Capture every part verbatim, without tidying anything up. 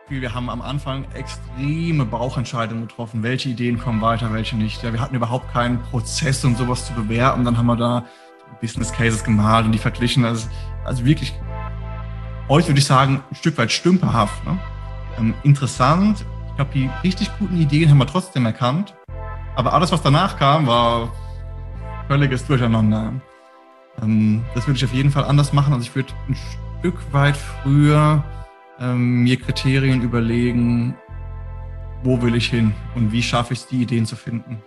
Wir haben am Anfang extreme Bauchentscheidungen getroffen, welche Ideen kommen weiter, welche nicht. Ja, wir hatten überhaupt keinen Prozess, um sowas zu bewerten. Dann haben wir da Business Cases gemalt und die verglichen. Also, also wirklich, heute würde ich sagen, ein Stück weit stümperhaft. Ne? Ähm, interessant. Ich glaube, die richtig guten Ideen haben wir trotzdem erkannt. Aber alles, was danach kam, war völliges Durcheinander. Ähm, das würde ich auf jeden Fall anders machen. Also ich würde ein Stück weit früher ähm, mir Kriterien überlegen, wo will ich hin und wie schaffe ich es, die Ideen zu finden.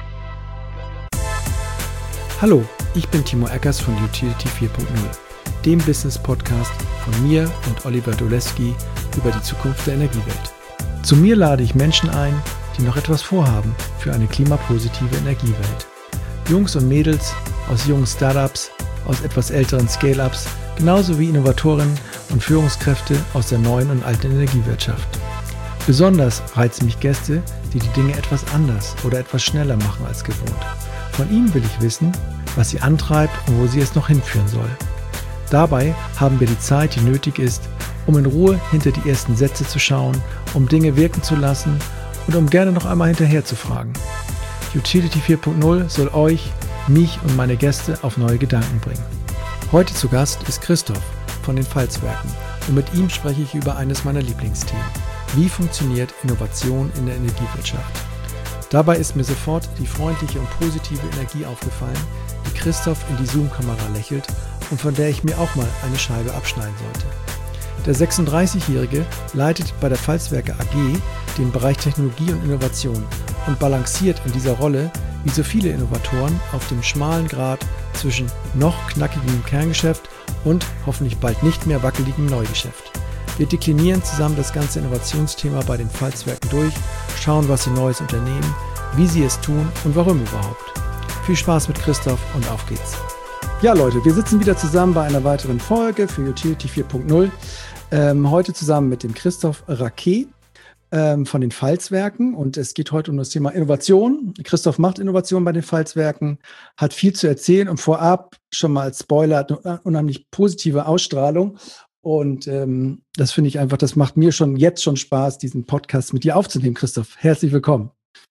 Hallo, ich bin Timo Eckers von Utility vier Punkt null, dem Business-Podcast von mir und Oliver Dolewski über die Zukunft der Energiewelt. Zu mir lade ich Menschen ein, die noch etwas vorhaben für eine klimapositive Energiewelt. Jungs und Mädels aus jungen Startups, aus etwas älteren Scale-Ups, genauso wie Innovatorinnen und Führungskräfte aus der neuen und alten Energiewirtschaft. Besonders reizen mich Gäste, die die Dinge etwas anders oder etwas schneller machen als gewohnt. Von ihnen will ich wissen, was sie antreibt und wo sie es noch hinführen soll. Dabei haben wir die Zeit, die nötig ist, um in Ruhe hinter die ersten Sätze zu schauen, um Dinge wirken zu lassen und um gerne noch einmal hinterher zu fragen. Utility vier Punkt null soll euch, mich und meine Gäste auf neue Gedanken bringen. Heute zu Gast ist Christoph von den Pfalzwerken und mit ihm spreche ich über eines meiner Lieblingsthemen. Wie funktioniert Innovation in der Energiewirtschaft? Dabei ist mir sofort die freundliche und positive Energie aufgefallen, die Christoph in die Zoom-Kamera lächelt und von der ich mir auch mal eine Scheibe abschneiden sollte. Der sechsunddreißigjährige leitet bei der Pfalzwerke A G den Bereich Technologie und Innovation und balanciert in dieser Rolle, wie so viele Innovatoren, auf dem schmalen Grat zwischen noch knackigem Kerngeschäft und hoffentlich bald nicht mehr wackeligem Neugeschäft. Wir deklinieren zusammen das ganze Innovationsthema bei den Pfalzwerken durch, schauen, was sie Neues unternehmen, wie sie es tun und warum überhaupt. Viel Spaß mit Christoph und auf geht's. Ja Leute, wir sitzen wieder zusammen bei einer weiteren Folge für Utility vier Punkt null. Ähm, heute zusammen mit dem Christoph Raquet ähm, von den Pfalzwerken und es geht heute um das Thema Innovation. Christoph macht Innovation bei den Pfalzwerken, hat viel zu erzählen und vorab schon mal als Spoiler hat eine unheimlich positive Ausstrahlung und ähm, das finde ich einfach, das macht mir schon jetzt schon Spaß, diesen Podcast mit dir aufzunehmen, Christoph. Herzlich willkommen.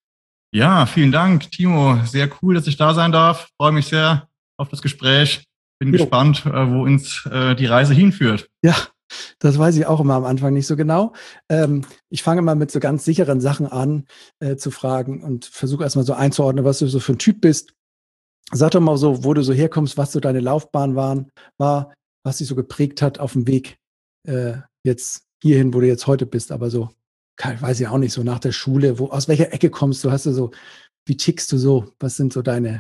Ja, vielen Dank, Timo. Sehr cool, dass ich da sein darf. Freue mich sehr auf das Gespräch. Bin jo. gespannt, wo uns äh, die Reise hinführt. Ja, das weiß ich auch immer am Anfang nicht so genau. Ähm, ich fange mal mit so ganz sicheren Sachen an, äh, zu fragen und versuche erstmal so einzuordnen, was du so für ein Typ bist. Sag doch mal so, wo du so herkommst, was so deine Laufbahn waren, war, was dich so geprägt hat auf dem Weg äh, jetzt hierhin, wo du jetzt heute bist. Aber so, kann, weiß ich auch nicht, so nach der Schule, wo, aus welcher Ecke kommst du? Hast du so, wie tickst du so? Was sind so deine...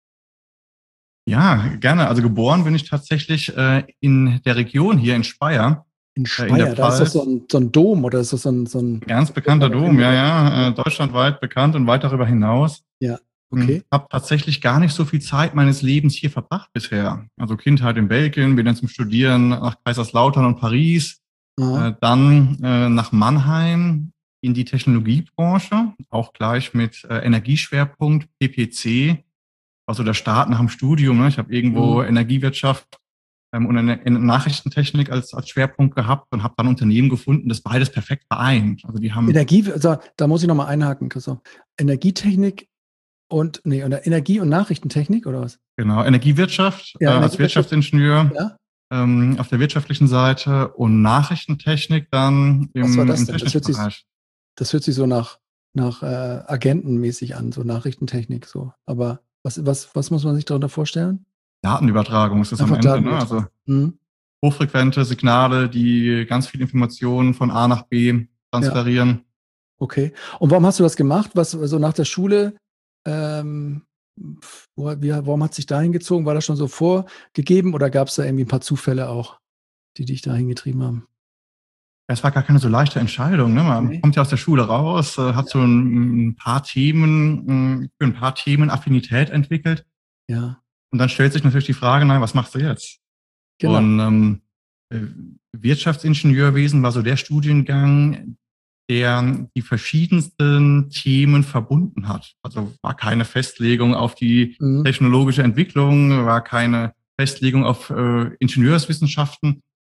Ja, gerne. Also geboren bin ich tatsächlich äh, in der Region hier in Speyer. In Speyer, äh, in da ist doch so ein, so ein Dom oder ist das so ein... So ein ganz bekannter Dom, ja, ja. Äh, deutschlandweit bekannt und weit darüber hinaus. Ja, okay. Habe tatsächlich gar nicht so viel Zeit meines Lebens hier verbracht bisher. Also Kindheit in Belgien, bin dann zum Studieren nach Kaiserslautern und Paris. Äh, dann äh, nach Mannheim in die Technologiebranche, auch gleich mit äh, Energieschwerpunkt P P C. Also der Start nach dem Studium, ne? Ich habe irgendwo mhm. Energiewirtschaft ähm, und eine, eine Nachrichtentechnik als, als Schwerpunkt gehabt und habe dann ein Unternehmen gefunden, das beides perfekt vereint. Also die haben Energie, also da muss ich nochmal einhaken, Christoph. Energietechnik und nee, oder Energie- und Nachrichtentechnik oder was? Genau, Energiewirtschaft ja, äh, als Wirtschaftsingenieur ja? ähm, auf der wirtschaftlichen Seite und Nachrichtentechnik dann im, was war das im denn? technischen das hört Bereich. Sich, das hört sich so nach, nach äh, agentenmäßig an, so Nachrichtentechnik so. Aber Was, was, was muss man sich darunter vorstellen? Datenübertragung ist das am Ende. Ne? Also mhm. hochfrequente Signale, die ganz viel Informationen von A nach B transferieren. Ja. Okay. Und warum hast du das gemacht? Was so also nach der Schule? Ähm, wo, wie, warum hat sich dahin gezogen? War das schon so vorgegeben oder gab es da irgendwie ein paar Zufälle auch, die dich dahin getrieben haben? Es war gar keine so leichte Entscheidung. Ne? Man okay. kommt ja aus der Schule raus, äh, hat so ein, ein paar Themen, für ein paar Themen Affinität entwickelt. Ja. Und dann stellt sich natürlich die Frage, nein, was machst du jetzt? Genau. Und ähm, Wirtschaftsingenieurwesen war so der Studiengang, der die verschiedensten Themen verbunden hat. Also war keine Festlegung auf die mhm. technologische Entwicklung, war keine Festlegung auf äh, Ingenieurswissenschaften,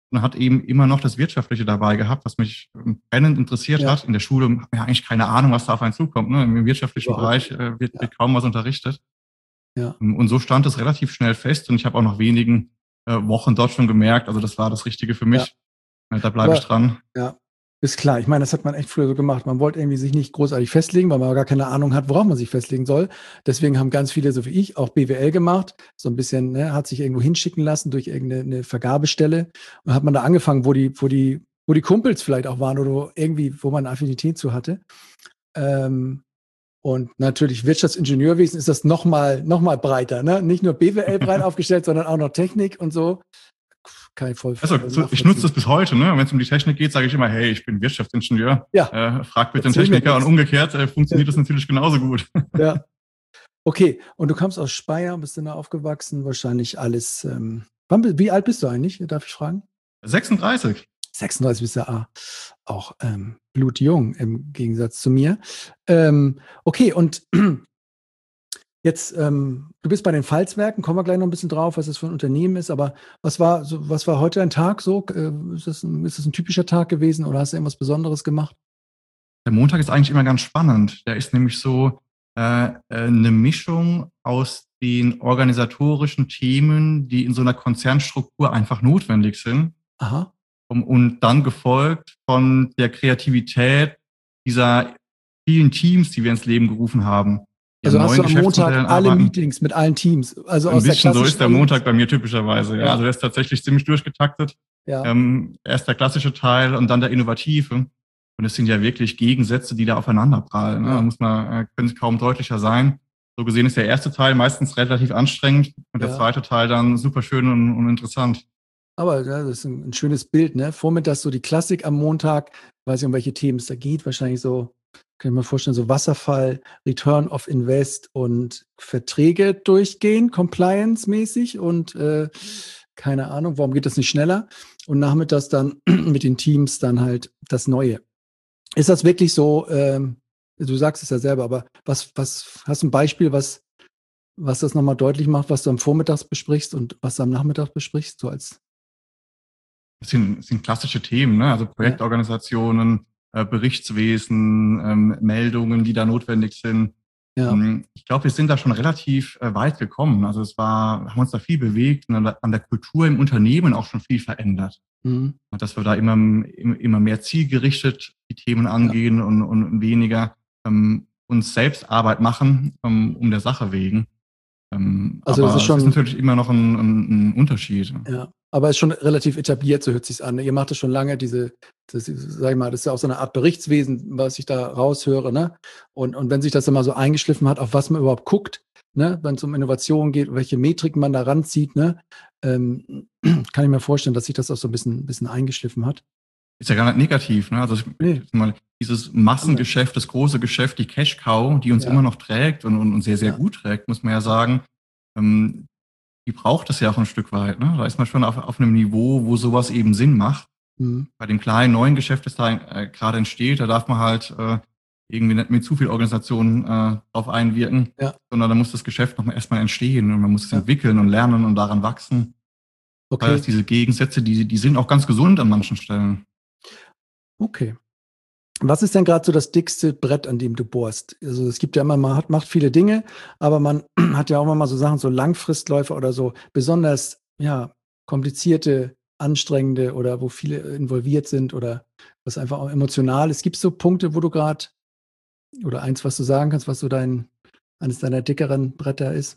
und hat eben immer noch das Wirtschaftliche dabei gehabt, was mich brennend interessiert ja. hat. In der Schule hat man ja eigentlich keine Ahnung, was da auf einen zukommt. Ne? Im wirtschaftlichen Überhaupt. Bereich äh, wird, ja. wird kaum was unterrichtet. Ja. Und so stand es relativ schnell fest und ich habe auch nach wenigen äh, Wochen dort schon gemerkt, also das war das Richtige für mich. Ja. Da bleibe ich dran. Ja. Ist klar, ich meine, das hat man echt früher so gemacht. Man wollte irgendwie sich nicht großartig festlegen, weil man gar keine Ahnung hat, worauf man sich festlegen soll. Deswegen haben ganz viele, so wie ich, auch B W L gemacht. So ein bisschen, ne, hat sich irgendwo hinschicken lassen durch irgendeine Vergabestelle. Und hat man da angefangen, wo die, wo die, wo die Kumpels vielleicht auch waren oder irgendwie, wo man Affinität zu hatte. Ähm, und natürlich Wirtschaftsingenieurwesen ist das nochmal, noch mal breiter, ne? Nicht nur B W L breit aufgestellt, sondern auch noch Technik und so. Kein voll also, ich nutze das bis heute, ne? Wenn es um die Technik geht, sage ich immer, hey, ich bin Wirtschaftsingenieur. Ja. Äh, frag bitte den Techniker und umgekehrt äh, funktioniert das natürlich genauso gut. Ja. Okay, und du kommst aus Speyer, bist du da aufgewachsen, wahrscheinlich alles. Ähm, wann, wie alt bist du eigentlich, darf ich fragen? sechsunddreißig. sechsunddreißig bist du ah, auch ähm, blutjung im Gegensatz zu mir. Ähm, okay, und jetzt, ähm, du bist bei den Pfalzwerken, kommen wir gleich noch ein bisschen drauf, was das für ein Unternehmen ist, aber was war so, was war heute ein Tag so? Äh, ist, das ein, ist das ein typischer Tag gewesen oder hast du irgendwas Besonderes gemacht? Der Montag ist eigentlich immer ganz spannend. Der ist nämlich so äh, eine Mischung aus den organisatorischen Themen, die in so einer Konzernstruktur einfach notwendig sind. Aha. Um, und dann gefolgt von der Kreativität dieser vielen Teams, die wir ins Leben gerufen haben. Also hast du am Montag alle arbeiten. Meetings mit allen Teams? Also Ein aus bisschen der so ist der Montag bei mir typischerweise. Ja. Ja. Also der ist tatsächlich ziemlich durchgetaktet. Ja. Ähm, erst der klassische Teil und dann der innovative. Und es sind ja wirklich Gegensätze, die da aufeinander prallen. Ja. Da muss man, können kaum deutlicher sein. So gesehen ist der erste Teil meistens relativ anstrengend und ja. der zweite Teil dann super schön und, und interessant. Aber ja, das ist ein, ein schönes Bild, ne? Vormittags so die Klassik am Montag. Ich weiß nicht, um welche Themen es da geht. Wahrscheinlich so, kann ich mir vorstellen, so Wasserfall, Return of Invest und Verträge durchgehen, Compliance-mäßig und äh, keine Ahnung, warum geht das nicht schneller? Und nachmittags dann mit den Teams dann halt das Neue. Ist das wirklich so, ähm, du sagst es ja selber, aber was, was hast du ein Beispiel, was, was das nochmal deutlich macht, was du am Vormittag besprichst und was du am Nachmittag besprichst, so als Das sind, das sind klassische Themen, ne? Also Projektorganisationen, äh, Berichtswesen, ähm, Meldungen, die da notwendig sind. Ja. Ähm, ich glaube, wir sind da schon relativ äh, weit gekommen. Also es war, haben uns da viel bewegt und an der, an der Kultur im Unternehmen auch schon viel verändert. Mhm. Dass wir da immer, immer mehr zielgerichtet die Themen angehen ja. und, und weniger ähm, uns selbst Arbeit machen, um, um der Sache wegen. Ähm, also aber das ist schon es ist natürlich immer noch ein, ein, ein Unterschied. Ja. Aber es ist schon relativ etabliert, so hört sich's an. Ihr macht das schon lange, diese, das, sag ich mal, das ist ja auch so eine Art Berichtswesen, was ich da raushöre, ne? Und, und wenn sich das dann mal so eingeschliffen hat, auf was man überhaupt guckt, ne? Wenn es um Innovation geht, welche Metriken man da ranzieht, ne? Ähm, kann ich mir vorstellen, dass sich das auch so ein bisschen, ein bisschen eingeschliffen hat. Ist ja gar nicht negativ, ne? Also nee. mal dieses Massengeschäft, das große Geschäft, die Cash Cow, die uns ja. immer noch trägt und, und, und sehr, sehr ja. gut trägt, muss man ja sagen. Ähm, die braucht es ja auch ein Stück weit. Ne? Da ist man schon auf, auf einem Niveau, wo sowas eben Sinn macht. Mhm. Bei dem kleinen neuen Geschäft, das da äh, gerade entsteht, da darf man halt äh, irgendwie nicht mit zu viel Organisation äh, drauf einwirken, ja. sondern da muss das Geschäft noch mal erstmal entstehen und man muss es ja. entwickeln und lernen und daran wachsen. Okay. Das heißt, diese Gegensätze, die, die sind auch ganz gesund an manchen Stellen. Okay. Was ist denn gerade so das dickste Brett, an dem du bohrst? Also es gibt ja immer, man hat, macht viele Dinge, aber man hat ja auch immer mal so Sachen, so Langfristläufer oder so besonders ja, komplizierte, anstrengende oder wo viele involviert sind oder was einfach auch emotional ist. Gibt es so Punkte, wo du gerade oder eins, was du sagen kannst, was so dein, eines deiner dickeren Bretter ist?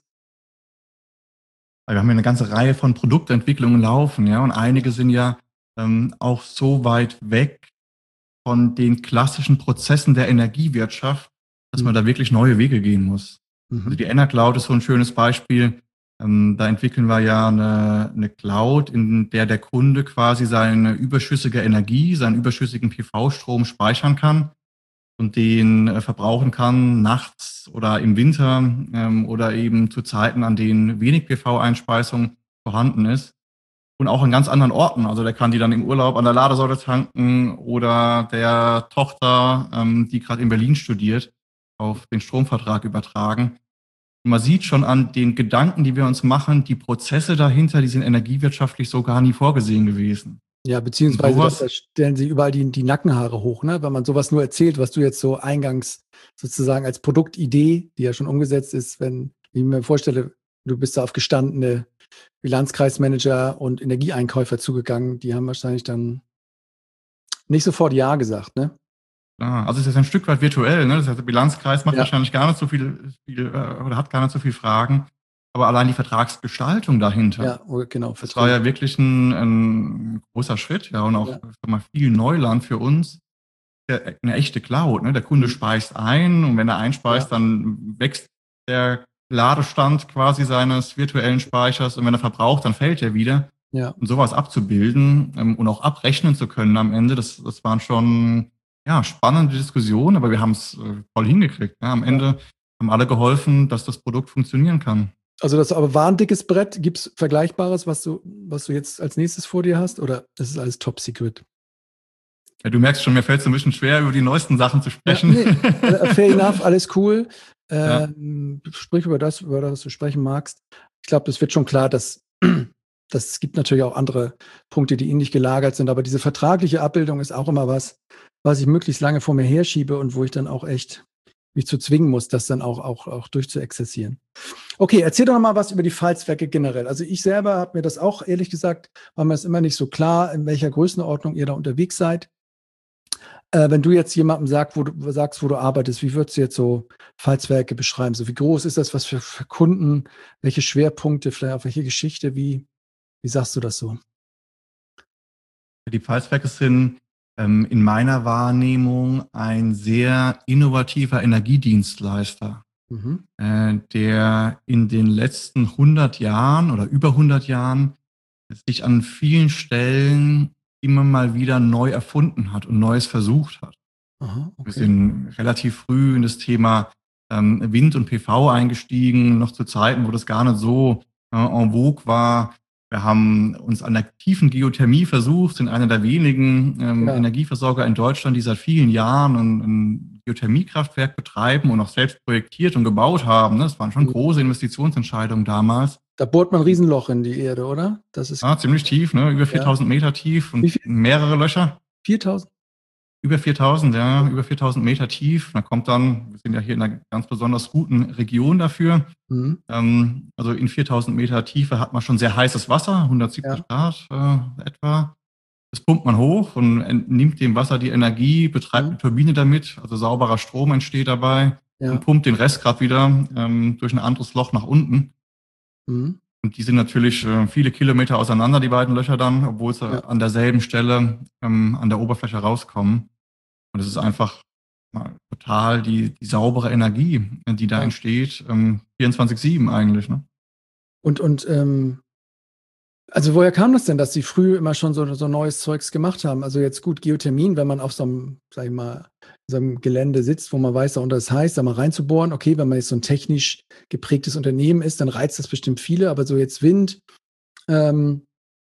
Wir haben ja eine ganze Reihe von Produktentwicklungen laufen, ja, und einige sind ja ähm, auch so weit weg von den klassischen Prozessen der Energiewirtschaft, dass mhm. man da wirklich neue Wege gehen muss. Mhm. Also die Enercloud ist so ein schönes Beispiel. Ähm, da entwickeln wir ja eine, eine Cloud, in der der Kunde quasi seine überschüssige Energie, seinen überschüssigen P V-Strom speichern kann und den äh, verbrauchen kann nachts oder im Winter ähm, oder eben zu Zeiten, an denen wenig P V-Einspeisung vorhanden ist. Und auch an ganz anderen Orten. Also der kann die dann im Urlaub an der Ladesäule tanken oder der Tochter, ähm, die gerade in Berlin studiert, auf den Stromvertrag übertragen. Und man sieht schon an den Gedanken, die wir uns machen, die Prozesse dahinter, die sind energiewirtschaftlich so gar nie vorgesehen gewesen. Ja, Und beziehungsweise da, da sowas, stellen sie überall die, die Nackenhaare hoch, ne? Wenn man sowas nur erzählt, was du jetzt so eingangs sozusagen als Produktidee, die ja schon umgesetzt ist, wenn ich mir vorstelle, du bist da auf gestandene Bilanzkreismanager und Energieeinkäufer zugegangen, die haben wahrscheinlich dann nicht sofort Ja gesagt, ne? ja, also es ist ein Stück weit virtuell, ne? Das heißt, der Bilanzkreis macht Ja, wahrscheinlich gar nicht so viel, viel äh, oder hat gar nicht so viele Fragen, aber allein die Vertragsgestaltung dahinter, ja, oh, genau, das war Verträge. ja wirklich ein, ein großer Schritt, ja, und auch Ja. ich sag mal, viel Neuland für uns. Ja, eine echte Cloud, ne? Der Kunde Mhm. speist ein und wenn er Ja, einspeist, dann wächst der Ladestand quasi seines virtuellen Speichers und wenn er verbraucht, dann fällt er wieder. ja. Und sowas abzubilden ähm, und auch abrechnen zu können am Ende, das, das waren schon ja, spannende Diskussionen, aber wir haben es äh, voll hingekriegt. Ja. Am Ja. Ende haben alle geholfen, dass das Produkt funktionieren kann. Also das aber war ein dickes Brett. Gibt es Vergleichbares, was du, was du jetzt als nächstes vor dir hast? Oder ist es alles top secret? Ja, du merkst schon, mir fällt es ein bisschen schwer, über die neuesten Sachen zu Ja, sprechen. nee, äh, fair enough, alles cool. Ja. Ähm, sprich über das, über das, was du sprechen magst. Ich glaube, das wird schon klar, dass, dass es gibt natürlich auch andere Punkte, die ähnlich gelagert sind, aber diese vertragliche Abbildung ist auch immer was, was ich möglichst lange vor mir herschiebe und wo ich dann auch echt mich zu zwingen muss, das dann auch, auch, auch durchzuexerzieren. Okay, erzähl doch noch mal was über die Falzwerke generell. Also ich selber habe mir das auch, ehrlich gesagt, war mir das immer nicht so klar, in welcher Größenordnung ihr da unterwegs seid. Äh, wenn du jetzt jemandem sagst, wo du sagst, wo du arbeitest, wie würdest du jetzt so Falzwerke beschreiben? So wie groß ist das, was für, für Kunden, welche Schwerpunkte, vielleicht auf welche Geschichte, wie, wie sagst du das so? Die Pfalzwerke sind ähm, in meiner Wahrnehmung ein sehr innovativer Energiedienstleister, Mhm. äh, der in den letzten hundert Jahren oder über hundert Jahren sich an vielen Stellen immer mal wieder neu erfunden hat und Neues versucht hat. Aha, Wir okay. sind relativ früh in das Thema ähm, Wind und P V eingestiegen, noch zu Zeiten, wo das gar nicht so äh, en vogue war. Wir haben uns an der tiefen Geothermie versucht, sind einer der wenigen ähm, Ja. Energieversorger in Deutschland, die seit vielen Jahren ein, ein Geothermiekraftwerk betreiben und auch selbst projektiert und gebaut haben. Das waren schon große Investitionsentscheidungen damals. Da bohrt man ein Riesenloch in die Erde, oder? Das ist, Ja, ziemlich tief, ne? Über ja. viertausend Meter tief Wie und viel? mehrere Löcher. viertausend? Über viertausend, ja, über viertausend Meter tief. Da kommt dann, wir sind ja hier in einer ganz besonders guten Region dafür. Mhm. Ähm, also in viertausend Meter Tiefe hat man schon sehr heißes Wasser, hundertsiebzig Ja. Grad äh, etwa. Das pumpt man hoch und entnimmt dem Wasser die Energie, betreibt Mhm. eine Turbine damit, also sauberer Strom entsteht dabei Ja. und pumpt den Rest gerade wieder ähm, durch ein anderes Loch nach unten. Mhm. Und die sind natürlich äh, viele Kilometer auseinander, die beiden Löcher dann, obwohl sie Ja. an derselben Stelle ähm, an der Oberfläche rauskommen. Und es ist einfach mal total die, die saubere Energie, die da Ja. entsteht, ähm, vierundzwanzig sieben eigentlich. Ne? Und, und ähm, also woher kam das denn, dass sie früh immer schon so, so neues Zeugs gemacht haben? Also jetzt gut, Geothermien, wenn man auf so einem, sag ich mal, so einem Gelände sitzt, wo man weiß, da unter es heißt, da mal reinzubohren. Okay, wenn man jetzt so ein technisch geprägtes Unternehmen ist, dann reizt das bestimmt viele, aber so jetzt Wind, ähm,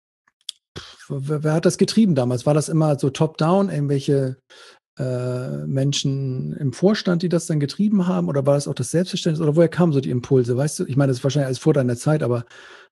wer, wer hat das getrieben damals? War das immer so top-down, irgendwelche äh, Menschen im Vorstand, die das dann getrieben haben? Oder war das auch das Selbstverständnis? Oder woher kamen so die Impulse? Weißt du, ich meine, das ist wahrscheinlich alles vor deiner Zeit, aber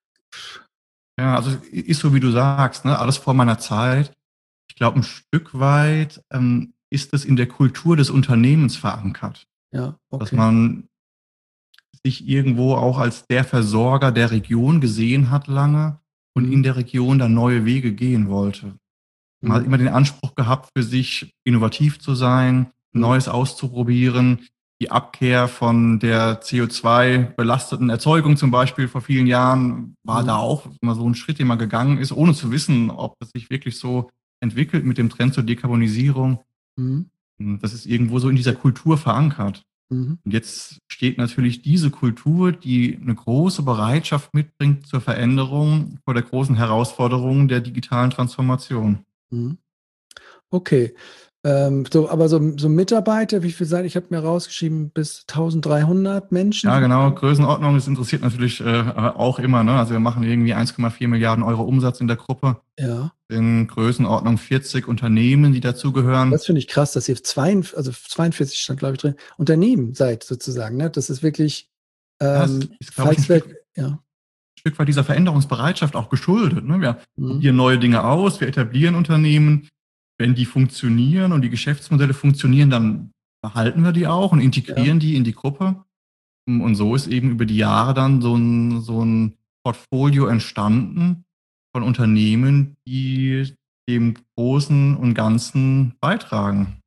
Ja, also ist so, wie du sagst, ne? Alles vor meiner Zeit. Ich glaube, ein Stück weit ähm, ist es in der Kultur des Unternehmens verankert, ja, dass okay. man sich irgendwo auch als der Versorger der Region gesehen hat lange und Mhm. in der Region dann neue Wege gehen wollte. Man hat Mhm. immer den Anspruch gehabt, für sich innovativ zu sein, Mhm. Neues auszuprobieren. Die Abkehr von der C O zwei belasteten Erzeugung zum Beispiel vor vielen Jahren war Mhm. da auch immer so ein Schritt, den man gegangen ist, ohne zu wissen, ob das sich wirklich so entwickelt mit dem Trend zur Dekarbonisierung. Mhm. Das ist irgendwo so in dieser Kultur verankert. Mhm. Und jetzt steht natürlich diese Kultur, die eine große Bereitschaft mitbringt zur Veränderung, vor der großen Herausforderung der digitalen Transformation. Mhm. Okay. Ähm, so, aber so, so Mitarbeiter, wie viel seid ihr? Ich habe mir rausgeschrieben, bis eintausenddreihundert Menschen. Ja, genau. Größenordnung, das interessiert natürlich äh, auch immer. Ne? Also wir machen irgendwie eins Komma vier Milliarden Euro Umsatz in der Gruppe. Ja. In Größenordnung vierzig Unternehmen, die dazugehören. Das finde ich krass, dass ihr zweiundvierzig, also zweiundvierzig stand, glaube ich, drin, Unternehmen seid sozusagen. Ne? Das ist wirklich Ja, es ähm, ist, glaube ich, ein Falswerk, Stück, ja. Stück weit dieser Veränderungsbereitschaft auch geschuldet. Ne? Wir Mhm. probieren neue Dinge aus, wir etablieren Unternehmen. Wenn die funktionieren und die Geschäftsmodelle funktionieren, dann behalten wir die auch und integrieren ja. die in die Gruppe. Und so ist eben über die Jahre dann so ein, so ein Portfolio entstanden von Unternehmen, die dem Großen und Ganzen beitragen.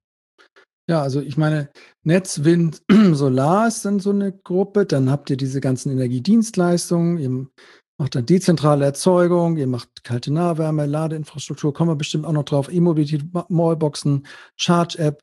Ja, also ich meine, Netz, Wind, Solar ist dann so eine Gruppe. Dann habt ihr diese ganzen Energiedienstleistungen. Ihr macht dann dezentrale Erzeugung, ihr macht kalte Nahwärme, Ladeinfrastruktur, kommen wir bestimmt auch noch drauf, E-Mobilität, Mallboxen, Charge-App.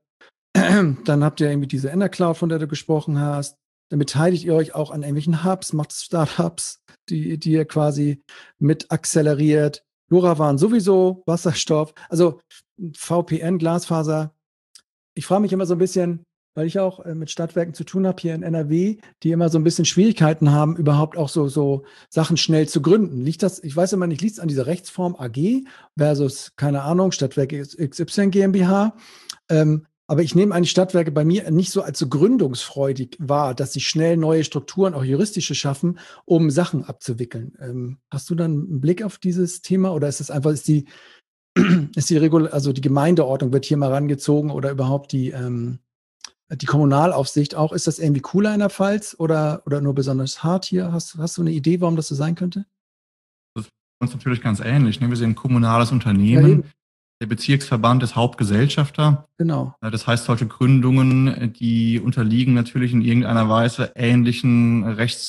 Dann habt ihr irgendwie diese Enercloud, von der du gesprochen hast. Dann beteiligt ihr euch auch an irgendwelchen Hubs, macht Startups, die, die ihr quasi mit akzeleriert. LoRaWAN sowieso, Wasserstoff, also V P N, Glasfaser. Ich frage mich immer so ein bisschen, weil ich auch äh, mit Stadtwerken zu tun habe hier in N R W, die immer so ein bisschen Schwierigkeiten haben, überhaupt auch so, so Sachen schnell zu gründen. Liegt das, ich weiß immer nicht, liegt es an dieser Rechtsform A G versus, keine Ahnung, Stadtwerke X Y GmbH? Ähm, aber ich nehme eigentlich Stadtwerke bei mir nicht so als so gründungsfreudig wahr, dass sie schnell neue Strukturen, auch juristische, schaffen, um Sachen abzuwickeln. Ähm, hast du dann einen Blick auf dieses Thema oder ist es einfach, ist die ist die Regul- also die Gemeindeordnung wird hier mal rangezogen oder überhaupt die, ähm, die Kommunalaufsicht auch? Ist das irgendwie cooler in der Pfalz oder, oder nur besonders hart hier? Hast, hast du eine Idee, warum das so sein könnte? Das ist uns natürlich ganz ähnlich. Ne? Wir sind ein kommunales Ja, Unternehmen. eben. Der Bezirksverband ist Hauptgesellschafter. Genau. Das heißt, solche Gründungen, die unterliegen natürlich in irgendeiner Weise ähnlichen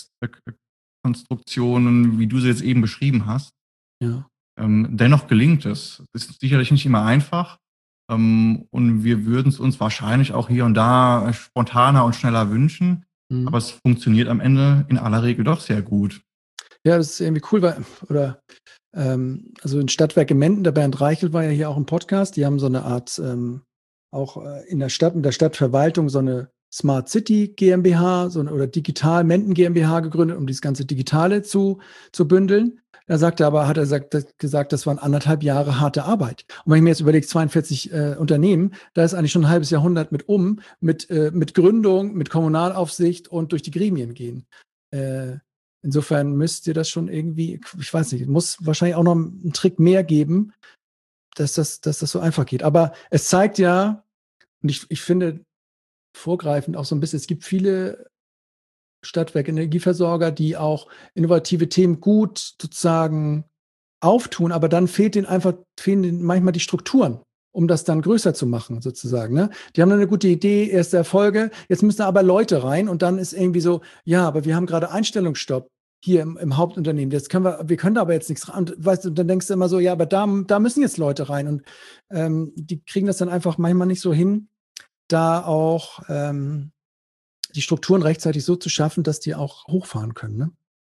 Rechtskonstruktionen, wie du sie jetzt eben beschrieben hast. Ja. Ähm, dennoch gelingt es. Es ist sicherlich nicht immer einfach. Ähm, und wir würden es uns wahrscheinlich auch hier und da spontaner und schneller wünschen. Mhm. Aber es funktioniert am Ende in aller Regel doch sehr gut. Ja, das ist irgendwie cool, weil, oder, ähm, also in Stadtwerke Menden, der Bernd Reichelt war ja hier auch im Podcast. Die haben so eine Art, ähm, auch äh, in der Stadt, in der Stadtverwaltung so eine Smart City GmbH so eine, oder Digital Menden GmbH gegründet, um dieses ganze Digitale zu, zu bündeln. Er sagte aber, hat er sagt, gesagt, das waren anderthalb Jahre harte Arbeit. Und wenn ich mir jetzt überlege, zweiundvierzig äh, Unternehmen, da ist eigentlich schon ein halbes Jahrhundert mit um, mit, äh, mit Gründung, mit Kommunalaufsicht und durch die Gremien gehen. Äh, insofern müsst ihr das schon irgendwie, ich weiß nicht, muss wahrscheinlich auch noch einen Trick mehr geben, dass das, dass das so einfach geht. Aber es zeigt ja, und ich, ich finde vorgreifend auch so ein bisschen, es gibt viele Stadtwerke, Energieversorger, die auch innovative Themen gut sozusagen auftun, aber dann fehlt denen einfach, fehlen denen manchmal die Strukturen, um das dann größer zu machen, sozusagen. Ne? Die haben dann eine gute Idee, erste Erfolge, jetzt müssen da aber Leute rein und dann ist irgendwie so, ja, aber wir haben gerade Einstellungsstopp hier im, im Hauptunternehmen. Jetzt können wir, wir können da aber jetzt nichts rein. Und weißt du, dann denkst du immer so, ja, aber da, da müssen jetzt Leute rein. Und ähm, die kriegen das dann einfach manchmal nicht so hin, da auch ähm, die Strukturen rechtzeitig so zu schaffen, dass die auch hochfahren können. Ne?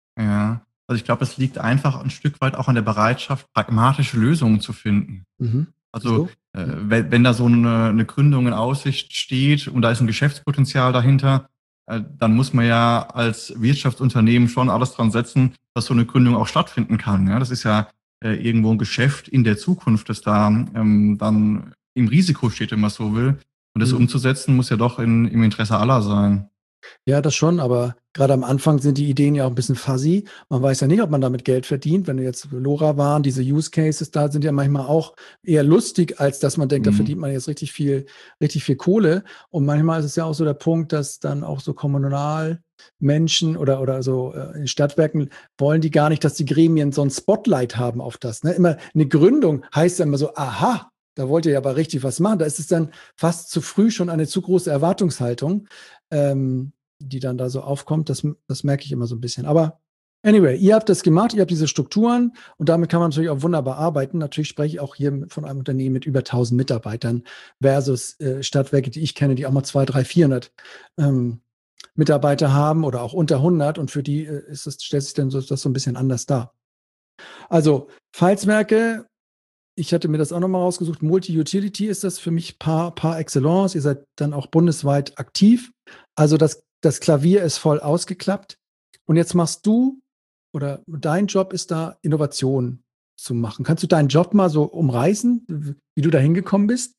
Ja, also ich glaube, es liegt einfach ein Stück weit auch an der Bereitschaft, pragmatische Lösungen zu finden. Mhm. Also so. äh, wenn, wenn da so eine, eine Gründung in Aussicht steht und da ist ein Geschäftspotenzial dahinter, äh, dann muss man ja als Wirtschaftsunternehmen schon alles dran setzen, dass so eine Gründung auch stattfinden kann. Ja? Das ist ja äh, irgendwo ein Geschäft in der Zukunft, das da ähm, dann im Risiko steht, wenn man so will. Und das mhm. umzusetzen, muss ja doch in, im Interesse aller sein. Ja, das schon, aber gerade am Anfang sind die Ideen ja auch ein bisschen fuzzy. Man weiß ja nicht, ob man damit Geld verdient. Wenn du jetzt LoRaWAN, diese Use Cases da sind ja manchmal auch eher lustig, als dass man denkt, mhm. da verdient man jetzt richtig viel, richtig viel Kohle. Und manchmal ist es ja auch so der Punkt, dass dann auch so Kommunalmenschen oder, oder so äh, in Stadtwerken wollen die gar nicht, dass die Gremien so ein Spotlight haben auf das. Ne? Immer eine Gründung heißt ja immer so, aha, da wollt ihr ja aber richtig was machen. Da ist es dann fast zu früh schon eine zu große Erwartungshaltung, ähm, die dann da so aufkommt. Das, das merke ich immer so ein bisschen. Aber anyway, ihr habt das gemacht, ihr habt diese Strukturen und damit kann man natürlich auch wunderbar arbeiten. Natürlich spreche ich auch hier von einem Unternehmen mit über tausend Mitarbeitern versus äh, Stadtwerke, die ich kenne, die auch mal zweihundert, dreihundert, vierhundert ähm, Mitarbeiter haben oder auch unter hundert und für die äh, ist das, stellt sich dann so, das so ein bisschen anders dar. Also Pfalzwerke, ich hatte mir das auch nochmal rausgesucht. Multi-Utility ist das für mich par, par excellence. Ihr seid dann auch bundesweit aktiv. Also das, das Klavier ist voll ausgeklappt. Und jetzt machst du, oder dein Job ist da, Innovation zu machen. Kannst du deinen Job mal so umreißen, wie du da hingekommen bist?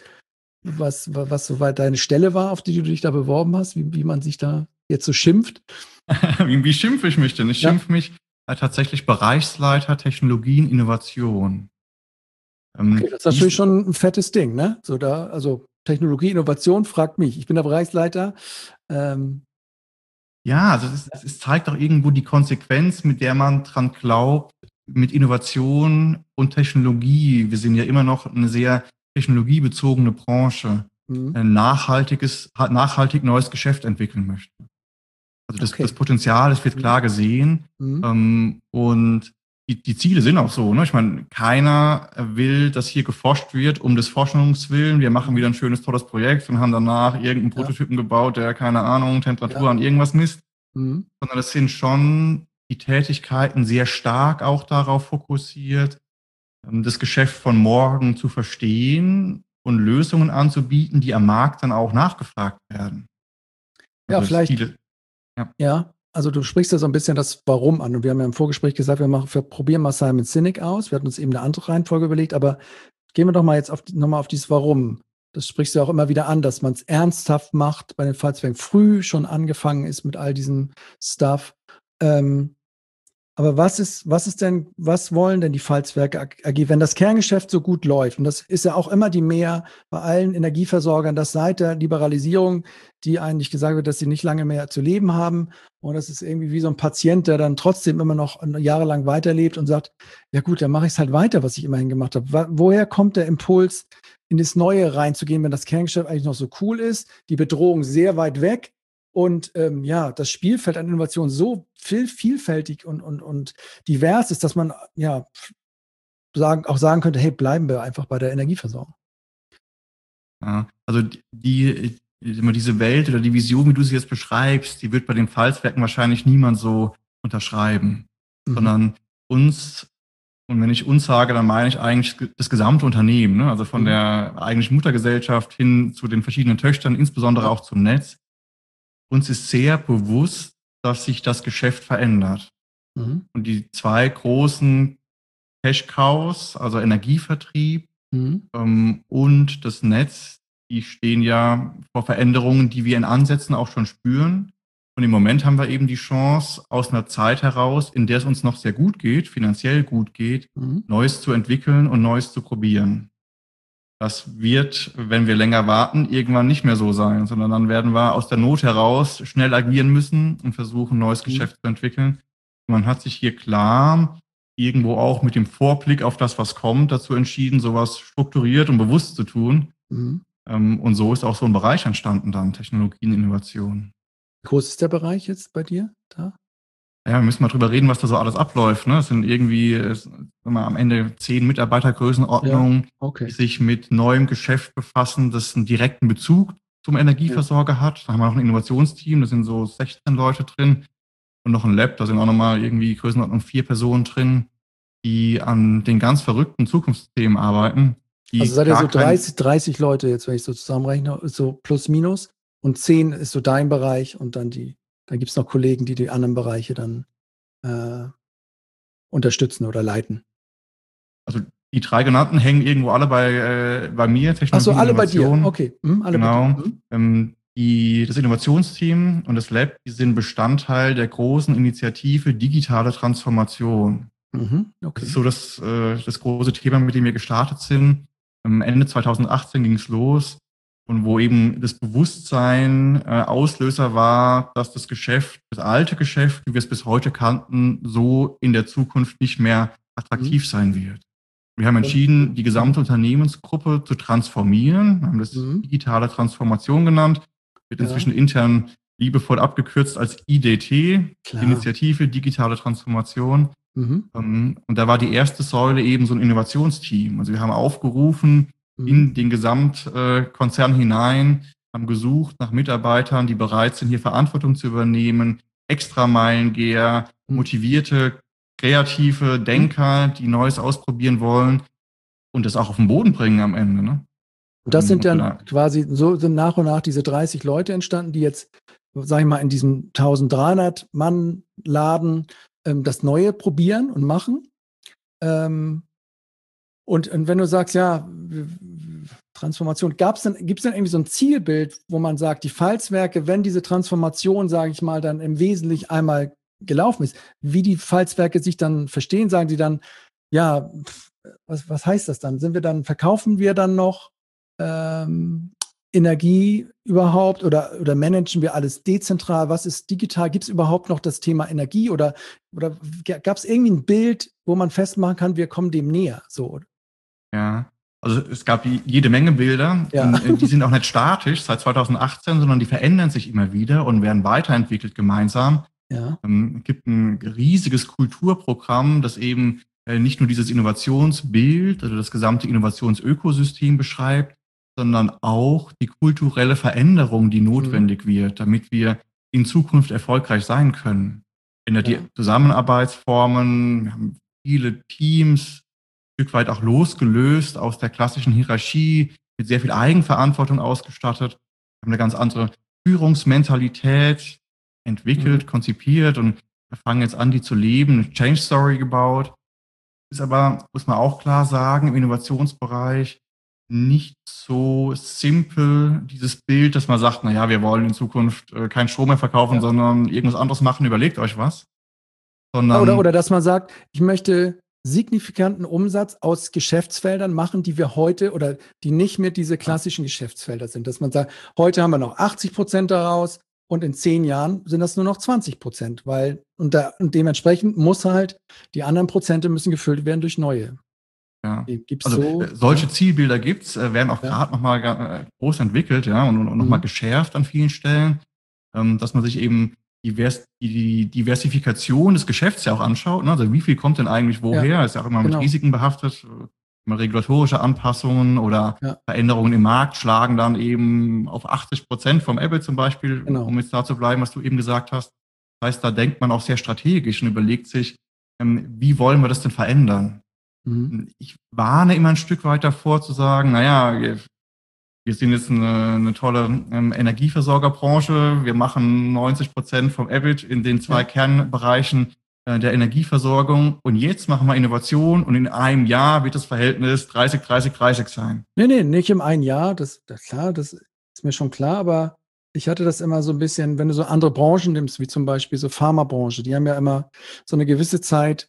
Was, was soweit deine Stelle war, auf die du dich da beworben hast? Wie, wie man sich da jetzt so schimpft? wie, wie schimpfe ich mich denn? Ich schimpfe ja. mich äh, tatsächlich Bereichsleiter Technologien, Innovation. Ähm, Okay, das ist natürlich schon ein fettes Ding, ne? So da, also Technologie, Innovation fragt mich. Ich bin der Bereichsleiter. Ähm, Ja, also es, ist, es zeigt auch irgendwo die Konsequenz, mit der man dran glaubt, mit Innovation und Technologie. Wir sind ja immer noch eine sehr technologiebezogene Branche, mhm. ein nachhaltiges, nachhaltig neues Geschäft entwickeln möchte. Also das, Okay. das Potenzial, das wird Mhm. klar gesehen. Mhm. Ähm, und die, die Ziele sind auch so. Ne? Ich meine, keiner will, dass hier geforscht wird um des Forschungswillen. Wir machen wieder ein schönes, tolles Projekt und haben danach irgendeinen Ja, Prototypen gebaut, der, keine Ahnung, ja. Temperatur an irgendwas misst. Mhm. Sondern es sind schon die Tätigkeiten sehr stark auch darauf fokussiert, ähm, das Geschäft von morgen zu verstehen und Lösungen anzubieten, die am Markt dann auch nachgefragt werden. Ja, Also das vielleicht, Ziel, ja. ja. Also du sprichst ja so ein bisschen das Warum an. Und wir haben ja im Vorgespräch gesagt, wir, machen, wir probieren mal Simon Sinek aus. Wir hatten uns eben eine andere Reihenfolge überlegt, aber gehen wir doch mal jetzt auf, nochmal auf dieses Warum. Das sprichst du ja auch immer wieder an, dass man es ernsthaft macht, bei den Falzwerken früh schon angefangen ist mit all diesem Stuff. Ähm, aber was ist, was ist denn, was wollen denn die Falzwerke A G, wenn das Kerngeschäft so gut läuft? Und das ist ja auch immer die Mehr bei allen Energieversorgern, dass seit der Liberalisierung, die eigentlich gesagt wird, dass sie nicht lange mehr zu leben haben. Und das ist irgendwie wie so ein Patient, der dann trotzdem immer noch jahrelang weiterlebt und sagt, ja gut, dann mache ich es halt weiter, was ich immerhin gemacht habe. Woher kommt der Impuls, in das Neue reinzugehen, wenn das Kerngeschäft eigentlich noch so cool ist, die Bedrohung sehr weit weg? Und ähm, ja, das Spielfeld an Innovation so viel, vielfältig und, und, und divers ist, dass man ja sagen, auch sagen könnte, hey, bleiben wir einfach bei der Energieversorgung. Ja, also die, immer diese Welt oder die Vision, wie du sie jetzt beschreibst, die wird bei den Pfalzwerken wahrscheinlich niemand so unterschreiben, Mhm. sondern uns, und wenn ich uns sage, dann meine ich eigentlich das gesamte Unternehmen, ne? Also von Mhm. der eigentlichen Muttergesellschaft hin zu den verschiedenen Töchtern, insbesondere Ja. auch zum Netz. Uns ist sehr bewusst, dass sich das Geschäft verändert. Mhm. Und die zwei großen Cash-Cows, also Energievertrieb Mhm. ähm, und das Netz, die stehen ja vor Veränderungen, die wir in Ansätzen auch schon spüren. Und im Moment haben wir eben die Chance, aus einer Zeit heraus, in der es uns noch sehr gut geht, finanziell gut geht, Mhm. Neues zu entwickeln und Neues zu probieren. Das wird, wenn wir länger warten, irgendwann nicht mehr so sein, sondern dann werden wir aus der Not heraus schnell agieren müssen und versuchen, neues Mhm. Geschäft zu entwickeln. Man hat sich hier klar irgendwo auch mit dem Vorblick auf das, was kommt, dazu entschieden, sowas strukturiert und bewusst zu tun. Mhm. Und so ist auch so ein Bereich entstanden dann, Technologien, Innovation. Wie groß ist der Bereich jetzt bei dir da? Ja, wir müssen mal drüber reden, was da so alles abläuft. Ne? Es sind irgendwie es, mal am Ende zehn Mitarbeitergrößenordnungen, Ja, okay. die sich mit neuem Geschäft befassen, das einen direkten Bezug zum Energieversorger ja. hat. Da haben wir noch ein Innovationsteam, da sind so sechzehn Leute drin und noch ein Lab, da sind auch nochmal irgendwie Größenordnung vier Personen drin, die an den ganz verrückten Zukunftsthemen arbeiten. Die also seid ihr so kein, dreißig, dreißig Leute jetzt, wenn ich so zusammenrechne, so plus minus und zehn ist so dein Bereich und dann die, dann gibt es noch Kollegen, die die anderen Bereiche dann äh, unterstützen oder leiten. Also die drei genannten hängen irgendwo alle bei, äh, bei mir, Technologie Ach so, und alle bei dir, Innovation. okay. Hm, alle genau. bei dir. Hm. Ähm, die, das Innovationsteam und das Lab, die sind Bestandteil der großen Initiative Digitale Transformation. Mhm, okay. Das ist so das, äh, das große Thema, mit dem wir gestartet sind. Am Ende zweitausendachtzehn ging es los und wo eben das Bewusstsein äh, Auslöser war, dass das Geschäft, das alte Geschäft, wie wir es bis heute kannten, so in der Zukunft nicht mehr attraktiv mhm. sein wird. Wir haben entschieden, die gesamte Unternehmensgruppe zu transformieren. Wir haben das mhm. digitale Transformation genannt. Wird ja. inzwischen intern liebevoll abgekürzt als I D T, Klar. Initiative Digitale Transformation. Mhm. Und da war die erste Säule eben so ein Innovationsteam. Also wir haben aufgerufen mhm. in den Gesamtkonzern hinein, haben gesucht nach Mitarbeitern, die bereit sind, hier Verantwortung zu übernehmen, Extrameilengeher, mhm. motivierte, kreative Denker, die Neues ausprobieren wollen und das auch auf den Boden bringen am Ende. Ne? Und das sind dann und quasi, so sind nach und nach diese dreißig Leute entstanden, die jetzt, sag ich mal, in diesem eintausenddreihundert Mann Laden ähm, das Neue probieren und machen. Ähm, und, und wenn du sagst, ja, Transformation, gab's denn, gibt es denn irgendwie so ein Zielbild, wo man sagt, die Pfalzwerke, wenn diese Transformation, sage ich mal, dann im Wesentlichen einmal gelaufen ist. Wie die Pfalzwerke sich dann verstehen, sagen sie dann, ja, was, was heißt das dann? Sind wir dann, verkaufen wir dann noch ähm, Energie überhaupt oder, oder managen wir alles dezentral? Was ist digital? Gibt es überhaupt noch das Thema Energie oder, oder gab es irgendwie ein Bild, wo man festmachen kann, wir kommen dem näher? So. Ja, also es gab jede Menge Bilder, Ja. und die sind auch nicht statisch seit zweitausendachtzehn, sondern die verändern sich immer wieder und werden weiterentwickelt gemeinsam. Ja. Ähm, es gibt ein riesiges Kulturprogramm, das eben äh, nicht nur dieses Innovationsbild oder das gesamte Innovationsökosystem beschreibt, sondern auch die kulturelle Veränderung, die notwendig mhm. wird, damit wir in Zukunft erfolgreich sein können. In der ja. Zusammenarbeitsformen, wir haben viele Teams, ein Stück weit auch losgelöst aus der klassischen Hierarchie, mit sehr viel Eigenverantwortung ausgestattet. Wir haben eine ganz andere Führungsmentalität entwickelt, mhm. konzipiert und wir fangen jetzt an, die zu leben, eine Change Story gebaut. Ist aber, muss man auch klar sagen, im Innovationsbereich nicht so simpel, dieses Bild, dass man sagt, naja, wir wollen in Zukunft äh, keinen Strom mehr verkaufen, ja. sondern irgendwas anderes machen, überlegt euch was. Sondern oder, oder dass man sagt, ich möchte signifikanten Umsatz aus Geschäftsfeldern machen, die wir heute oder die nicht mehr diese klassischen Geschäftsfelder sind. Dass man sagt, heute haben wir noch achtzig Prozent daraus und in zehn Jahren sind das nur noch zwanzig Prozent, weil und, da, und dementsprechend muss halt, die anderen Prozente müssen gefüllt werden durch neue. Ja. Gibt's also so, solche ja? Zielbilder gibt's, äh, werden auch ja. gerade nochmal äh, groß entwickelt, ja, und, und nochmal mhm. geschärft an vielen Stellen, ähm, dass man sich eben divers, die Diversifikation des Geschäfts ja auch anschaut, ne? Also wie viel kommt denn eigentlich woher? Ja. Ist ja auch immer genau. mit Risiken behaftet. Immer regulatorische Anpassungen oder ja. Veränderungen im Markt schlagen dann eben auf achtzig Prozent vom E B I T zum Beispiel, genau. um jetzt da zu bleiben, was du eben gesagt hast. Das heißt, da denkt man auch sehr strategisch und überlegt sich, ähm, wie wollen wir das denn verändern? Mhm. Ich warne immer ein Stück weit davor zu sagen, naja, wir, wir sind jetzt eine, eine tolle ähm, Energieversorgerbranche, wir machen neunzig Prozent vom E B I T in den zwei ja. Kernbereichen äh, der Energieversorgung und jetzt machen wir Innovation und in einem Jahr wird das Verhältnis dreißig, dreißig, dreißig sein. Nee, nee, nicht im einen Jahr, das, das klar, das ist mir schon klar, aber ich hatte das immer so ein bisschen, wenn du so andere Branchen nimmst, wie zum Beispiel so Pharmabranche, die haben ja immer so eine gewisse Zeit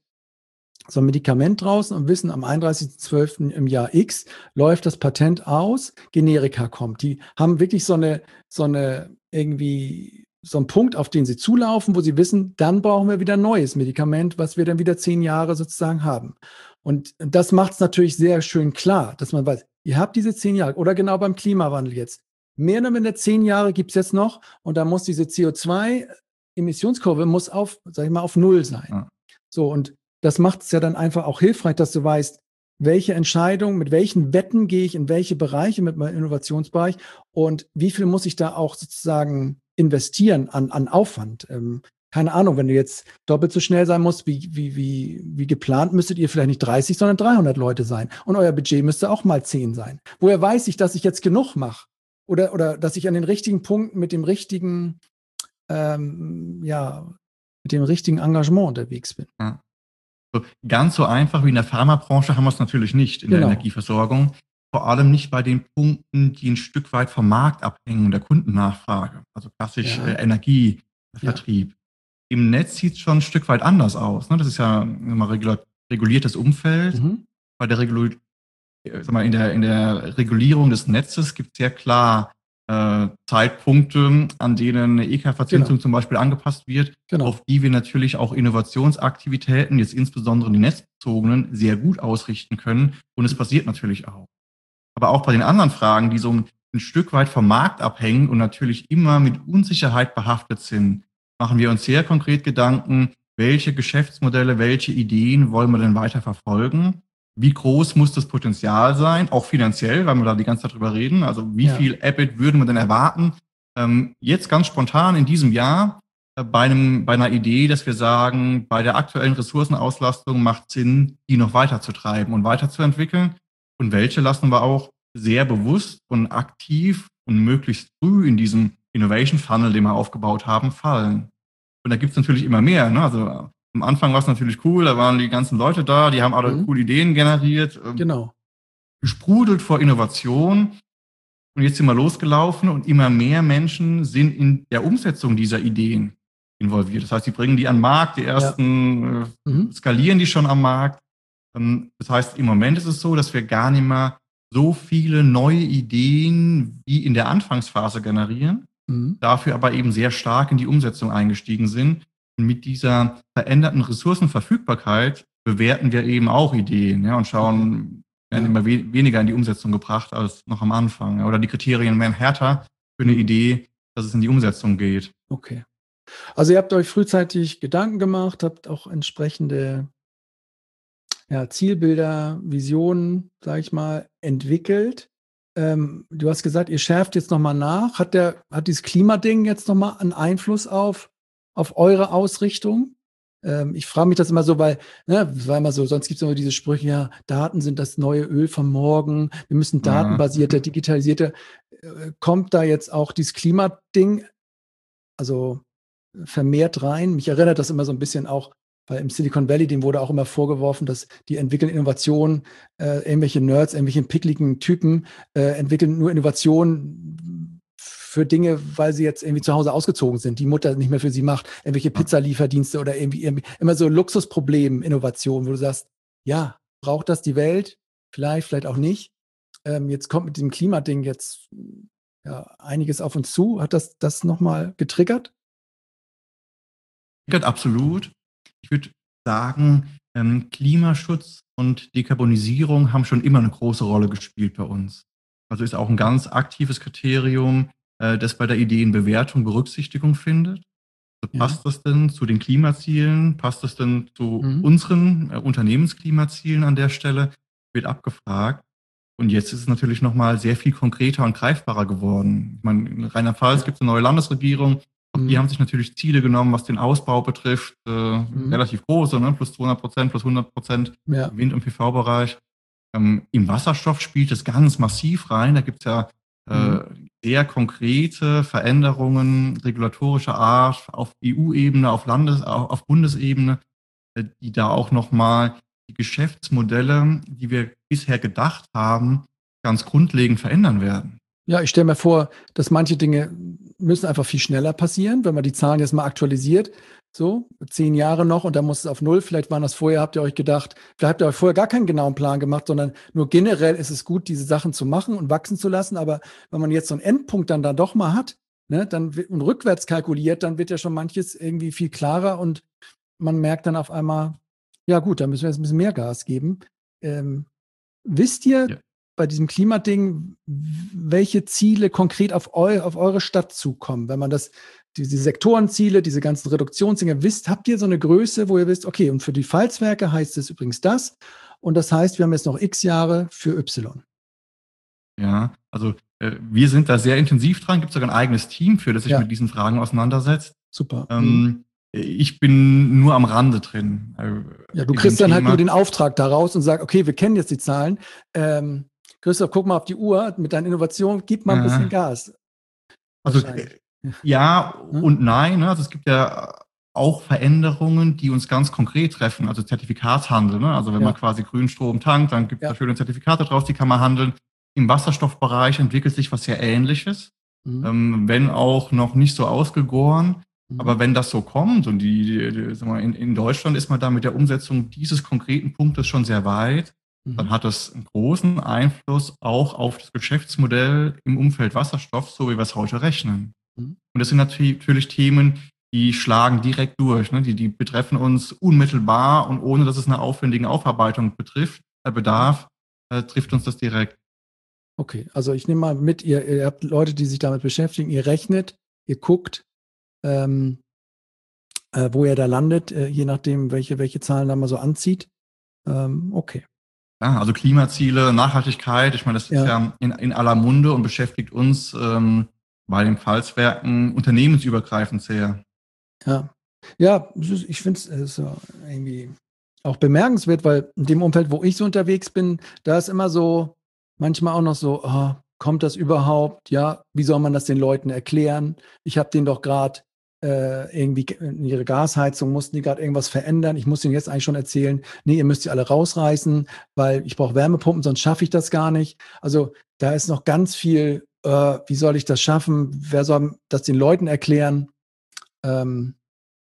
so ein Medikament draußen und wissen, am einunddreißigsten zwölften im Jahr X läuft das Patent aus, Generika kommt. Die haben wirklich so eine, so eine irgendwie so einen Punkt, auf den sie zulaufen, wo sie wissen, dann brauchen wir wieder ein neues Medikament, was wir dann wieder zehn Jahre sozusagen haben. Und das macht es natürlich sehr schön klar, dass man weiß, ihr habt diese zehn Jahre oder genau beim Klimawandel jetzt. Mehr oder weniger zehn Jahre gibt es jetzt noch und da muss diese C O zwei Emissionskurve muss auf, sag ich mal, auf Null sein. Ja. So, und das macht es ja dann einfach auch hilfreich, dass du weißt, welche Entscheidungen, mit welchen Wetten gehe ich in welche Bereiche mit meinem Innovationsbereich und wie viel muss ich da auch sozusagen investieren an, an Aufwand. Ähm, keine Ahnung, wenn du jetzt doppelt so schnell sein musst wie, wie, wie, wie geplant, müsstet ihr vielleicht nicht dreißig, sondern dreihundert Leute sein. Und euer Budget müsste auch mal zehn sein. Woher weiß ich, dass ich jetzt genug mache? Oder, oder dass ich an den richtigen Punkten mit dem richtigen, ähm, ja, mit dem richtigen Engagement unterwegs bin. Ja. So, ganz so einfach wie in der Pharmabranche haben wir es natürlich nicht in genau. der Energieversorgung. Vor allem nicht bei den Punkten, die ein Stück weit vom Markt abhängen, der Kundennachfrage. Also klassisch ja. äh, Energievertrieb. Ja. Im Netz sieht es schon ein Stück weit anders aus. Ne? Das ist ja ein reguliertes Umfeld. Mhm. Bei der, Regul sag mal, in, der, in der Regulierung des Netzes gibt es sehr klar äh, Zeitpunkte, an denen eine E K-Verzinsung genau. zum Beispiel angepasst wird, genau. auf die wir natürlich auch Innovationsaktivitäten, jetzt insbesondere die netzbezogenen, sehr gut ausrichten können. Und es passiert natürlich auch. Aber auch bei den anderen Fragen, die so ein, ein Stück weit vom Markt abhängen und natürlich immer mit Unsicherheit behaftet sind, machen wir uns sehr konkret Gedanken, welche Geschäftsmodelle, welche Ideen wollen wir denn weiter verfolgen? Wie groß muss das Potenzial sein, auch finanziell, weil wir da die ganze Zeit drüber reden. Also wie ja. viel E B I T würden wir denn erwarten? Ähm, jetzt ganz spontan in diesem Jahr äh, bei, einem, bei einer Idee, dass wir sagen, bei der aktuellen Ressourcenauslastung macht Sinn, die noch weiterzutreiben und weiterzuentwickeln. Und welche lassen wir auch sehr bewusst und aktiv und möglichst früh in diesem Innovation Funnel, den wir aufgebaut haben, fallen. Und da gibt es natürlich immer mehr. Ne? Also am Anfang war es natürlich cool, da waren die ganzen Leute da, die haben alle mhm. coole Ideen generiert. Genau. Gesprudelt vor Innovation. Und jetzt sind wir losgelaufen und immer mehr Menschen sind in der Umsetzung dieser Ideen. involviert. Das heißt, die bringen die an den Markt, die ersten ja. äh, mhm. skalieren die schon am Markt. Ähm, das heißt, im Moment ist es so, dass wir gar nicht mehr so viele neue Ideen wie in der Anfangsphase generieren, mhm. dafür aber eben sehr stark in die Umsetzung eingestiegen sind. Und mit dieser veränderten Ressourcenverfügbarkeit bewerten wir eben auch Ideen, ja, und schauen, werden ja. immer we- weniger in die Umsetzung gebracht als noch am Anfang. Ja, oder die Kriterien werden härter für eine Idee, dass es in die Umsetzung geht. Okay. Also ihr habt euch frühzeitig Gedanken gemacht, habt auch entsprechende ja, Zielbilder, Visionen, sage ich mal, entwickelt. Ähm, du hast gesagt, ihr schärft jetzt nochmal nach. Hat, der, hat dieses Klimading jetzt nochmal einen Einfluss auf, auf eure Ausrichtung? Ähm, ich frage mich das immer so, weil, ne, war immer so, sonst gibt es immer diese Sprüche, ja, Daten sind das neue Öl von morgen, wir müssen datenbasierte, digitalisierte. Äh, kommt da jetzt auch dieses Klimading, also vermehrt rein? Mich erinnert das immer so ein bisschen auch, weil im Silicon Valley, dem wurde auch immer vorgeworfen, dass die entwickeln Innovationen, äh, irgendwelche Nerds, irgendwelche pickligen Typen äh, entwickeln nur Innovationen für Dinge, weil sie jetzt irgendwie zu Hause ausgezogen sind, die Mutter nicht mehr für sie macht, irgendwelche Pizzalieferdienste oder irgendwie, irgendwie immer so Luxusproblem, Innovationen, wo du sagst, ja, braucht das die Welt? Vielleicht, vielleicht auch nicht. Ähm, jetzt kommt mit diesem Klimading jetzt ja, einiges auf uns zu. Hat das das nochmal getriggert? Absolut. Ich würde sagen, ähm, Klimaschutz und Dekarbonisierung haben schon immer eine große Rolle gespielt bei uns. Also ist auch ein ganz aktives Kriterium, äh, das bei der Ideenbewertung Berücksichtigung findet. Also ja. Passt das denn zu den Klimazielen? Passt das denn zu mhm. unseren äh, Unternehmensklimazielen an der Stelle? Wird abgefragt. Und jetzt ist es natürlich nochmal sehr viel konkreter und greifbarer geworden. Ich meine, in Rheinland-Pfalz ja. gibt es eine neue Landesregierung. Mhm. Die haben sich natürlich Ziele genommen, was den Ausbau betrifft, äh, mhm. relativ große, ne? Plus zweihundert Prozent, plus hundert Prozent ja. im Wind- und P V-Bereich. Ähm, Im Wasserstoff spielt es ganz massiv rein. Da gibt es ja äh, mhm. sehr konkrete Veränderungen regulatorischer Art auf E U-Ebene, auf Landes-, auf Bundesebene, äh, die da auch nochmal die Geschäftsmodelle, die wir bisher gedacht haben, ganz grundlegend verändern werden. Ja, ich stelle mir vor, dass manche Dinge müssen einfach viel schneller passieren, wenn man die Zahlen jetzt mal aktualisiert. So, zehn Jahre noch und dann muss es auf null. Vielleicht waren das vorher, habt ihr euch gedacht, vielleicht habt ihr euch vorher gar keinen genauen Plan gemacht, sondern nur generell ist es gut, diese Sachen zu machen und wachsen zu lassen. Aber wenn man jetzt so einen Endpunkt dann, dann doch mal hat, ne, dann wird, und rückwärts kalkuliert, dann wird ja schon manches irgendwie viel klarer und man merkt dann auf einmal, ja gut, da müssen wir jetzt ein bisschen mehr Gas geben. Ähm, wisst ihr, ja. bei diesem Klimading, welche Ziele konkret auf, eu, auf eure Stadt zukommen? Wenn man das, diese Sektorenziele, diese ganzen Reduktionsdinge, wisst, habt ihr so eine Größe, wo ihr wisst, okay, und für die Pfalzwerke heißt es übrigens das und das heißt, wir haben jetzt noch x Jahre für Y. Ja, also äh, wir sind da sehr intensiv dran, gibt sogar ein eigenes Team für, das sich ja. mit diesen Fragen auseinandersetzt. Super. Ähm, mhm. Ich bin nur am Rande drin. Ja, du kriegst dann Thema. halt nur den Auftrag daraus und sagst, okay, wir kennen jetzt die Zahlen. Ähm, Christoph, guck mal auf die Uhr mit deinen Innovationen, gib mal ein ja. bisschen Gas. Also ja und nein. Also es gibt ja auch Veränderungen, die uns ganz konkret treffen. Also Zertifikatshandel. Ne? Also wenn ja. man quasi grünen Strom tankt, dann gibt es ja. da schöne Zertifikate draus, die kann man handeln. Im Wasserstoffbereich entwickelt sich was sehr Ähnliches, mhm. ähm, wenn auch noch nicht so ausgegoren. Aber wenn das so kommt und die, die, die sagen wir, in, in Deutschland ist man da mit der Umsetzung dieses konkreten Punktes schon sehr weit, mhm. dann hat das einen großen Einfluss auch auf das Geschäftsmodell im Umfeld Wasserstoff, so wie wir es heute rechnen. Mhm. Und das sind natürlich Themen, die schlagen direkt durch, ne? die, die betreffen uns unmittelbar und ohne, dass es eine aufwendige Aufarbeitung betrifft, äh, bedarf, äh, trifft uns das direkt. Okay, also ich nehme mal mit, ihr, ihr habt Leute, die sich damit beschäftigen, ihr rechnet, ihr guckt, Ähm, äh, wo er da landet, äh, je nachdem, welche, welche Zahlen da mal so anzieht. Ähm, okay. Ja, also Klimaziele, Nachhaltigkeit, ich meine, das ja. ist ja in, in aller Munde und beschäftigt uns ähm, bei den Pfalzwerken unternehmensübergreifend sehr. Ja, ja, ich finde es äh, irgendwie auch bemerkenswert, weil in dem Umfeld, wo ich so unterwegs bin, da ist immer so, manchmal auch noch so, oh, kommt das überhaupt? Ja, wie soll man das den Leuten erklären? Ich habe denen doch gerade äh, irgendwie in ihre Gasheizung, mussten die gerade irgendwas verändern. Ich muss ihnen jetzt eigentlich schon erzählen, nee, ihr müsst sie alle rausreißen, weil ich brauche Wärmepumpen, sonst schaffe ich das gar nicht. Also da ist noch ganz viel, äh, wie soll ich das schaffen? Wer soll das den Leuten erklären? Ähm,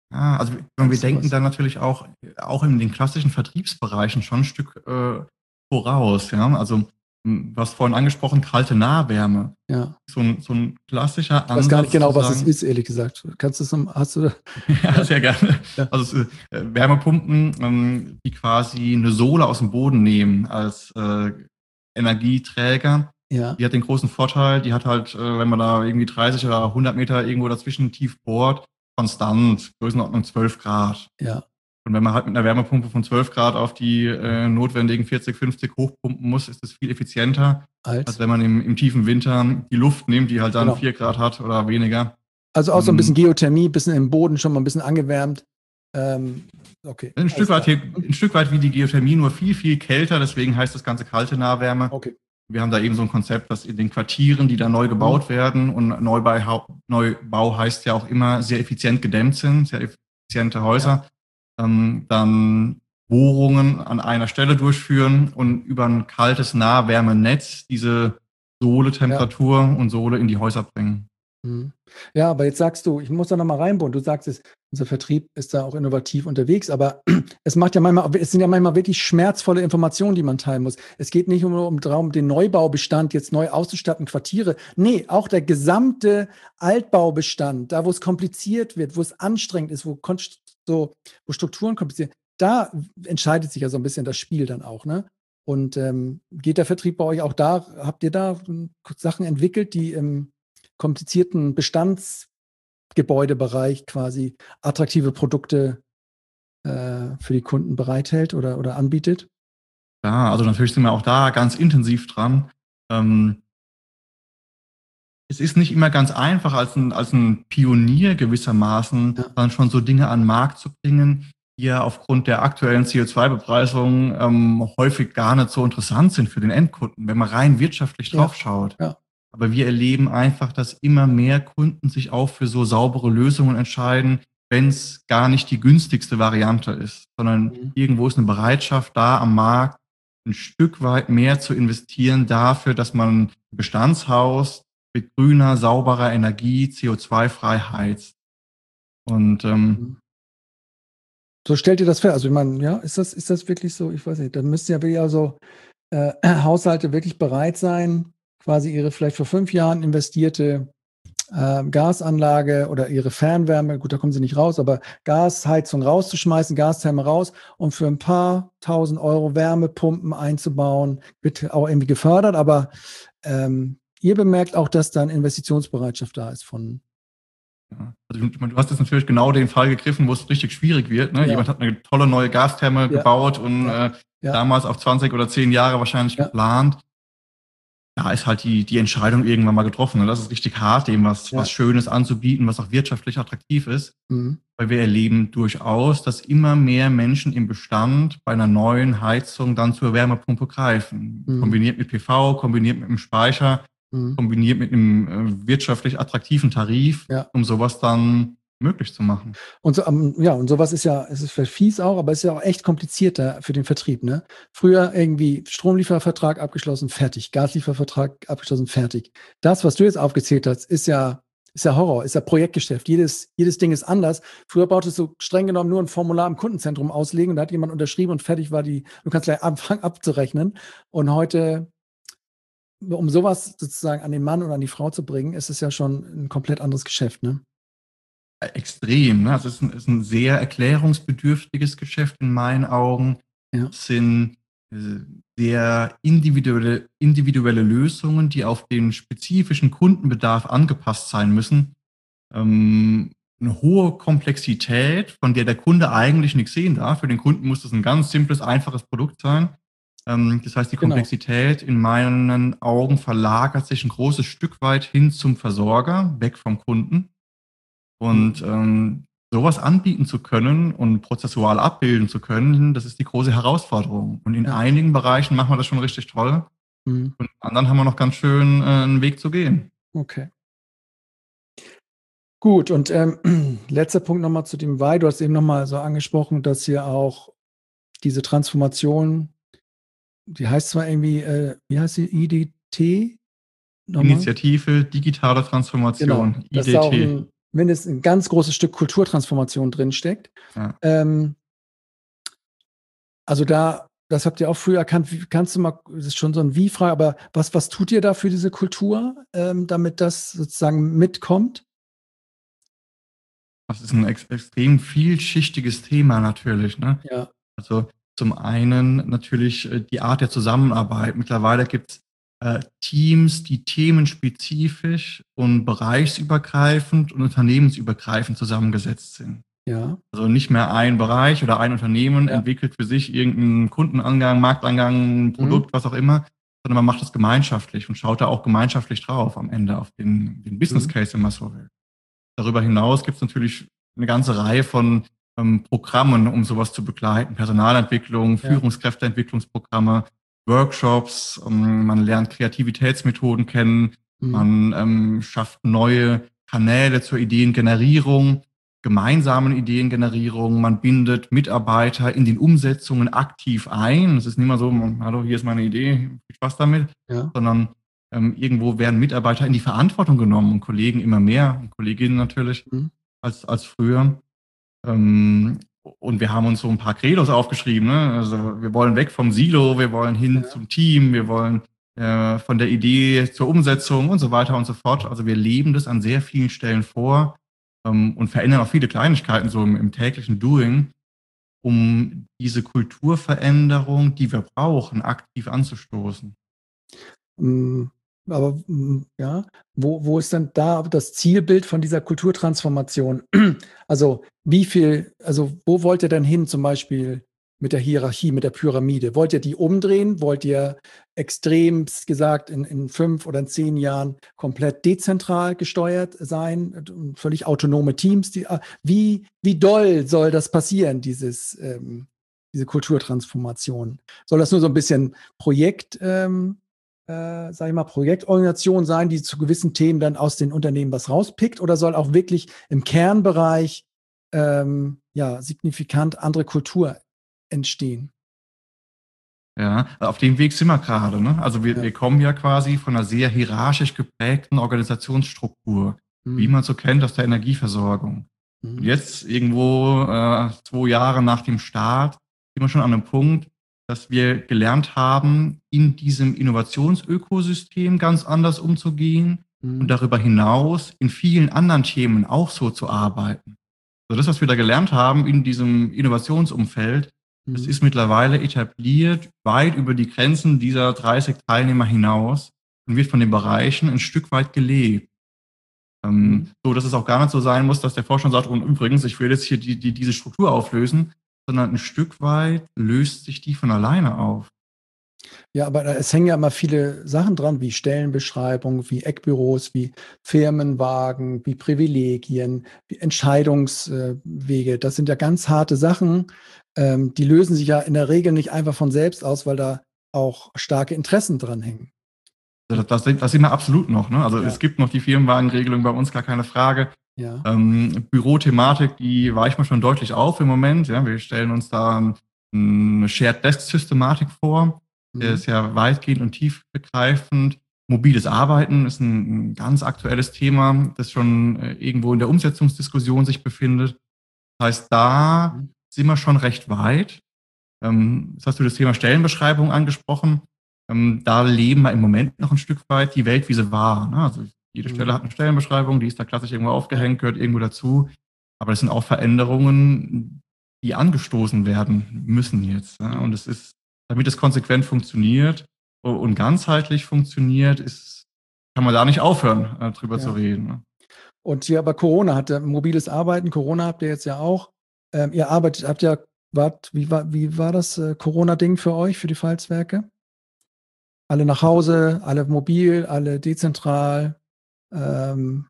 Ja, also wir wir denken dann natürlich auch auch in den klassischen Vertriebsbereichen schon 'n Stück, äh, voraus, ja? Also, hm, du hast vorhin angesprochen, kalte Nahwärme. Ja. So 'n so 'n klassischer Ich weiß gar nicht Ansatz zu genau, was es sagen ist, ehrlich gesagt. Kannst du's noch mal hast du da Ja, ja. sehr gerne. Ja. Also, es, äh, Wärmepumpen, ähm, die quasi 'ne Sohle aus'm Boden nehmen als, äh, Energieträger. Ja. Die hat den großen Vorteil, die hat halt, äh, wenn man da irgendwie dreißig oder hundert Meter irgendwo dazwischen tief bohrt, konstant, Größenordnung zwölf Grad. Ja. Und wenn man halt mit 'ner Wärmepumpe von zwölf Grad auf die, äh, notwendigen vierzig, fünfzig hochpumpen muss, ist das viel effizienter, als Als? wenn man im im tiefen Winter die Luft nimmt, die halt dann Genau. vier Grad hat oder weniger. Also auch so 'n bisschen Ähm Geothermie, bisschen im Boden schon mal 'n bisschen angewärmt. Ähm, okay, 'N Stück alles weit klar. he Mhm. 'n Stück weit wie die Geothermie, nur viel, viel kälter, deswegen heißt das Ganze kalte Nahwärme. Okay. Wir haben da eben so 'n Konzept, dass in den Quartieren, die da neu Mhm. gebaut werden und Neubei hau Neubau heißt ja auch immer sehr effizient gedämmt sind, sehr effiziente Ja. Häuser, ähm, dann Bohrungen an einer Stelle durchführen und über 'n kaltes Nahwärmenetz diese Ja. Sohle-Temperatur und Sohle in die Häuser bringen. Mhm. Ja, aber jetzt sagst du ich muss da noch mal reinbohren. Du sagst es, unser Vertrieb ist da auch innovativ unterwegs, aber es macht ja manchmal es sind ja manchmal wirklich schmerzvolle Informationen, die man teilen muss. Es geht nicht nur um Traum den Neubaubestand jetzt neu auszustatten, Quartiere. Ne, auch der gesamte Altbaubestand, da wo's kompliziert wird, wo's anstrengend ist, wo Konst so wo Strukturen kompliziert da entscheidet sich ja so 'n bisschen das Spiel dann auch, ne? Und, ähm, geht der Vertrieb bei euch auch da habt ihr da, hm, Sachen entwickelt, die im komplizierten Bestandsgebäudebereich quasi attraktive Produkte, äh, für die Kunden bereithält oder oder anbietet? Ja, also natürlich sind wir auch da ganz intensiv dran. Ähm Es ist nicht immer ganz einfach, als 'n als 'n Pionier gewissermaßen Ja. dann schon so Dinge an 'n Markt zu bringen, die ja aufgrund der aktuellen CO2-Bepreisung, ähm, häufig gar nicht so interessant sind für den Endkunden, wenn man rein wirtschaftlich Ja, drauf schaut. ja. Aber wir erleben einfach, dass immer mehr Kunden sich auch für so saubere Lösungen entscheiden, wenn's gar nicht die günstigste Variante ist, sondern Mhm. irgendwo ist 'ne Bereitschaft da am Markt, 'n Stück weit mehr zu investieren dafür, dass man Bestandshaus mit grüner, sauberer Energie CO2-frei heizt. Und, ähm Mhm. So stellt ihr das fe also ich meine, ja, ist das ist das wirklich so? Ich weiß nicht, dann müssten ja wirklich also, äh, Haushalte wirklich bereit sein, quasi ihre vielleicht vor fünf Jahren investierte, ähm, Gasanlage oder ihre Fernwärme gut, da kommen sie nicht raus, aber Gasheizung rauszuschmeißen, Gastherme raus und für 'n paar tausend Euro Wärmepumpen einzubauen. Wird auch irgendwie gefördert, aber, ähm, ihr bemerkt auch, dass da 'ne Investitionsbereitschaft da ist von Ja, also du du hast jetzt natürlich genau den Fall gegriffen, wo's richtig schwierig wird, ne? Ja. Jemand hat 'ne tolle neue Gastherme Ja, gebaut und, ja, äh, ja. damals auf zwanzig oder zehn Jahre wahrscheinlich Ja. geplant. Da ist halt die die Entscheidung irgendwann mal getroffen, ne? Das ist richtig hart, dem was Ja. was Schönes anzubieten, was auch wirtschaftlich attraktiv ist. Mhm. Weil wir erleben durchaus, dass immer mehr Menschen im Bestand bei 'ner neuen Heizung dann zur Wärmepumpe greifen. Mhm. Kombiniert mit PV, kombiniert mit 'nem Speicher, Mhm. kombiniert mit 'nem, äh, wirtschaftlich attraktiven Tarif, Ja. um so was dann möglich zu machen. Und so am ja, und so was ist ja es ist vielleicht fies auch, aber es ist ja auch echt komplizierter für den Vertrieb, ne? Früher irgendwie Stromliefervertrag abgeschlossen, fertig. Gasliefervertrag abgeschlossen, fertig. Das, was du jetzt aufgezählt hast, ist ja ist ja Horror, ist ja Projektgeschäft. Jedes jedes Ding ist anders. Früher brauchtest du streng genommen nur 'n Formular im Kundenzentrum auslegen und da hat jemand unterschrieben und fertig war die du kannst gleich anfangen abzurechnen. Und heute um so was sozusagen an den Mann oder an die Frau zu bringen, ist es ja schon 'n komplett anderes Geschäft, ne? Äh, extrem, ne? Also, es ist 'n ist 'n sehr erklärungsbedürftiges Geschäft in meinen Augen. Ja. Es sind, äh, sehr individuelle individuelle Lösungen, die auf den spezifischen Kundenbedarf angepasst sein müssen. Ähm, 'ne hohe Komplexität, von der der Kunde eigentlich nix sehen darf. Für den Kunden muss das 'n ganz simples, einfaches Produkt sein. Ähm, das heißt, die Genau. Komplexität in meinen Augen verlagert sich 'n großes Stück weit hin zum Versorger, weg vom Kunden. Und, Mhm. ähm, so was anbieten zu können und prozessual abbilden zu können, das ist die große Herausforderung. Und in Ja. einigen Bereichen machen wir das schon richtig toll Mhm. und in anderen haben wir noch ganz schön, äh, 'n Weg zu gehen. Okay. Gut und, ähm, letzter Punkt noch mal zu dem Why. Du hast eben noch mal so angesprochen, dass ihr auch diese Transformation die heißt zwar irgendwie, äh wie heißt sie? I-D-T? Noch mal? Initiative Digitale Genau, Transformation, dass da auch I-D-T. 'n wenn es ein ganz großes Stück Kulturtransformation drinsteckt. Ja. Ähm, also da, das habt ihr auch früher erkannt. Wie, kannst du mal, das ist schon so ein Wie-Frage, aber was, was tut ihr da für diese Kultur, ähm, damit das sozusagen mitkommt? Das ist ein ex extrem vielschichtiges Thema natürlich, ne? Ja, Also, zum einen natürlich, äh, die Art der Zusammenarbeit. Mittlerweile gibt's, äh, Teams, die themenspezifisch und bereichsübergreifend und unternehmensübergreifend zusammengesetzt sind. ja, Also, nicht mehr ein Bereich oder ein Unternehmen ja. entwickelt für sich irgendeinen Kundenangang, Markteingang, Mhm. Produkt, was auch immer, sondern man macht das gemeinschaftlich und schaut da auch gemeinschaftlich drauf am Ende auf den den Business Mhm. Case, wenn man so will. Darüber hinaus gibt es natürlich eine ganze Reihe von, ähm, Programmen, um sowas zu begleiten. Personalentwicklung, Ja. Führungskräfteentwicklungsprogramme, Workshops, ähm, man lernt Kreativitätsmethoden kennen, Mhm. man, ähm, schafft neue Kanäle zur Ideengenerierung, gemeinsamen Ideengenerierung, man bindet Mitarbeiter in den Umsetzungen aktiv ein. Es ist nicht mehr so: „Hallo, hier ist meine Idee, viel Spaß damit“, Ja. sondern ähm, irgendwo werden Mitarbeiter in die Verantwortung genommen und Kollegen immer mehr und Kolleginnen natürlich Mhm. als, als früher. Ähm, und wir haben uns so ein paar Credos aufgeschrieben. Ne? Also wir wollen weg vom Silo, wir wollen hin Ja. zum Team, wir wollen äh, von der Idee zur Umsetzung und so weiter und so fort. Also wir leben das an sehr vielen Stellen vor ähm, und verändern auch viele Kleinigkeiten so im, im täglichen Doing, um diese Kulturveränderung, die wir brauchen, aktiv anzustoßen. Hm, aber, hm, ja, wo wo ist denn da das Zielbild von dieser Kulturtransformation? Also, wie viel also, wo wollt ihr denn hin zum Beispiel mit der Hierarchie, mit der Pyramide? Wollt ihr die umdrehen? Wollt ihr extremst gesagt in in fünf oder in zehn Jahren komplett dezentral gesteuert sein, und völlig autonome Teams, die a wie wie doll soll das passieren, dieses, ähm diese Kulturtransformation? Soll das nur so ein bisschen Projekt, ähm äh, sage ich mal, Projektorganisation sein, die zu gewissen Themen dann aus den Unternehmen was rauspickt, oder soll auch wirklich im Kernbereich ähm, ja, signifikant andere Kultur entstehen? Ja, auf dem Weg sind wir gerade, ne? Also, wir Ja. wir kommen ja quasi von einer sehr hierarchisch geprägten Organisationsstruktur, wie Mhm. man so kennt aus der Energieversorgung. Und Mhm. jetzt irgendwo, äh, zwei Jahre nach dem Start sind wir schon an 'nem Punkt, dass wir gelernt haben, in diesem Innovationsökosystem ganz anders umzugehen und Mhm. darüber hinaus in vielen anderen Themen auch so zu arbeiten. Also, das, was wir da gelernt haben in diesem Innovationsumfeld, das Mhm. ist mittlerweile etabliert, weit über die Grenzen dieser dreißig Teilnehmer hinaus und wird von den Bereichen ein Stück weit gelebt. Ähm, Mhm. so dass es auch gar nicht so sein muss, dass der Vorstand sagt: „Und übrigens, ich will jetzt hier die die diese Struktur auflösen“, sondern ein Stück weit löst sich die von alleine auf. Ja, aber da es hängen ja immer viele Sachen dran, wie Stellenbeschreibung, wie Eckbüros, wie Firmenwagen, wie Privilegien, wie Entscheidungswege. Das sind ja ganz harte Sachen. Ähm, die lösen sich ja in der Regel nicht einfach von selbst aus, weil da auch starke Interessen dran hängen. Also, das das das sind wir absolut noch, ne? Also, Ja, es gibt noch die Firmenwagenregelung bei uns, gar keine Frage. ja. Ähm, Bürothematik, die weicht mir schon deutlich auf im Moment. Ja, wir stellen uns da 'n 'ne Shared Desk Systematik vor. Der Mhm. ist ja weitgehend und tiefgreifend. Mobiles Arbeiten ist ein 'n ganz aktuelles Thema, das schon, äh, irgendwo in der Umsetzungsdiskussion sich befindet. Das heißt, da Mhm. sind wir schon recht weit. Ähm, jetzt hast du das Thema Stellenbeschreibung angesprochen. Ähm, da leben wir im Moment noch ein Stück weit die Welt, wie sie war, ne? Also, jede Stelle Mhm. hat eine Stellenbeschreibung, die ist da klassisch irgendwo Ja, aufgehängt, gehört irgendwo dazu. Aber das sind auch Veränderungen, die angestoßen werden müssen jetzt, ja? mhm. Und es ist, damit es konsequent funktioniert u und ganzheitlich funktioniert, ist kann man da nicht aufhören, äh, drüber zu Ja. reden, ne? Und hier aber Corona hatte mobiles Arbeiten, Corona habt ihr jetzt ja auch. Ähm, ihr arbeitet habt ja wart wie war wie war das, äh, Corona-Ding für euch, für die Pfalzwerke? Alle nach Hause, alle mobil, alle dezentral. Ähm,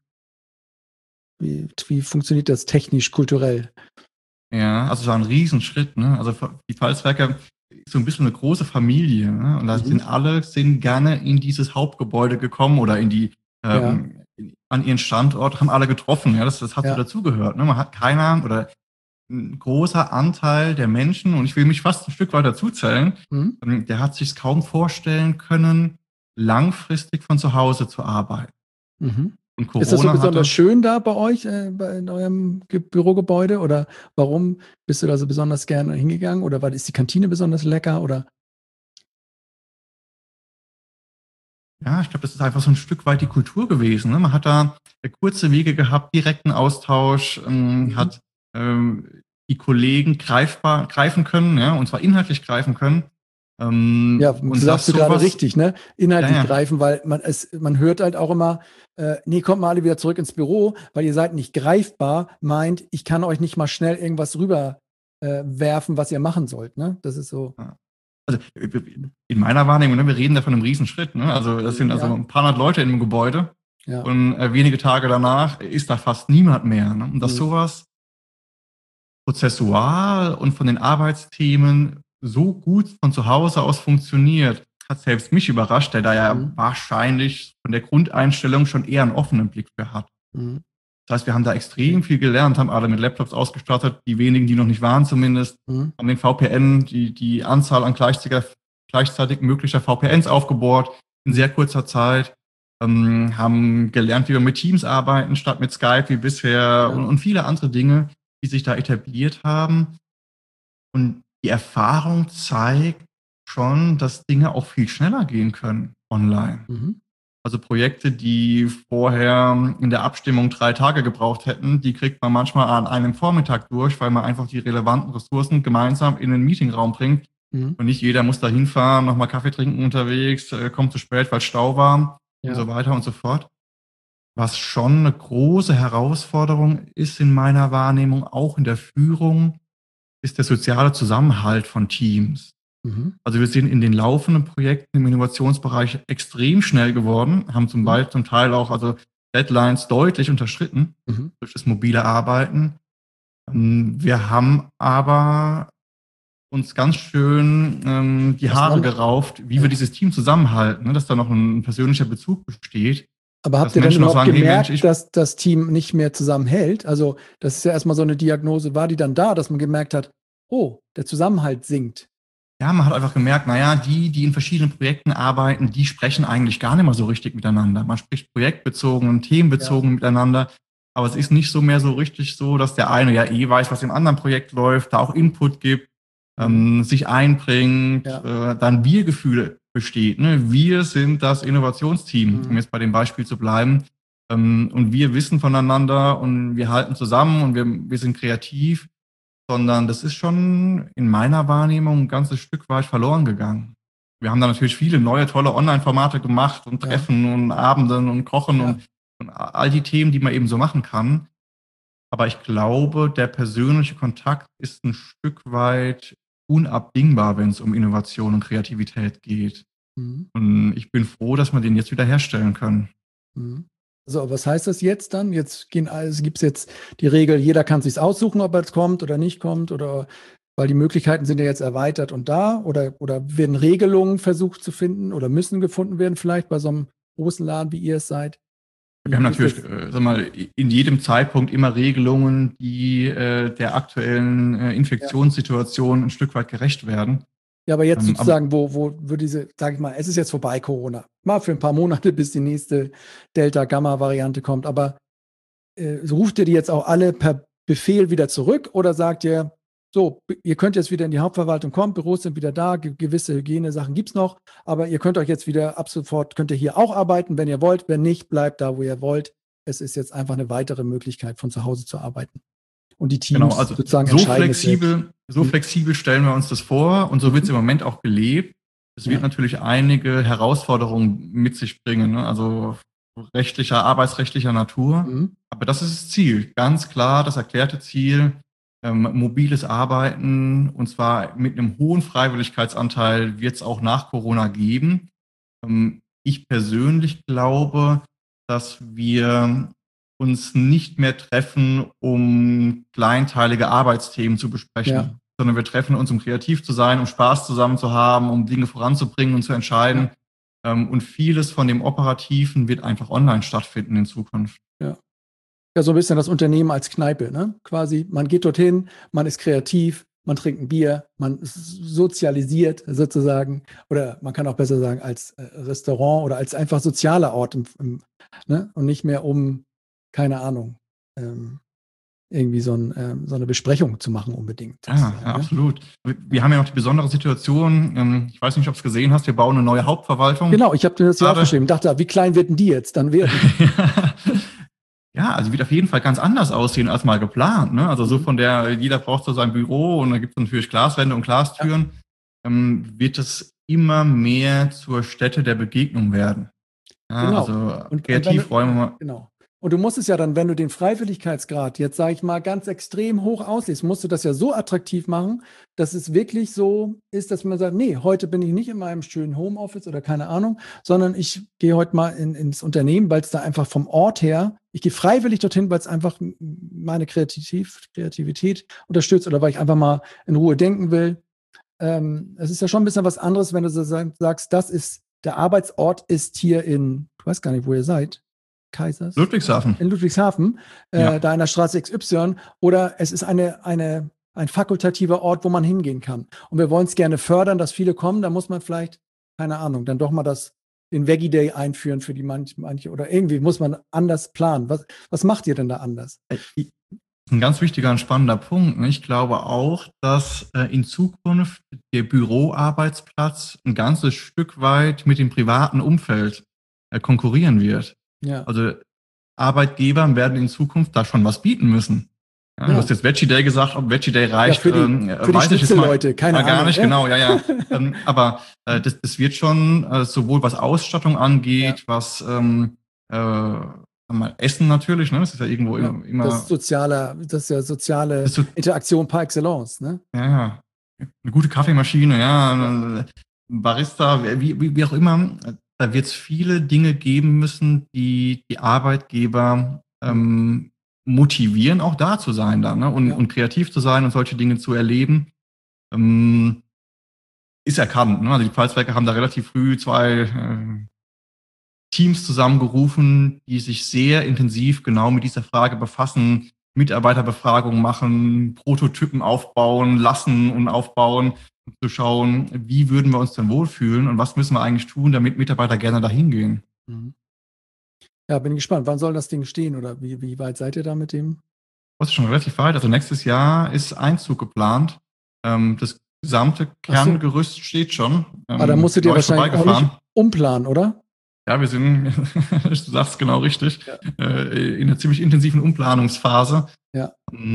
wie wie funktioniert das technisch, kulturell? Ja, also es war 'n Riesenschritt, ne? Also, v die Pfalzwerke ist so 'n bisschen 'ne große Familie, ne? Und da Mhm. sind alle sind gerne in dieses Hauptgebäude gekommen oder in die Ja, ähm, an ihren Standort, haben alle getroffen, ja? Das das hat so ja. dazugehört, ne? Man hat keiner oder 'n großer Anteil der Menschen, und ich will mich fast 'n Stück weit dazuzählen, Mhm. ähm, der hat sich's kaum vorstellen können, langfristig von zu Hause zu arbeiten. Mhm. Und Corona ist das so besonders hatte, schön da bei euch, äh, bei, in eurem Ge- Bürogebäude? Oder warum bist du da so besonders gerne hingegangen? Oder war, ist die Kantine besonders lecker? Oder? ja, ich glaube, das ist einfach so ein Stück weit die Kultur gewesen. Ne? Man hat da äh, kurze Wege gehabt, direkten Austausch, ähm, Mhm. hat ähm, die Kollegen greifbar greifen können, ja, und zwar inhaltlich greifen können. Ja, Ähm, das und sagst das du gerade sowas, richtig, ne? ja, Inhaltlich ja, greifen, weil man es, man hört halt auch immer, äh, nee, kommt mal alle wieder zurück ins Büro, weil ihr seid nicht greifbar, meint, ich kann euch nicht mal schnell irgendwas rüber äh, werfen, was ihr machen sollt, ne? Das ist so, ja. Also in meiner Wahrnehmung, ne, wir reden da von einem Riesenschritt. Ne? Also das sind also ja, ein paar hundert Leute in einem Gebäude ja. und äh, wenige Tage danach ist da fast niemand mehr. Ne? Und dass Mhm. sowas prozessual und von den Arbeitsthemen so gut von zu Hause aus funktioniert, hat selbst mich überrascht, der da ja Mhm. wahrscheinlich von der Grundeinstellung schon eher einen offenen Blick für hat. Mhm. Das heißt, wir haben da Okay. extrem viel gelernt, haben alle mit Laptops ausgestattet, die wenigen, die noch nicht waren zumindest, Mhm. haben den V P N, die, die Anzahl an gleichzeitig, gleichzeitig möglicher V P Ns aufgebohrt in Mhm. sehr kurzer Zeit, ähm, haben gelernt, wie wir mit Teams arbeiten, statt mit Skype wie bisher Ja. und, und viele andere Dinge, die sich da etabliert haben. Und die Erfahrung zeigt schon, dass Dinge auch viel schneller gehen können online. Mhm. Also Projekte, die vorher in der Abstimmung drei Tage gebraucht hätten, die kriegt man manchmal an einem Vormittag durch, weil man einfach die relevanten Ressourcen gemeinsam in den Meetingraum bringt. Mhm. Und nicht jeder muss da hinfahren, nochmal Kaffee trinken unterwegs, äh, kommt zu spät, weil Stau war und Ja. so weiter und so fort. Was schon eine große Herausforderung ist in meiner Wahrnehmung, auch in der Führung, ist der soziale Zusammenhalt von Teams. Mhm. Also wir sind in den laufenden Projekten im Innovationsbereich extrem schnell geworden, haben zum, Mhm. Beispiel, zum Teil auch also Deadlines deutlich unterschritten Mhm. durch das mobile Arbeiten. Ähm, Wir haben aber uns ganz schön ähm, die Haare Auseinander. gerauft, wie wir Ja. dieses Team zusammenhalten, ne, dass da noch ein persönlicher Bezug besteht, Aber habt dass ihr denn Menschen auch überhaupt sagen, hey Mensch, gemerkt, ich, dass das Team nicht mehr zusammenhält? Also, das ist ja erstmal so eine Diagnose. War die dann da, dass man gemerkt hat, oh, der Zusammenhalt sinkt? ja, man hat einfach gemerkt, naja, die, die in verschiedenen Projekten arbeiten, die sprechen eigentlich gar nicht mehr so richtig miteinander. Man spricht projektbezogen und Ja. themenbezogen miteinander, aber es ist nicht so mehr so richtig so, dass der eine ja eh weiß, was im anderen Projekt läuft, da auch Input gibt, Mhm. ähm, sich einbringt, Ja. äh, dann Wir-Gefühl besteht. Ne? Wir sind das Innovationsteam, um Mhm. jetzt bei dem Beispiel zu bleiben. Ähm, und wir wissen voneinander und wir halten zusammen und wir, wir sind kreativ, sondern das ist schon in meiner Wahrnehmung ein ganzes Stück weit verloren gegangen. Wir haben da natürlich viele neue, tolle Online-Formate gemacht und Ja. Treffen und Abenden und Kochen Ja. und, und all die Themen, die man eben so machen kann. Aber ich glaube, der persönliche Kontakt ist ein Stück weit unabdingbar, wenn es um Innovation und Kreativität geht. Mhm. Und ich bin froh, dass wir den jetzt wieder herstellen können. Mhm. So, was heißt das jetzt dann? Jetzt gehen also gibt es jetzt die Regel, jeder kann sich aussuchen, ob er jetzt kommt oder nicht kommt, oder weil die Möglichkeiten sind ja jetzt erweitert und da, oder, oder werden Regelungen versucht zu finden oder müssen gefunden werden, vielleicht bei so einem großen Laden, wie ihr es seid. Wir Wie, haben wie ist natürlich, das? äh, sag mal, in jedem Zeitpunkt immer Regelungen, die äh, der aktuellen äh, Ja. Infektionssituation ein Stück weit gerecht werden. Ja, aber jetzt Ähm, aber sozusagen, wo, wo würde diese, sag ich mal, es ist jetzt vorbei, Corona. Mal für ein paar Monate, bis die nächste Delta-Gamma-Variante kommt. Aber äh, ruft ihr die jetzt auch alle per Befehl wieder zurück oder sagt ihr, so, ihr könnt jetzt wieder in die Hauptverwaltung kommen, Büros sind wieder da, ge gewisse Hygienesachen gibt es noch, aber ihr könnt euch jetzt wieder ab sofort, könnt ihr hier auch arbeiten, wenn ihr wollt, wenn nicht, bleibt da, wo ihr wollt. Es ist jetzt einfach eine weitere Möglichkeit, von zu Hause zu arbeiten. Und die genau, Teams also sozusagen so entscheiden es selbst. flexibel, so Mhm. flexibel stellen wir uns das vor und so wird es Mhm. im Moment auch gelebt. Es wird Ja. natürlich einige Herausforderungen mit sich bringen, ne? Also rechtlicher, arbeitsrechtlicher Natur. Mhm. Aber das ist das Ziel, ganz klar das erklärte Ziel, ähm, mobiles Arbeiten und zwar mit einem hohen Freiwilligkeitsanteil wird es auch nach Corona geben. Ähm, ich persönlich glaube, dass wir uns nicht mehr treffen, um kleinteilige Arbeitsthemen zu Ja. besprechen, sondern wir treffen uns, um kreativ zu sein, um Spaß zusammen zu haben, um Dinge voranzubringen und zu entscheiden. Ja. Ähm, und vieles von dem Operativen wird einfach online stattfinden in Zukunft. Ja. Ja, so ein bisschen das Unternehmen als Kneipe, ne? Quasi, man geht dorthin, man ist kreativ, man trinkt ein Bier, man ist sozialisiert sozusagen, oder man kann auch besser sagen als äh, Restaurant oder als einfach sozialer Ort im, im, ne? Und nicht mehr um, keine Ahnung, ähm, irgendwie so, ein, ähm, so eine Besprechung zu machen unbedingt. Ja, ja, absolut. Wir, wir haben ja noch die besondere Situation, ähm, ich weiß nicht, ob du es gesehen hast, wir bauen eine neue Hauptverwaltung. Genau, ich habe dir das ja Aber- aufgeschrieben, dachte, wie klein wird denn die jetzt dann werden? Ja, also wird auf jeden Fall ganz anders aussehen als mal geplant. Ne? Also so Mhm. von der, jeder braucht so sein Büro und da gibt es natürlich Glaswände und Glastüren, ähm, wird es immer mehr zur Stätte der Begegnung werden. Ja, Genau. Also Und- und Kreativräume. Genau. Und du musst es ja dann, wenn du den Freiwilligkeitsgrad jetzt, sage ich mal, ganz extrem hoch auslegst, musst du das ja so attraktiv machen, dass es wirklich so ist, dass man sagt, nee, heute bin ich nicht in meinem schönen Homeoffice oder keine Ahnung, sondern ich gehe heute mal in, ins Unternehmen, weil es da einfach vom Ort her, ich gehe freiwillig dorthin, weil es einfach meine Kreativ Kreativität unterstützt oder weil ich einfach mal in Ruhe denken will. Ähm, es ist ja schon ein bisschen was anderes, wenn du so sagst, das ist, der Arbeitsort ist hier in, ich weiß gar nicht, wo ihr seid, Kaisers? Ludwigshafen. In Ludwigshafen, äh, Ja. da in der Straße X Y. Oder es ist eine, eine, ein fakultativer Ort, wo man hingehen kann. Und wir wollen es gerne fördern, dass viele kommen. Da muss man vielleicht, keine Ahnung, dann doch mal das, den Veggie Day einführen für die manche, manche. Oder irgendwie muss man anders planen. Was, was macht ihr denn da anders? Ein ganz wichtiger und spannender Punkt. Ich glaube auch, dass äh, in Zukunft der Büroarbeitsplatz ein ganzes Stück weit mit dem privaten Umfeld äh, konkurrieren wird. Ja. Also Arbeitgeber werden in Zukunft da schon was bieten müssen. Ja, Ja. Du hast jetzt Veggie Day gesagt, ob Veggie Day reicht, Ja, für die- ähm, für die weiß ich jetzt mal, Schnitzelleute, keine mal gar Ahnung, nicht ja. genau, ja, ja. ähm, aber äh, das, das wird schon äh, sowohl was Ausstattung angeht, was ähm, äh, mal Essen natürlich, ne? Das ist ja irgendwo Ja, immer, immer das ist soziale, das ist ja soziale Das ist so- Interaktion par excellence, ne? ja, ja. Eine gute Kaffeemaschine, ja, ein Barista, wie, wie, wie auch immer. Da wird es viele Dinge geben müssen, die die Arbeitgeber ähm, motivieren, auch da zu sein dann, ne? und, Ja. und kreativ zu sein und solche Dinge zu erleben. Ähm, ist erkannt. Ne? Also die Pfalzwerke haben da relativ früh zwei äh, Teams zusammengerufen, die sich sehr intensiv genau mit dieser Frage befassen, Mitarbeiterbefragungen machen, Prototypen aufbauen lassen und aufbauen, um zu schauen, wie würden wir uns denn wohlfühlen und was müssen wir eigentlich tun, damit Mitarbeiter gerne dahin gehen. Mhm. Ja, bin gespannt. Wann soll das Ding stehen oder wie, wie weit seid ihr da mit dem? Das ist schon relativ weit. Also nächstes Jahr ist Einzug geplant. Ähm, das gesamte Kerngerüst steht schon. Ähm, Ah, da musstet ihr war ich wahrscheinlich auch vorbeigefahren. nicht umplanen, oder? Ja, wir sind, du sagst es genau richtig, Ja. äh, in einer ziemlich intensiven Umplanungsphase. Ja.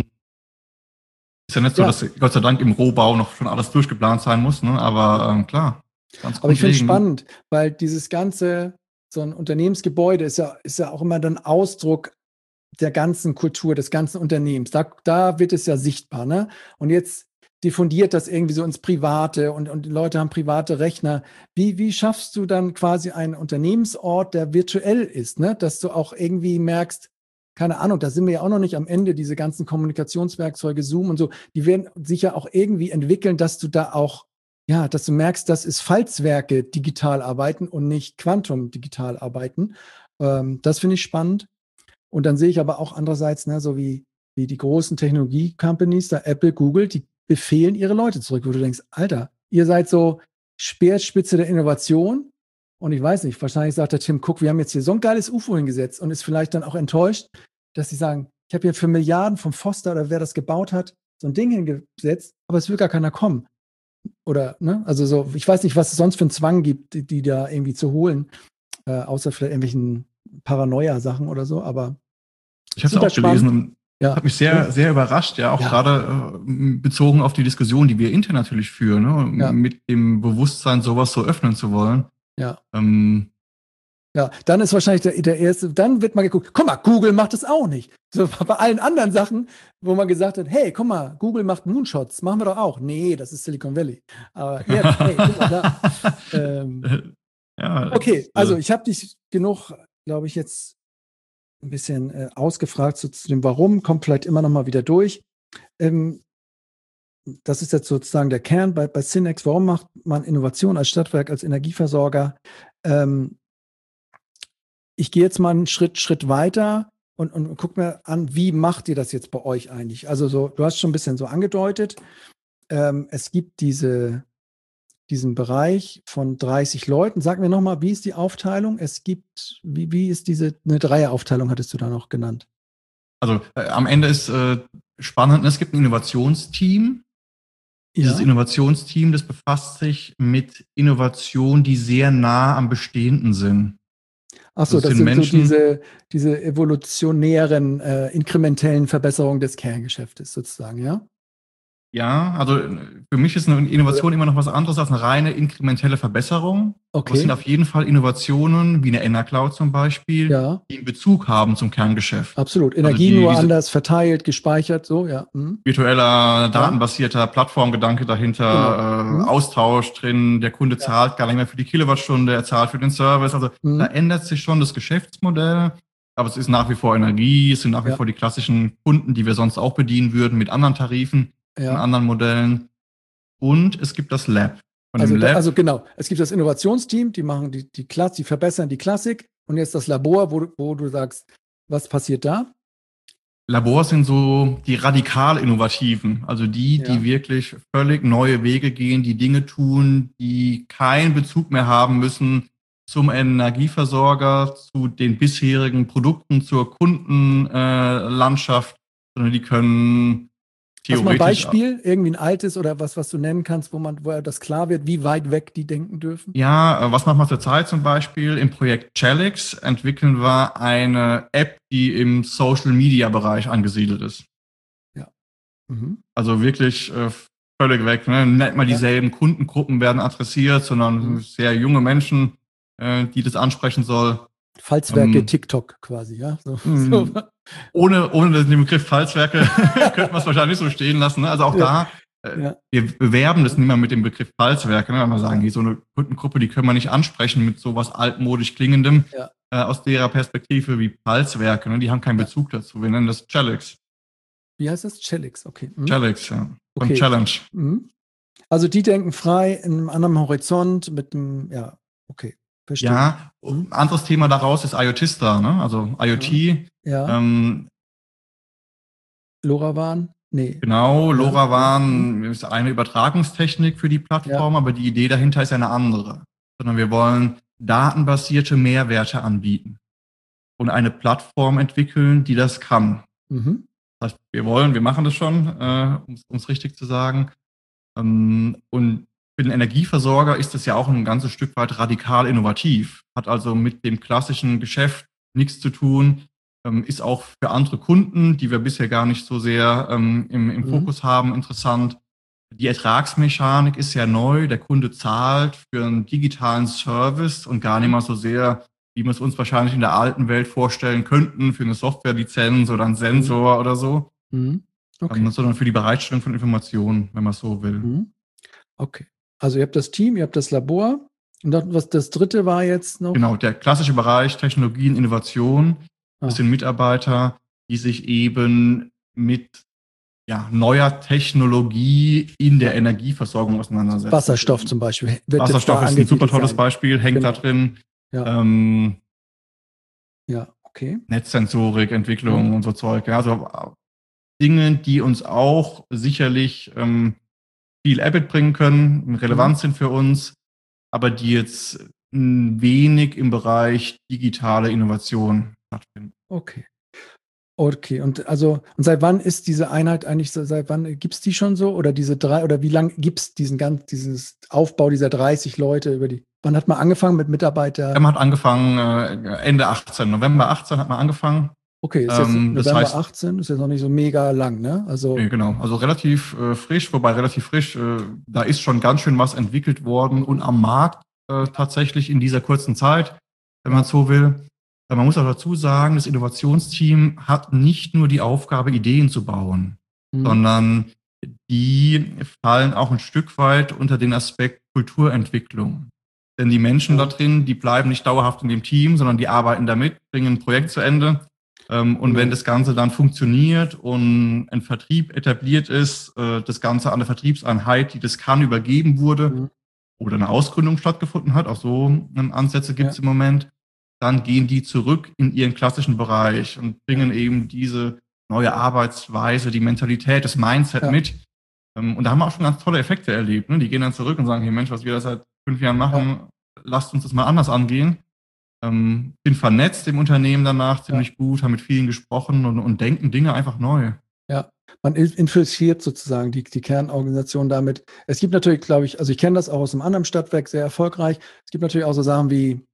Ist ja nicht so, Ja. dass Gott sei Dank im Rohbau noch schon alles durchgeplant sein muss, ne? Aber ähm, klar. Ganz Aber ich finde es grundlegend. spannend, weil dieses ganze, so ein Unternehmensgebäude ist ja, ist ja auch immer dann Ausdruck der ganzen Kultur, des ganzen Unternehmens. Da, da wird es ja sichtbar, ne? Und jetzt diffundiert das irgendwie so ins Private und, und die Leute haben private Rechner. Wie, wie schaffst du dann quasi einen Unternehmensort, der virtuell ist, ne? Dass du auch irgendwie merkst, keine Ahnung, da sind wir ja auch noch nicht am Ende, diese ganzen Kommunikationswerkzeuge, Zoom und so, die werden sich ja auch irgendwie entwickeln, dass du da auch, ja, dass du merkst, dass es Falzwerke digital arbeiten und nicht Quantum digital arbeiten. Ähm, das finde ich spannend. Und dann sehe ich aber auch andererseits, ne, so wie, wie die großen Technologie-Companies, da Apple, Google, die befehlen ihre Leute zurück, wo du denkst, Alter, ihr seid so Speerspitze der Innovation. Und ich weiß nicht, wahrscheinlich sagt der Tim Cook, wir haben jetzt hier so ein geiles U F O hingesetzt und ist vielleicht dann auch enttäuscht, dass sie sagen, ich habe hier für Milliarden vom Foster oder wer das gebaut hat, so ein Ding hingesetzt, aber es will gar keiner kommen. Oder, ne, also so, ich weiß nicht, was es sonst für einen Zwang gibt, die, die da irgendwie zu holen, äh, außer vielleicht irgendwelchen Paranoia-Sachen oder so, aber Ich habe es super auch gelesen spannend. und ja. hat mich sehr, sehr überrascht, ja, auch Ja. gerade äh, bezogen auf die Diskussion, die wir intern natürlich führen, ne? Ja. Mit dem Bewusstsein, sowas so öffnen zu wollen. Ja. Ähm, Ja, dann ist wahrscheinlich der, der erste, dann wird mal geguckt, guck mal, Google macht das auch nicht. So bei allen anderen Sachen, wo man gesagt hat, hey, guck mal, Google macht Moonshots, machen wir doch auch. Nee, das ist Silicon Valley. Aber jetzt, hey, guck mal da. Ähm, ja, okay, das, äh, also ich habe dich genug, glaube ich, jetzt ein bisschen äh, ausgefragt zu, zu dem Warum, kommt vielleicht immer noch mal wieder durch. Ähm, das ist jetzt sozusagen der Kern bei, bei Synex. Warum macht man Innovation als Stadtwerk, als Energieversorger? Ähm, ich gehe jetzt mal einen Schritt, Schritt weiter und, und, und guck mir an, wie macht ihr das jetzt bei euch eigentlich? Also so, du hast schon ein bisschen so angedeutet. ähm, es gibt diese, diesen Bereich von dreißig Leuten. Sag mir nochmal, wie ist die Aufteilung? Es gibt, wie, wie ist diese, eine Dreieraufteilung hattest du da noch genannt? Also äh, am Ende ist äh, spannend, es gibt ein Innovationsteam. Dieses Ja. Innovationsteam, das befasst sich mit Innovationen, die sehr nah am Bestehenden sind. Achso, Das das sind sind so Menschen, diese, diese evolutionären, äh, inkrementellen Verbesserungen des Kerngeschäftes sozusagen, ja? ja, also äh, für mich ist eine Oder? Innovation immer noch was anderes als eine reine inkrementelle Verbesserung. Aber es sind Okay, auf jeden Fall Innovationen, wie eine Enercloud zum Beispiel, ja, die einen Bezug haben zum Kerngeschäft. absolut. Also Energie die, nur diese anders verteilt, gespeichert, so, ja. Hm. virtueller, Ja, datenbasierter Plattformgedanke genau. dahinter, äh, Hm. Austausch drin, der Kunde Ja. zahlt gar nicht mehr für die Kilowattstunde, er zahlt für den Service. Also da Hm. ändert sich schon das Geschäftsmodell, aber es ist nach wie vor Energie, es sind nach wie Ja. vor die klassischen Kunden, die wir sonst auch bedienen würden mit anderen Tarifen und Ja. anderen Modellen. Und es gibt das Lab. Von Also, dem da, Lab, also genau, es gibt das Innovationsteam, die machen die, die Klasse, die verbessern die Klassik und jetzt das Labor, wo, du- wo du sagst, was passiert da? Labors sind so die radikal Innovativen, also die, Ja. die wirklich völlig neue Wege gehen, die Dinge tun, die keinen Bezug mehr haben müssen zum Energieversorger, zu den bisherigen Produkten, zur Kundenlandschaft, äh, Landschaft, sondern die können Hast du mal ein theoretisch, Beispiel, irgendwie ein altes oder was, was du nennen kannst, wo man, wo das klar wird, wie weit weg die denken dürfen? ja, äh, was machen wir zurzeit zum Beispiel? Im Projekt Chelix entwickeln wir eine App, die im Social-Media-Bereich angesiedelt ist. Mhm. Also wirklich äh, völlig weg. Ne? Nicht mal Ja. dieselben Kundengruppen werden adressiert, sondern Mhm. sehr junge Menschen, äh, die das ansprechen soll. Falzwerke Ähm, TikTok quasi, ja. So, mh, so. ohne, ohne den Begriff Falzwerke könnte man es wahrscheinlich so stehen lassen. Ne? Also auch Ja. da, äh, Ja. wir bewerben das nicht mehr mit dem Begriff Falzwerke. Ne? Wenn wir sagen, Ja. hier so eine Kundengruppe, die können wir nicht ansprechen mit sowas altmodisch klingendem Ja. äh, aus derer Perspektive wie Falzwerke. Ne? Die haben keinen Ja. Bezug dazu. Wir nennen das Chelix. Wie heißt das? Chelix, okay. Mhm. Chelix, ja. Von Okay. Challenge. Mhm. Also die denken frei in einem anderen Horizont mit einem, ja, okay, verstehe. Ja, Mhm. ein anderes Thema daraus ist IoTista, ne? Also IoT, Ja, ähm, LoRaWAN? Nee. genau, Ja. LoRaWAN ist eine Übertragungstechnik für die Plattform, aber die Idee dahinter ist eine andere. Sondern wir wollen datenbasierte Mehrwerte anbieten und eine Plattform entwickeln, die das kann. Mhm. Das heißt, wir wollen, wir machen das schon, äh, um es richtig zu sagen. Ähm, und für den Energieversorger ist das ja auch ein ganzes Stück weit radikal innovativ. Hat also mit dem klassischen Geschäft nichts zu tun. Ähm, ist auch für andere Kunden, die wir bisher gar nicht so sehr ähm, im, im Mhm. Fokus haben, interessant. Die Ertragsmechanik ist ja neu. Der Kunde zahlt für einen digitalen Service und gar nicht mal so sehr, wie wir es uns wahrscheinlich in der alten Welt vorstellen könnten, für eine Softwarelizenz oder einen Sensor oder so. Mhm. Okay. Ähm, sondern für die Bereitstellung von Informationen, wenn man es so will. Mhm. Okay. Also ihr habt das Team, ihr habt das Labor. Und das, was das dritte war jetzt noch? Genau, der klassische Bereich Technologien, Innovation. Das Ah. sind Mitarbeiter, die sich eben mit ja, neuer Technologie in der Energieversorgung auseinandersetzen. Wasserstoff zum Beispiel. Wird Wasserstoff jetzt da ist ein super angesiedelt tolles sein. Beispiel, hängt Genau. da drin. Ja. Ähm, Ja, okay. Netzsensorik, Entwicklung Mhm. und so Zeug. Ja, also äh, Dinge, die uns auch sicherlich ähm, viel Ebit bringen können, relevant Mhm. sind für uns, aber die jetzt mh, wenig im Bereich digitale Innovation stattfinden. Okay. Okay, und also, und seit wann ist diese Einheit eigentlich so, seit wann gibt es die schon so? Oder diese drei, oder wie lange gibt es diesen ganz, dieses Aufbau dieser dreißig Leute über die, wann hat man angefangen mit Mitarbeiter? Man hat angefangen äh, Ende achtzehn, November achtzehn hat man angefangen. Okay, ist jetzt Ähm, das November heißt, achtzehn, ist jetzt noch nicht so mega lang, ne? Also, nee, genau, also relativ äh, frisch, wobei relativ frisch, äh, da ist schon ganz schön was entwickelt worden und am Markt äh, tatsächlich in dieser kurzen Zeit, wenn man so will. Äh, Man muss auch dazu sagen, das Innovationsteam hat nicht nur die Aufgabe, Ideen zu bauen, mhm. sondern die fallen auch ein Stück weit unter den Aspekt Kulturentwicklung. Denn die Menschen Ja. da drin, die bleiben nicht dauerhaft in dem Team, sondern die arbeiten damit, bringen ein Projekt zu Ende. Ähm, und Genau. wenn das Ganze dann funktioniert und ein Vertrieb etabliert ist, äh, das Ganze an eine Vertriebseinheit, die das kann, übergeben wurde Mhm. oder eine Ausgründung stattgefunden hat, auch so ähm, Ansätze gibt es Ja. im Moment, dann gehen die zurück in ihren klassischen Bereich und bringen eben diese neue Arbeitsweise, die Mentalität, das Mindset Ja. mit, Ähm, und da haben wir auch schon ganz tolle Effekte erlebt. Ne? Die gehen dann zurück und sagen, hey Mensch, was wir da seit fünf Jahren machen, ja. lasst uns das mal anders angehen. Ähm, sind vernetzt im Unternehmen danach ziemlich ja. gut, haben mit vielen gesprochen und, und denken Dinge einfach neu. Ja, man infiltriert sozusagen die, die Kernorganisation damit. Es gibt natürlich, glaube ich, also ich kenne das auch aus einem anderen Stadtwerk sehr erfolgreich. Es gibt natürlich auch so Sachen wie,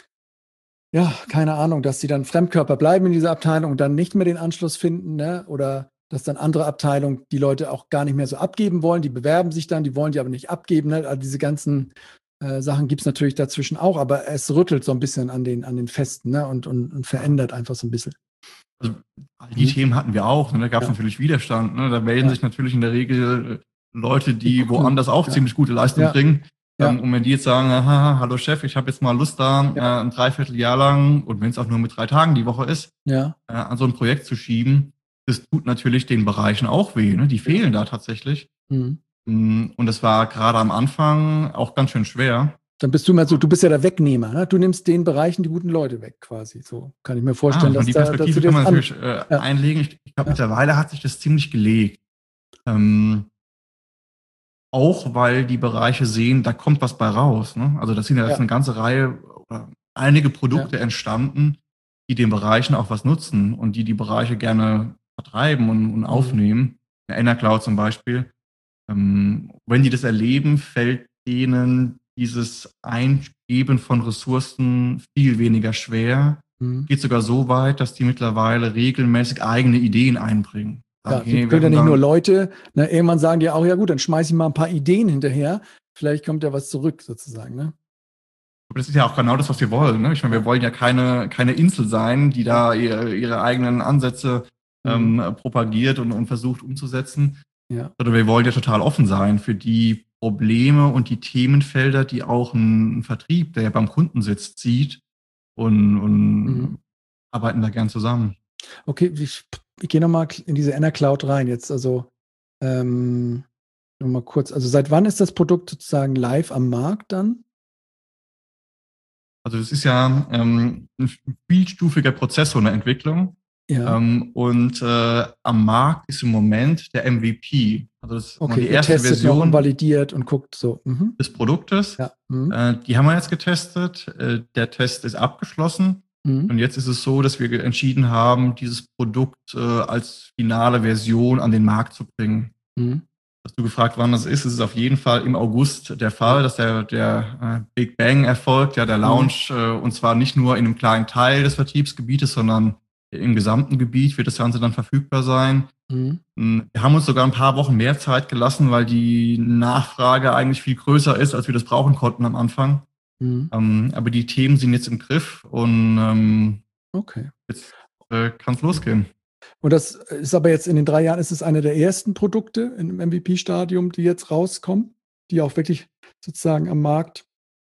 ja, keine Ahnung, dass sie dann Fremdkörper bleiben in dieser Abteilung und dann nicht mehr den Anschluss finden, ne? Oder dass dann andere Abteilungen die Leute auch gar nicht mehr so abgeben wollen. Die bewerben sich dann, die wollen die aber nicht abgeben. Ne? Also diese ganzen äh, Sachen gibt es natürlich dazwischen auch, aber es rüttelt so ein bisschen an den, an den Festen, ne? und, und, und verändert einfach so ein bisschen. Also die mhm. Themen hatten wir auch. Ne? Da gab es ja. natürlich Widerstand. Ne? Da melden ja. sich natürlich in der Regel Leute, die woanders auch ja. ziemlich gute Leistung ja. bringen. Ja. Ähm, und wenn die jetzt sagen, aha, hallo Chef, ich habe jetzt mal Lust da, ja. äh, ein Dreivierteljahr lang, und wenn es auch nur mit drei Tagen die Woche ist, ja. äh, an so ein Projekt zu schieben, das tut natürlich den Bereichen auch weh. Ne? Die fehlen da tatsächlich. Mhm. Und das war gerade am Anfang auch ganz schön schwer. Dann bist du mal so, du bist ja der Wegnehmer, ne? Du nimmst den Bereichen die guten Leute weg, quasi. So kann ich mir vorstellen, ah, dass die da, Perspektive dass du kann man das natürlich an, äh, ja. einlegen. Ich, ich glaube, ja. mittlerweile hat sich das ziemlich gelegt. Ähm, auch weil die Bereiche sehen, da kommt was bei raus. Ne? Also das sind ja, ja. eine ganze Reihe oder einige Produkte ja. entstanden, die den Bereichen auch was nutzen und die die Bereiche gerne vertreiben und, und mhm. aufnehmen. Der Enercloud zum Beispiel. Ähm, wenn die das erleben, fällt denen dieses Eingeben von Ressourcen viel weniger schwer. Mhm. Geht sogar so weit, dass die mittlerweile regelmäßig eigene Ideen einbringen. Ja, sagen, hey, können ja nicht nur Leute, ne, irgendwann sagen die auch, ja gut, dann schmeiß ich mal ein paar Ideen hinterher, vielleicht kommt ja was zurück sozusagen. Ne? Aber das ist ja auch genau das, was wir wollen. Ne? Ich meine, wir wollen ja keine, keine Insel sein, die da ihre, ihre eigenen Ansätze mhm. ähm, propagiert und, und versucht umzusetzen. Ja. Sondern wir wollen ja total offen sein für die Probleme und die Themenfelder, die auch ein Vertrieb, der ja beim Kunden sitzt, sieht und, und mhm. arbeiten da gern zusammen. Okay, ich, ich gehe nochmal in diese Enercloud rein jetzt. Also ähm, nochmal kurz, also seit wann ist das Produkt sozusagen live am Markt dann? Also das ist ja ähm, ein vielstufiger Prozess so eine Entwicklung. Ja. Ähm, und äh, am Markt ist im Moment der M V P. Also das okay, die erste Version noch und validiert und guckt so. Mhm. des Produktes. Ja. Mhm. Äh, die haben wir jetzt getestet. Äh, der Test ist abgeschlossen. Mhm. Und jetzt ist es so, dass wir entschieden haben, dieses Produkt äh, als finale Version an den Markt zu bringen. Mhm. Hast du gefragt, wann das ist? Es ist auf jeden Fall im August der Fall, dass der, der äh, Big Bang erfolgt, ja, der Launch, mhm. äh, und zwar nicht nur in einem kleinen Teil des Vertriebsgebietes, sondern im gesamten Gebiet wird das Ganze dann verfügbar sein. Mhm. Wir haben uns sogar ein paar Wochen mehr Zeit gelassen, weil die Nachfrage eigentlich viel größer ist, als wir das brauchen konnten am Anfang. Mhm. Ähm, aber die Themen sind jetzt im Griff und ähm, okay. jetzt äh, kann es losgehen. Und das ist aber jetzt in den drei Jahren, ist es eine der ersten Produkte im M V P-Stadium, die jetzt rauskommen, die auch wirklich sozusagen am Markt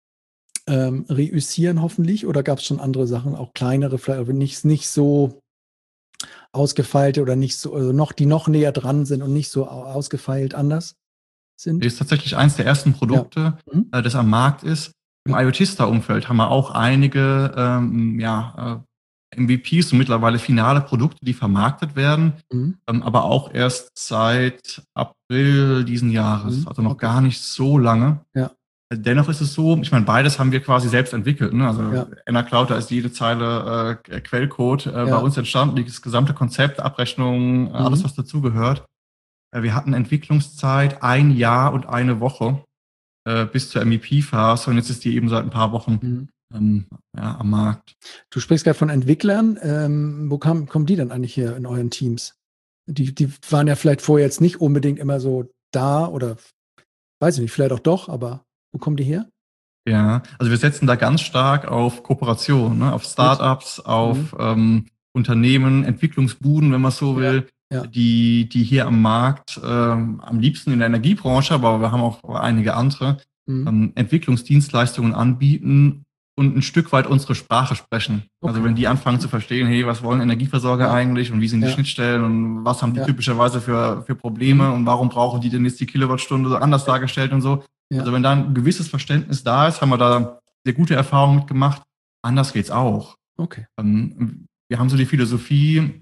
ähm, reüssieren hoffentlich? Oder gab es schon andere Sachen, auch kleinere, vielleicht nicht, nicht so ausgefeilte oder nicht so, also noch, die noch näher dran sind und nicht so ausgefeilt anders sind? Das ist tatsächlich eins der ersten Produkte, ja. mhm. äh, das am Markt ist. Im ja. IoT-Star-Umfeld haben wir auch einige ähm, ja, äh, M V Ps und mittlerweile finale Produkte, die vermarktet werden, mhm. ähm, aber auch erst seit April diesen Jahres, mhm. also noch okay. gar nicht so lange. Ja. Dennoch ist es so, ich meine, beides haben wir quasi selbst entwickelt. Ne? Also ja. Enercloud, da ist jede Zeile äh, Quellcode äh, ja. bei uns entstanden, das gesamte Konzept, Abrechnung, äh, mhm. alles, was dazugehört. Äh, wir hatten Entwicklungszeit ein Jahr und eine Woche äh, bis zur M V P-Phase und jetzt ist die eben seit ein paar Wochen mhm. ähm, ja, am Markt. Du sprichst gerade von Entwicklern. Ähm, wo kam, kommen die dann eigentlich hier in euren Teams? Die, die waren ja vielleicht vorher jetzt nicht unbedingt immer so da oder weiß ich nicht, vielleicht auch doch, aber wo kommen die her? Ja, also wir setzen da ganz stark auf Kooperation, ne? Auf Startups, auf mhm. ähm, Unternehmen, Entwicklungsbuden, wenn man so will, ja, ja. die die hier am Markt ähm, am liebsten in der Energiebranche, aber wir haben auch einige andere mhm. ähm, Entwicklungsdienstleistungen anbieten und ein Stück weit unsere Sprache sprechen. Okay. Also wenn die anfangen zu verstehen, hey, was wollen Energieversorger ja. eigentlich und wie sind die ja. Schnittstellen und was haben die ja. typischerweise für für Probleme mhm. und warum brauchen die denn jetzt die Kilowattstunde so anders dargestellt und so. Ja. Also wenn da ein gewisses Verständnis da ist, haben wir da sehr gute Erfahrungen mitgemacht. Anders geht's auch. Okay. Ähm, wir haben so die Philosophie,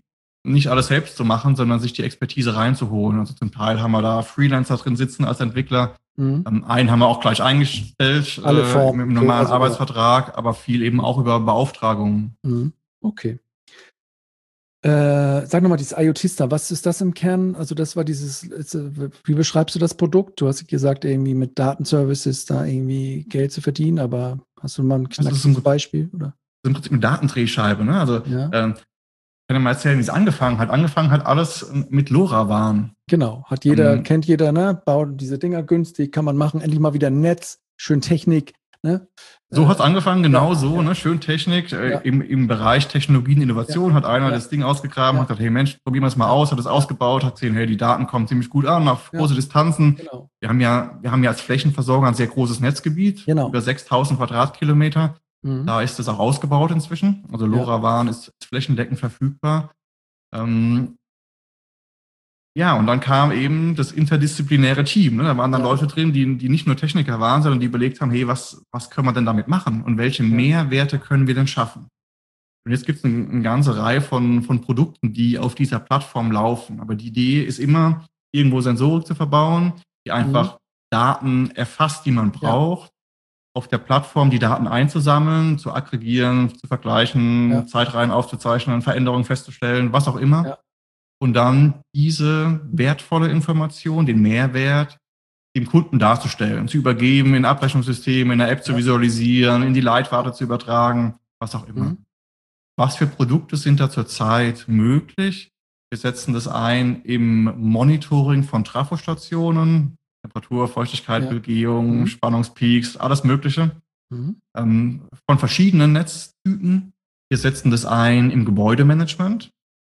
nicht alles selbst zu machen, sondern sich die Expertise reinzuholen. Also zum Teil haben wir da Freelancer drin sitzen als Entwickler. Mhm. Ähm, einen haben wir auch gleich eingestellt, Alle Formen. äh, mit einem normalen also, Arbeitsvertrag, ja. Aber viel eben auch über Beauftragungen. Mhm. Okay. Äh, sag nochmal, dieses IoT-Star, was ist das im Kern? Also das war dieses, wie beschreibst du das Produkt? Du hast gesagt, irgendwie mit Datenservices da irgendwie Geld zu verdienen, aber hast du mal ein knackiges Beispiel? Oder? Im Prinzip eine Datendrehscheibe, ne? Also ja. ähm, ich kann ja mal erzählen, wie es angefangen hat. Angefangen hat alles mit LoRaWAN. Genau, hat jeder, um, kennt jeder, ne? Baut diese Dinger günstig, kann man machen, endlich mal wieder ein Netz, schön Technik. Ne? So äh, hat es angefangen, genau ja, so, ja. Ne? Schön Technik. Äh, ja. im, Im Bereich Technologien, Innovation ja. hat einer ja. das Ding ausgegraben, ja. hat gesagt, hey Mensch, probieren wir es mal ja. aus, hat es ja. ausgebaut, hat gesehen, hey, die Daten kommen ziemlich gut an, auf ja. große Distanzen. Genau. Wir haben ja, wir haben ja als Flächenversorger ein sehr großes Netzgebiet, genau. über sechstausend Quadratkilometer. Mhm. Da ist es auch ausgebaut inzwischen. Also LoRaWAN ja. ist flächendeckend verfügbar. Ähm, Ja, und dann kam eben das interdisziplinäre Team. Ne? Da waren dann ja. Leute drin, die, die nicht nur Techniker waren, sondern die überlegt haben, hey, was, was können wir denn damit machen? Und welche ja. Mehrwerte können wir denn schaffen? Und jetzt gibt es eine, eine ganze Reihe von, von Produkten, die auf dieser Plattform laufen. Aber die Idee ist immer, irgendwo Sensorik zu verbauen, die einfach mhm. Daten erfasst, die man braucht, ja. auf der Plattform die Daten einzusammeln, zu aggregieren, zu vergleichen, ja. Zeitreihen aufzuzeichnen, Veränderungen festzustellen, was auch immer. Ja. Und dann diese wertvolle Information, den Mehrwert, dem Kunden darzustellen, zu übergeben, in Abrechnungssysteme, in der App ja. zu visualisieren, in die Leitwarte zu übertragen, was auch immer. Mhm. Was für Produkte sind da zurzeit möglich? Wir setzen das ein im Monitoring von Trafostationen, Temperatur, Feuchtigkeit, ja. Begehung, mhm. Spannungspeaks, alles Mögliche. Mhm. Ähm, von verschiedenen Netztypen. Wir setzen das ein im Gebäudemanagement.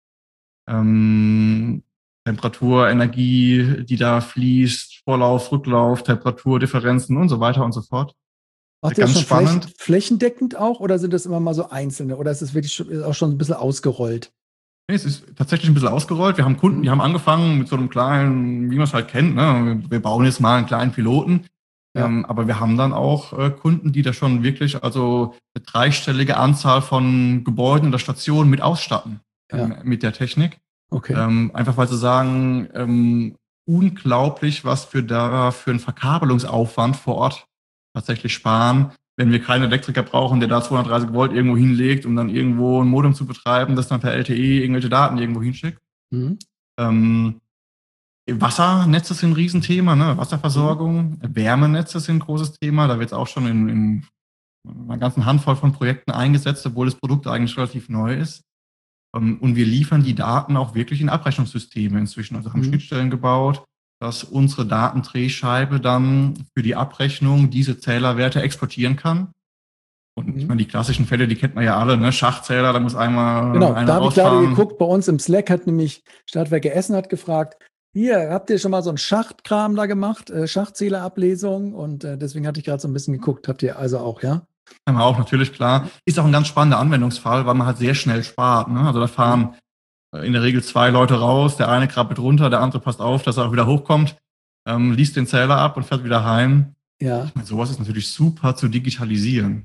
Ähm, Temperatur, Energie, die da fließt, Vorlauf, Rücklauf, Temperaturdifferenzen und so weiter und so fort. Macht ihr das schon spannend. Flächen, flächendeckend auch oder sind das immer mal so einzelne oder ist es wirklich schon, ist auch schon ein bisschen ausgerollt? Nee, es ist tatsächlich ein bisschen ausgerollt. Wir haben Kunden, mhm. die haben angefangen mit so einem kleinen, wie man es halt kennt, ne? Wir bauen jetzt mal einen kleinen Piloten. Ja. Ähm, aber wir haben dann auch äh, Kunden, die da schon wirklich also eine dreistellige Anzahl von Gebäuden oder Stationen mit ausstatten. Ja. Mit der Technik. Okay. Ähm, einfach weil sie sagen, ähm, unglaublich, was wir da für einen Verkabelungsaufwand vor Ort tatsächlich sparen, wenn wir keinen Elektriker brauchen, der da zweihundertdreißig Volt irgendwo hinlegt, um dann irgendwo ein Modem zu betreiben, das dann per L T E irgendwelche Daten irgendwo hinschickt. Mhm. Ähm, Wassernetze sind ein Riesenthema, ne? Wasserversorgung, mhm. Wärmenetze sind ein großes Thema. Da wird es auch schon in, in einer ganzen Handvoll von Projekten eingesetzt, obwohl das Produkt eigentlich relativ neu ist. Und wir liefern die Daten auch wirklich in Abrechnungssysteme inzwischen. Also haben mhm. Schnittstellen gebaut, dass unsere Datendrehscheibe dann für die Abrechnung diese Zählerwerte exportieren kann. Und mhm. ich meine, die klassischen Fälle, die kennt man ja alle, ne? Schachtzähler, da muss einmal genau, einer da habe ich gerade rausfahren. geguckt, bei uns im Slack hat nämlich Stadtwerke Essen hat gefragt, hier, habt ihr schon mal so einen Schachtkram da gemacht, äh, Schachtzählerablesung? Und äh, deswegen hatte ich gerade so ein bisschen geguckt. Habt ihr also auch, ja? Haben wir auch, natürlich, klar. Ist auch ein ganz spannender Anwendungsfall, weil man halt sehr schnell spart. Ne? Also da fahren in der Regel zwei Leute raus, der eine krabbelt runter, der andere passt auf, dass er auch wieder hochkommt, ähm, liest den Zähler ab und fährt wieder heim. Ja. Ich meine, sowas ist natürlich super zu digitalisieren.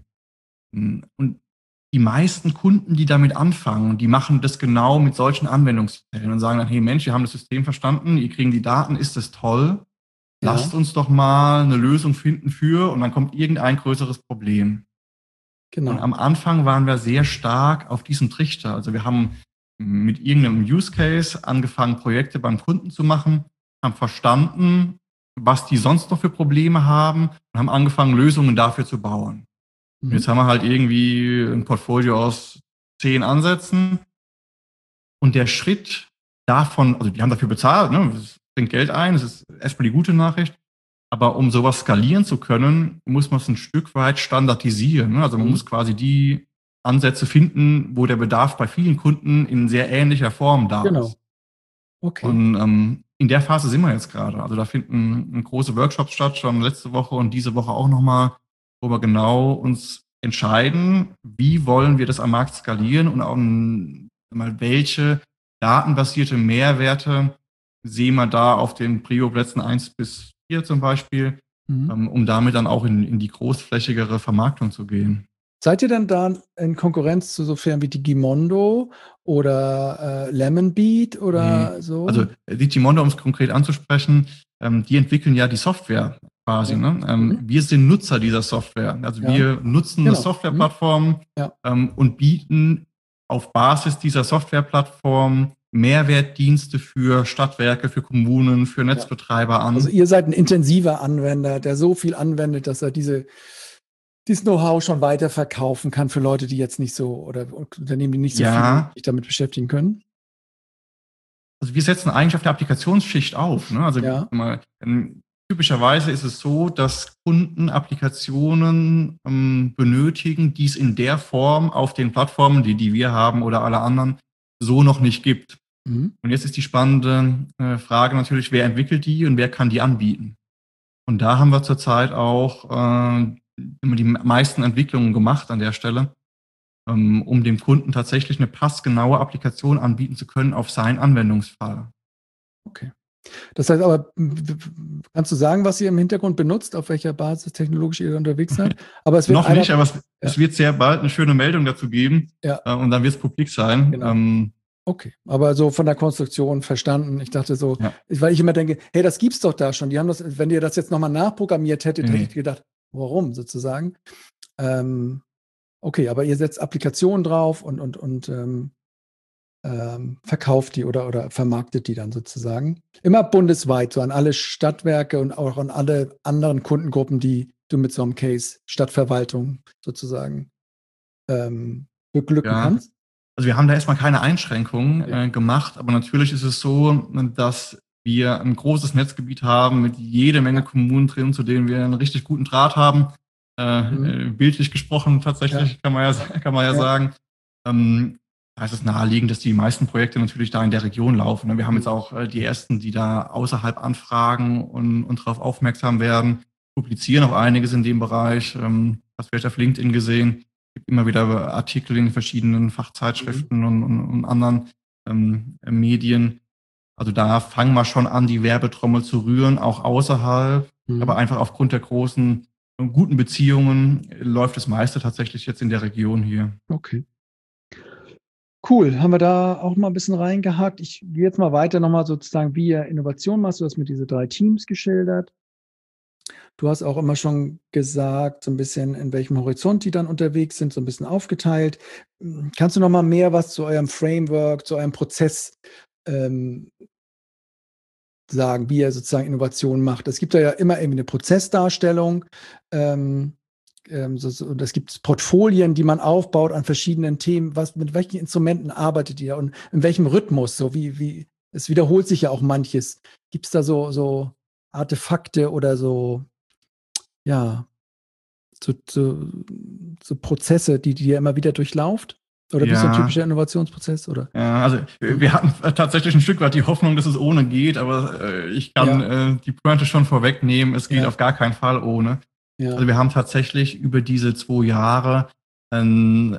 Und die meisten Kunden, die damit anfangen, die machen das genau mit solchen Anwendungsfällen und sagen dann, hey Mensch, wir haben das System verstanden, ihr kriegen die Daten, ist das toll? Ja. Lasst uns doch mal eine Lösung finden für, und dann kommt irgendein größeres Problem. Genau. Und am Anfang waren wir sehr stark auf diesem Trichter. Also wir haben mit irgendeinem Use Case angefangen, Projekte beim Kunden zu machen, haben verstanden, was die sonst noch für Probleme haben und haben angefangen, Lösungen dafür zu bauen. Mhm. Und jetzt haben wir halt irgendwie ein Portfolio aus zehn Ansätzen. Und der Schritt davon, also die haben dafür bezahlt, ne? Das bringt Geld ein, das ist erstmal die gute Nachricht. Aber um sowas skalieren zu können, muss man es ein Stück weit standardisieren. Ne? Also man mhm. muss quasi die Ansätze finden, wo der Bedarf bei vielen Kunden in sehr ähnlicher Form da genau. ist. Okay. Und ähm, in der Phase sind wir jetzt gerade. Also da finden große Workshops statt, schon letzte Woche und diese Woche auch nochmal, wo wir genau uns entscheiden, wie wollen wir das am Markt skalieren und auch mal welche datenbasierte Mehrwerte sehen wir da auf den Prio-Plätzen eins bis vier zum Beispiel, mhm. um damit dann auch in, in die großflächigere Vermarktung zu gehen. Seid ihr dann da in Konkurrenz zu so Firmen wie Digimondo oder äh, Lemonbeat oder Nee. so? Also Digimondo, um es konkret anzusprechen, ähm, die entwickeln ja die Software quasi. Ja. Ne? Ähm, Mhm. Wir sind Nutzer dieser Software. Also Ja. wir nutzen Genau. eine Softwareplattform Mhm. Ja. ähm, und bieten auf Basis dieser Softwareplattform Mehrwertdienste für Stadtwerke, für Kommunen, für Netzbetreiber an. Also ihr seid ein intensiver Anwender, der so viel anwendet, dass er diese dieses Know-how schon weiterverkaufen kann für Leute, die jetzt nicht so oder Unternehmen, die nicht so Ja. viel sich damit beschäftigen können. Also wir setzen eigentlich auf der Applikationsschicht auf. Ne? Also Ja. mal, ähm, typischerweise ist es so, dass Kunden Applikationen ähm, benötigen, die es in der Form auf den Plattformen, die, die wir haben oder alle anderen, so noch nicht gibt. Mhm. Und jetzt ist die spannende äh, Frage natürlich, wer entwickelt die und wer kann die anbieten? Und da haben wir zurzeit auch äh, immer die meisten Entwicklungen gemacht an der Stelle, ähm, um dem Kunden tatsächlich eine passgenaue Applikation anbieten zu können auf seinen Anwendungsfall. Okay. Das heißt aber, kannst du sagen, was ihr im Hintergrund benutzt, auf welcher Basis technologisch ihr unterwegs seid? Aber es wird Noch einer, nicht, aber es, ja. es wird sehr bald eine schöne Meldung dazu geben. Ja. Äh, und dann wird es publik sein. Genau. Ähm, Okay, aber so von der Konstruktion verstanden. Ich dachte so, ja. weil ich immer denke, hey, das gibt's doch da schon. Die haben das, wenn ihr das jetzt nochmal nachprogrammiert hättet, Nee. hätte ich gedacht, warum sozusagen? Ähm, okay, aber ihr setzt Applikationen drauf und, und, und ähm, ähm, verkauft die oder, oder vermarktet die dann sozusagen. Immer bundesweit, so an alle Stadtwerke und auch an alle anderen Kundengruppen, die du mit so einem Case, Stadtverwaltung sozusagen, ähm, beglücken Ja. kannst. Also wir haben da erstmal keine Einschränkungen Ja. äh, gemacht, aber natürlich ist es so, dass wir ein großes Netzgebiet haben mit jede Menge Kommunen drin, zu denen wir einen richtig guten Draht haben. Äh, Mhm. äh, bildlich gesprochen tatsächlich, Ja. kann man ja, kann man ja, Ja. sagen. Ähm, da ist es naheliegend, dass die meisten Projekte natürlich da in der Region laufen. Wir haben Mhm. jetzt auch äh, die ersten, die da außerhalb anfragen und, und darauf aufmerksam werden, publizieren auch einiges in dem Bereich. Ähm, hast du vielleicht auf LinkedIn gesehen? Es gibt immer wieder Artikel in verschiedenen Fachzeitschriften Mhm. und, und, und anderen ähm, Medien. Also da fangen wir schon an, die Werbetrommel zu rühren, auch außerhalb. Mhm. Aber einfach aufgrund der großen, guten Beziehungen läuft das meiste tatsächlich jetzt in der Region hier. Okay. Cool, haben wir da auch mal ein bisschen reingehakt. Ich gehe jetzt mal weiter nochmal sozusagen, wie ihr Innovation machst. Du hast mir diese drei Teams geschildert. Du hast auch immer schon gesagt, so ein bisschen, in welchem Horizont die dann unterwegs sind, so ein bisschen aufgeteilt. Kannst du noch mal mehr was zu eurem Framework, zu eurem Prozess ähm, sagen, wie ihr sozusagen Innovation macht? Es gibt ja immer irgendwie eine Prozessdarstellung. Ähm, ähm, so, so, und es gibt Portfolien, die man aufbaut an verschiedenen Themen. Was, mit welchen Instrumenten arbeitet ihr und in welchem Rhythmus? So wie, wie, es wiederholt sich ja auch manches. Gibt es da so, so Artefakte oder so, ja, so, so, so Prozesse, die, die ihr immer wieder durchlauft? Oder bist du ein Ja. typischer Innovationsprozess? Oder? Ja, also wir hatten tatsächlich ein Stück weit die Hoffnung, dass es ohne geht, aber äh, ich kann Ja. äh, die Pointe schon vorwegnehmen, es geht Ja. auf gar keinen Fall ohne. Ja. Also wir haben tatsächlich über diese zwei Jahre einen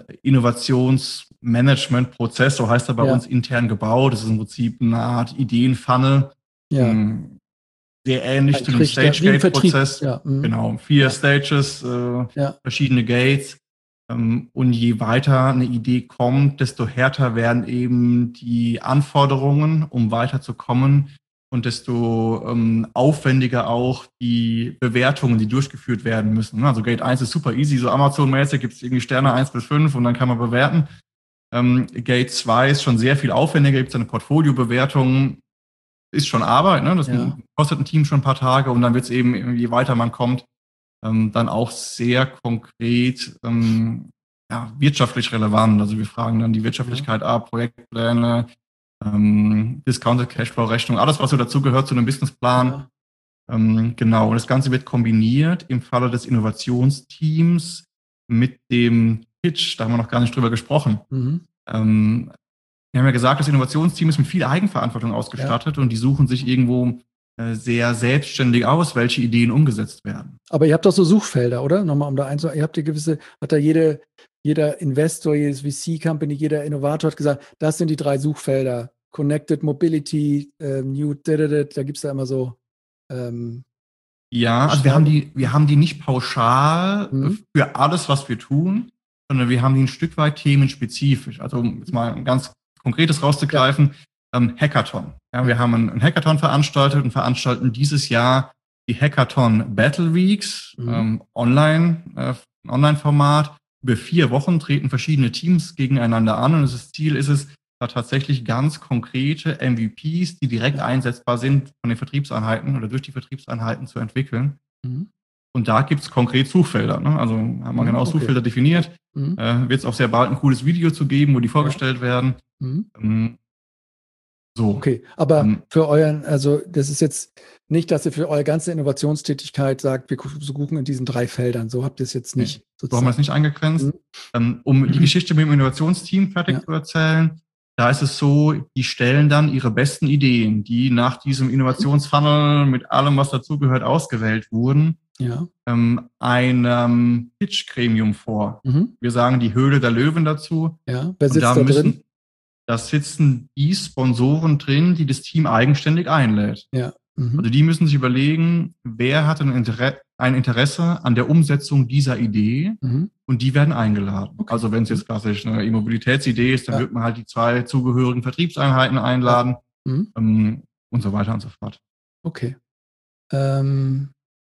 Innovationsmanagement-Prozess, so heißt er bei Ja. uns, intern gebaut. Das ist im Prinzip eine Art Ideenfunnel, Ja. ähm, sehr ähnlich Ein zu dem Trichter, wie im Stage-Gate-Prozess. Vertrieb. Ja. Mhm. Genau, vier Ja. Stages, äh, Ja. verschiedene Gates. Ähm, und je weiter eine Idee kommt, desto härter werden eben die Anforderungen, um weiterzukommen. Und desto ähm, aufwendiger auch die Bewertungen, die durchgeführt werden müssen. Also Gate eins ist super easy, so Amazon-mäßig gibt es irgendwie Sterne eins bis fünf und dann kann man bewerten. Ähm, Gate zwei ist schon sehr viel aufwendiger, gibt es eine Portfolio-Bewertung, ist schon Arbeit, ne? Das Ja. kostet ein Team schon ein paar Tage und dann wird es eben, je weiter man kommt, ähm, dann auch sehr konkret ähm, ja, wirtschaftlich relevant. Also wir fragen dann die Wirtschaftlichkeit ab, Projektpläne, ähm, Discounted Cashflow-Rechnung, alles, was so dazugehört zu einem Businessplan. Ja. Ähm, genau, und das Ganze wird kombiniert im Falle des Innovationsteams mit dem Pitch, da haben wir noch gar nicht drüber gesprochen. Mhm. Ähm, wir haben ja gesagt, das Innovationsteam ist mit viel Eigenverantwortung ausgestattet und die suchen sich irgendwo äh, sehr selbstständig aus, welche Ideen umgesetzt werden. Aber ihr habt doch so Suchfelder, oder? Nochmal, um da einzusagen. Ihr habt ja gewisse, hat da jede, jeder Investor, jedes V C-Company, jeder Innovator hat gesagt, das sind die drei Suchfelder. Connected Mobility, äh, New, da gibt es da immer so. Ähm, Ja, also wir haben die, wir haben die nicht pauschal Mhm. für alles, was wir tun. sondern wir haben die ein Stück weit themenspezifisch. Also um jetzt mal ein ganz konkretes rauszugreifen, ja. ähm, Hackathon. Ja, wir haben einen, einen Hackathon veranstaltet und veranstalten dieses Jahr die Hackathon Battle Weeks, mhm. ähm, online, äh, Online-Format. Über vier Wochen treten verschiedene Teams gegeneinander an und das Ziel ist es, da tatsächlich ganz konkrete M V Ps, die direkt ja. einsetzbar sind, von den Vertriebseinheiten oder durch die Vertriebseinheiten zu entwickeln. Mhm. Und da gibt es konkret Suchfelder. Ne? Also haben wir mhm, genau okay. Suchfelder definiert. Mhm. Äh, wird es auch sehr bald ein cooles Video zu geben, wo die vorgestellt ja. werden. Mhm. Ähm, so. Okay, aber ähm, für euren, also das ist jetzt nicht, dass ihr für eure ganze Innovationstätigkeit sagt, wir suchen in diesen drei Feldern. So habt ihr es jetzt nicht. Nee, so haben wir es nicht eingegrenzt. Mhm. Ähm, um die Geschichte mit dem Innovationsteam fertig ja. zu erzählen, da ist es so, die stellen dann ihre besten Ideen, die nach diesem Innovationsfunnel mit allem, was dazugehört, ausgewählt wurden, ja. ähm, einem Pitch-Gremium vor. Mhm. Wir sagen die Höhle der Löwen dazu. Ja. Wer sitzt da, da müssen, drin? Da sitzen die Sponsoren drin, die das Team eigenständig einlädt. Ja. Mhm. Also die müssen sich überlegen, wer hat ein, Inter- ein Interesse an der Umsetzung dieser Idee mhm. und die werden eingeladen. Okay. Also wenn es jetzt klassisch eine E-Mobilitätsidee ist, dann ja. wird man halt die zwei zugehörigen Vertriebseinheiten einladen ja. mhm. ähm, und so weiter und so fort. Okay. Ähm,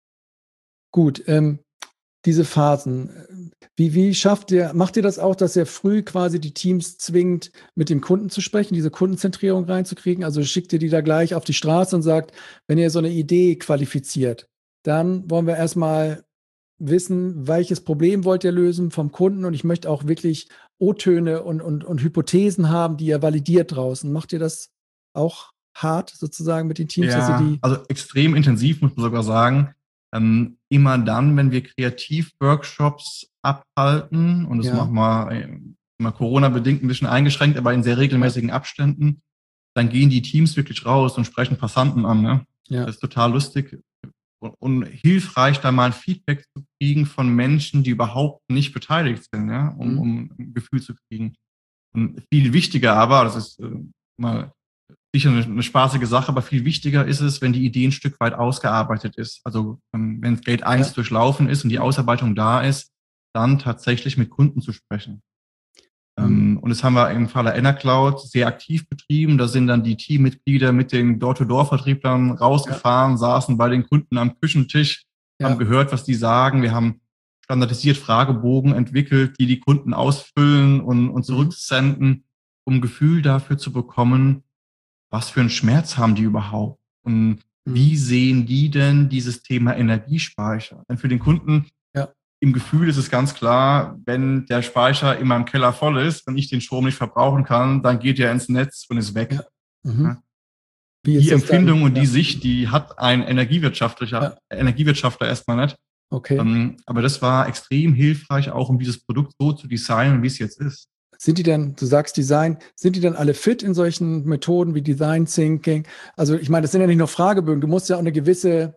gut, ähm, diese Phasen, wie, wie schafft ihr, macht ihr das auch, dass ihr früh quasi die Teams zwingt, mit dem Kunden zu sprechen, diese Kundenzentrierung reinzukriegen? Also schickt ihr die da gleich auf die Straße und sagt, wenn ihr so eine Idee qualifiziert, dann wollen wir erstmal wissen, welches Problem wollt ihr lösen vom Kunden und ich möchte auch wirklich O-Töne und, und, und Hypothesen haben, die ihr validiert draußen. Macht ihr das auch hart sozusagen mit den Teams? Ja, dass ihr die also extrem intensiv, muss man sogar sagen. Ähm, immer dann, wenn wir Kreativworkshops abhalten, und das ja. machen wir äh, immer Corona-bedingt ein bisschen eingeschränkt, aber in sehr regelmäßigen ja. Abständen, dann gehen die Teams wirklich raus und sprechen Passanten an. Ne? Ja. Das ist total lustig und, und hilfreich, da mal ein Feedback zu kriegen von Menschen, die überhaupt nicht beteiligt sind, ja? um, mhm. um ein Gefühl zu kriegen. Und viel wichtiger aber, das ist äh, mal sicher eine, eine spaßige Sache, aber viel wichtiger ist es, wenn die Idee ein Stück weit ausgearbeitet ist. Also ähm, wenn Gate eins ja. durchlaufen ist und die Ausarbeitung da ist, dann tatsächlich mit Kunden zu sprechen. Mhm. Ähm, und das haben wir im Falle Enercloud sehr aktiv betrieben. Da sind dann die Teammitglieder mit den Door-to-Door-Vertrieblern rausgefahren, ja. saßen bei den Kunden am Küchentisch, ja. haben gehört, was die sagen. Wir haben standardisiert Fragebogen entwickelt, die die Kunden ausfüllen und, und zurücksenden, um ein Gefühl dafür zu bekommen, was für einen Schmerz haben die überhaupt? Und mhm. wie sehen die denn dieses Thema Energiespeicher? Denn für den Kunden ja. im Gefühl ist es ganz klar, wenn der Speicher in meinem Keller voll ist und ich den Strom nicht verbrauchen kann, dann geht er ins Netz und ist weg. Ja. Mhm. Ja. Die Empfindung dann, und die ja. Sicht, die hat ein Energiewirtschaftlicher, ja. Energiewirtschaftler erstmal nicht. Okay. Um, aber das war extrem hilfreich, auch um dieses Produkt so zu designen, wie es jetzt ist. Sind die dann, du sagst Design, sind die dann alle fit in solchen Methoden wie Design Thinking? Also ich meine, das sind ja nicht nur Fragebögen, du musst ja auch eine gewisse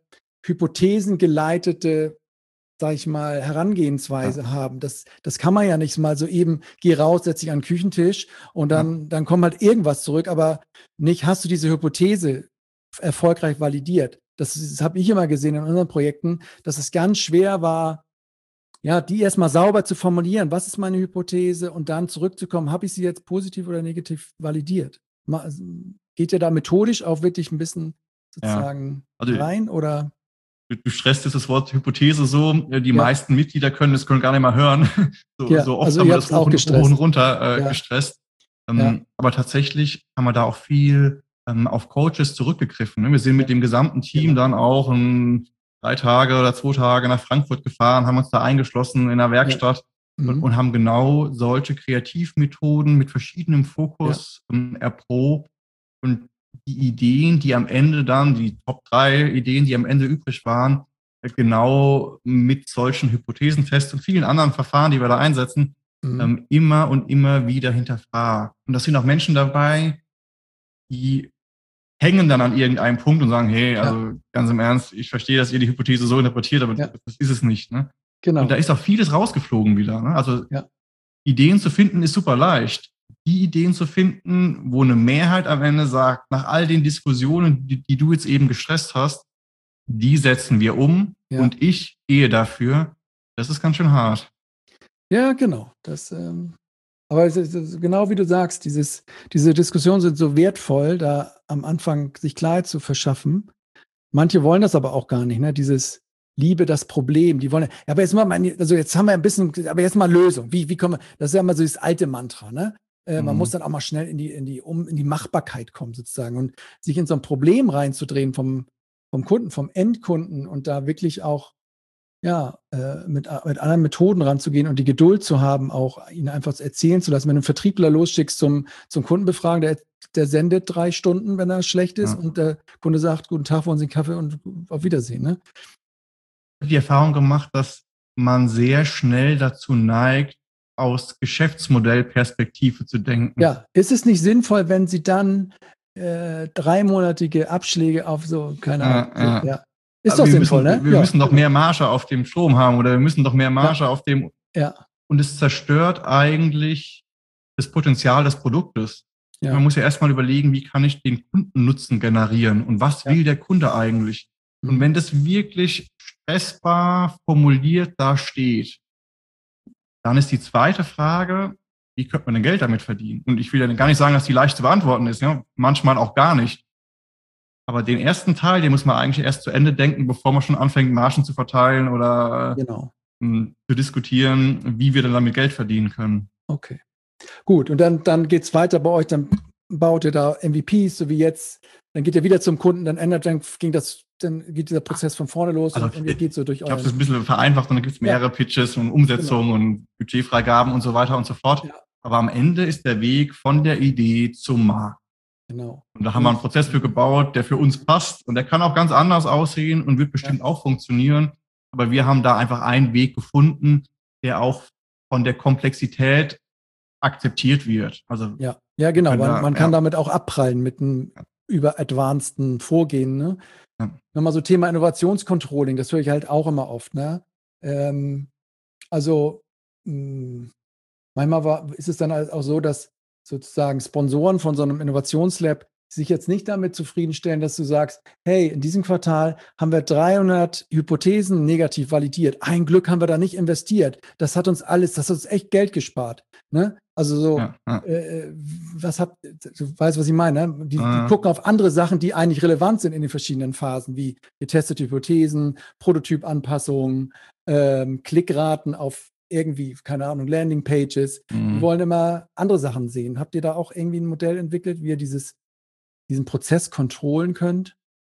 hypothesengeleitete, sag ich mal, Herangehensweise ja. haben. Das, das kann man ja nicht mal so eben, geh raus, setz dich an den Küchentisch und dann, ja. dann kommt halt irgendwas zurück, aber nicht, hast du diese Hypothese erfolgreich validiert? Das, das habe ich immer gesehen in unseren Projekten, dass es ganz schwer war, ja, die erstmal sauber zu formulieren. Was ist meine Hypothese? Und dann zurückzukommen, habe ich sie jetzt positiv oder negativ validiert? Geht ihr da methodisch auch wirklich ein bisschen sozusagen ja. also, rein? Oder? Du, du stresst das Wort Hypothese so. Die ja. meisten Mitglieder können das können gar nicht mehr hören. So, ja, so oft also haben wir das hoch, auch gestresst. hoch und runter äh, ja. gestresst. Ähm, ja. Aber tatsächlich haben wir da auch viel ähm, auf Coaches zurückgegriffen. Ne? Wir sind mit dem gesamten Team ja. dann auch ein drei Tage oder zwei Tage nach Frankfurt gefahren, haben uns da eingeschlossen in der Werkstatt ja. mhm. und, und haben genau solche Kreativmethoden mit verschiedenem Fokus ja. ähm, erprobt. Und die Ideen, die am Ende dann, die Top drei Ideen, die am Ende übrig waren, genau mit solchen Hypothesentests und vielen anderen Verfahren, die wir da einsetzen, mhm. ähm, immer und immer wieder hinterfragt. Und das sind auch Menschen dabei, die hängen dann an irgendeinem Punkt und sagen, hey, also ja. ganz im Ernst, ich verstehe, dass ihr die Hypothese so interpretiert, aber ja. das ist es nicht. Ne? Genau. Und da ist auch vieles rausgeflogen wieder. Ne? Also ja. Ideen zu finden ist super leicht. Die Ideen zu finden, wo eine Mehrheit am Ende sagt, nach all den Diskussionen, die, die du jetzt eben gestresst hast, die setzen wir um ja. und ich gehe dafür, das ist ganz schön hart. Ja, genau. Das, ähm, aber es ist, es ist genau wie du sagst, dieses, diese Diskussionen sind so wertvoll, da am Anfang sich Klarheit zu verschaffen. Manche wollen das aber auch gar nicht, ne? Dieses Liebe das Problem. Die wollen, ja, aber jetzt mal, meine, also jetzt haben wir ein bisschen, aber jetzt mal Lösung. Wie, wie kommen wir, das ist ja immer so das alte Mantra, ne? Äh, man muss Mhm. dann auch mal schnell in die, in die, um, in die Machbarkeit kommen, sozusagen. Und sich in so ein Problem reinzudrehen vom, vom Kunden, vom Endkunden und da wirklich auch, ja, äh, mit, mit anderen Methoden ranzugehen und die Geduld zu haben, auch ihn einfach erzählen zu lassen. Wenn du einen Vertriebler losschickst zum, zum Kundenbefragen, der, der sendet drei Stunden, wenn er schlecht ist, Ja. und der Kunde sagt, guten Tag, wollen Sie einen Kaffee und auf Wiedersehen. Ne? Ich habe die Erfahrung gemacht, dass man sehr schnell dazu neigt, aus Geschäftsmodellperspektive zu denken. Ja, ist es nicht sinnvoll, wenn Sie dann äh, dreimonatige Abschläge auf so, keine Ahnung, Ja, ja. ja. Ist Aber doch wir sinnvoll, müssen, ne? wir Ja, müssen doch genau. mehr Marge auf dem Strom haben oder wir müssen doch mehr Marge Ja. auf dem. Ja, Und es zerstört eigentlich das Potenzial des Produktes. ja, Man muss ja erstmal überlegen, wie kann ich den Kundennutzen generieren und was ja. will der Kunde eigentlich? Und Mhm. wenn das wirklich stressbar formuliert da steht, dann ist die zweite Frage, wie könnte man denn Geld damit verdienen? Und ich will ja gar nicht sagen, dass die leicht zu beantworten ist, ja? Manchmal auch gar nicht. Aber den ersten Teil, den muss man eigentlich erst zu Ende denken, bevor man schon anfängt, Margen zu verteilen oder Genau. äh, zu diskutieren, wie wir denn damit Geld verdienen können. Okay. Gut, und dann, dann geht es weiter bei euch, dann baut ihr da M V Ps, so wie jetzt, dann geht ihr wieder zum Kunden, dann ändert, dann ging das, dann geht dieser Prozess von vorne los Also, und irgendwie geht so durch ich habe euren. es ein bisschen vereinfacht und dann gibt es mehrere Ja. Pitches und Umsetzungen und Budgetfreigaben und so weiter und so fort. Ja. Aber am Ende ist der Weg von der Idee zum Markt. Genau. Und da haben wir einen Prozess für gebaut, der für uns passt und der kann auch ganz anders aussehen und wird bestimmt Ja. auch funktionieren. Aber wir haben da einfach einen Weg gefunden, der auch von der Komplexität akzeptiert wird. Also Ja, ja, genau. wenn Man, da- man kann ja. damit auch abprallen mit einem überadvanceden Vorgehen. Ne? Ja. Nochmal so Thema Innovationscontrolling, das höre ich halt auch immer oft. Ne? Ähm, also mh, manchmal war, ist es dann halt auch so, dass sozusagen Sponsoren von so einem Innovationslab sich jetzt nicht damit zufriedenstellen, dass du sagst, hey, in diesem Quartal haben wir dreihundert Hypothesen negativ validiert. Ein Glück haben wir da nicht investiert. Das hat uns alles, das hat uns echt Geld gespart. Ne? Also so, Ja, ja. äh, was habt, du weißt, was ich meine. Ne? Die, die Äh. gucken auf andere Sachen, die eigentlich relevant sind in den verschiedenen Phasen, wie getestete Hypothesen, Prototypanpassungen, ähm, Klickraten auf irgendwie, keine Ahnung, Landingpages. Mhm. Die wollen immer andere Sachen sehen. Habt ihr da auch irgendwie ein Modell entwickelt, wie ihr dieses, diesen Prozess kontrollen könnt?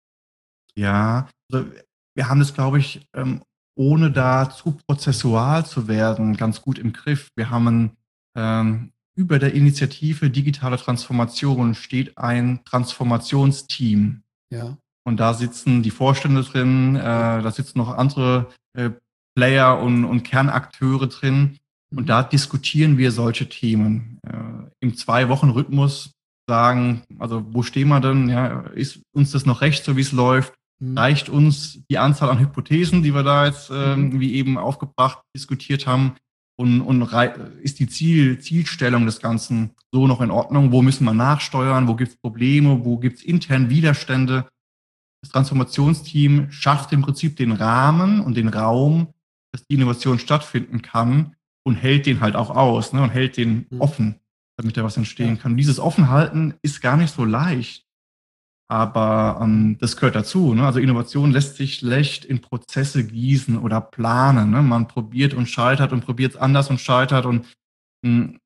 Ja, also wir haben das, glaube ich, ähm, ohne da zu prozessual zu werden, ganz gut im Griff. Wir haben ähm, über der Initiative Digitale Transformation steht ein Transformationsteam. Ja. Und da sitzen die Vorstände drin, äh, da sitzen noch andere äh, Player und, und Kernakteure drin. Und Mhm. da diskutieren wir solche Themen äh, im Zwei-Wochen-Rhythmus. Sagen, also wo stehen wir denn? Ja, ist uns das noch recht, so wie es läuft? Mhm. Reicht uns die Anzahl an Hypothesen, die wir da jetzt ähm, Mhm. wie eben aufgebracht diskutiert haben? Und, und rei- ist die Ziel, Zielstellung des Ganzen so noch in Ordnung? Wo müssen wir nachsteuern? Wo gibt es Probleme? Wo gibt es intern Widerstände? Das Transformationsteam schafft im Prinzip den Rahmen und den Raum, dass die Innovation stattfinden kann und hält den halt auch aus, ne, und hält den Mhm. offen, damit da was entstehen Ja. kann. Und dieses Offenhalten ist gar nicht so leicht, aber ähm, das gehört dazu. Ne? Also Innovation lässt sich schlecht in Prozesse gießen oder planen. Ne? Man probiert und scheitert und probiert es anders und scheitert und mh,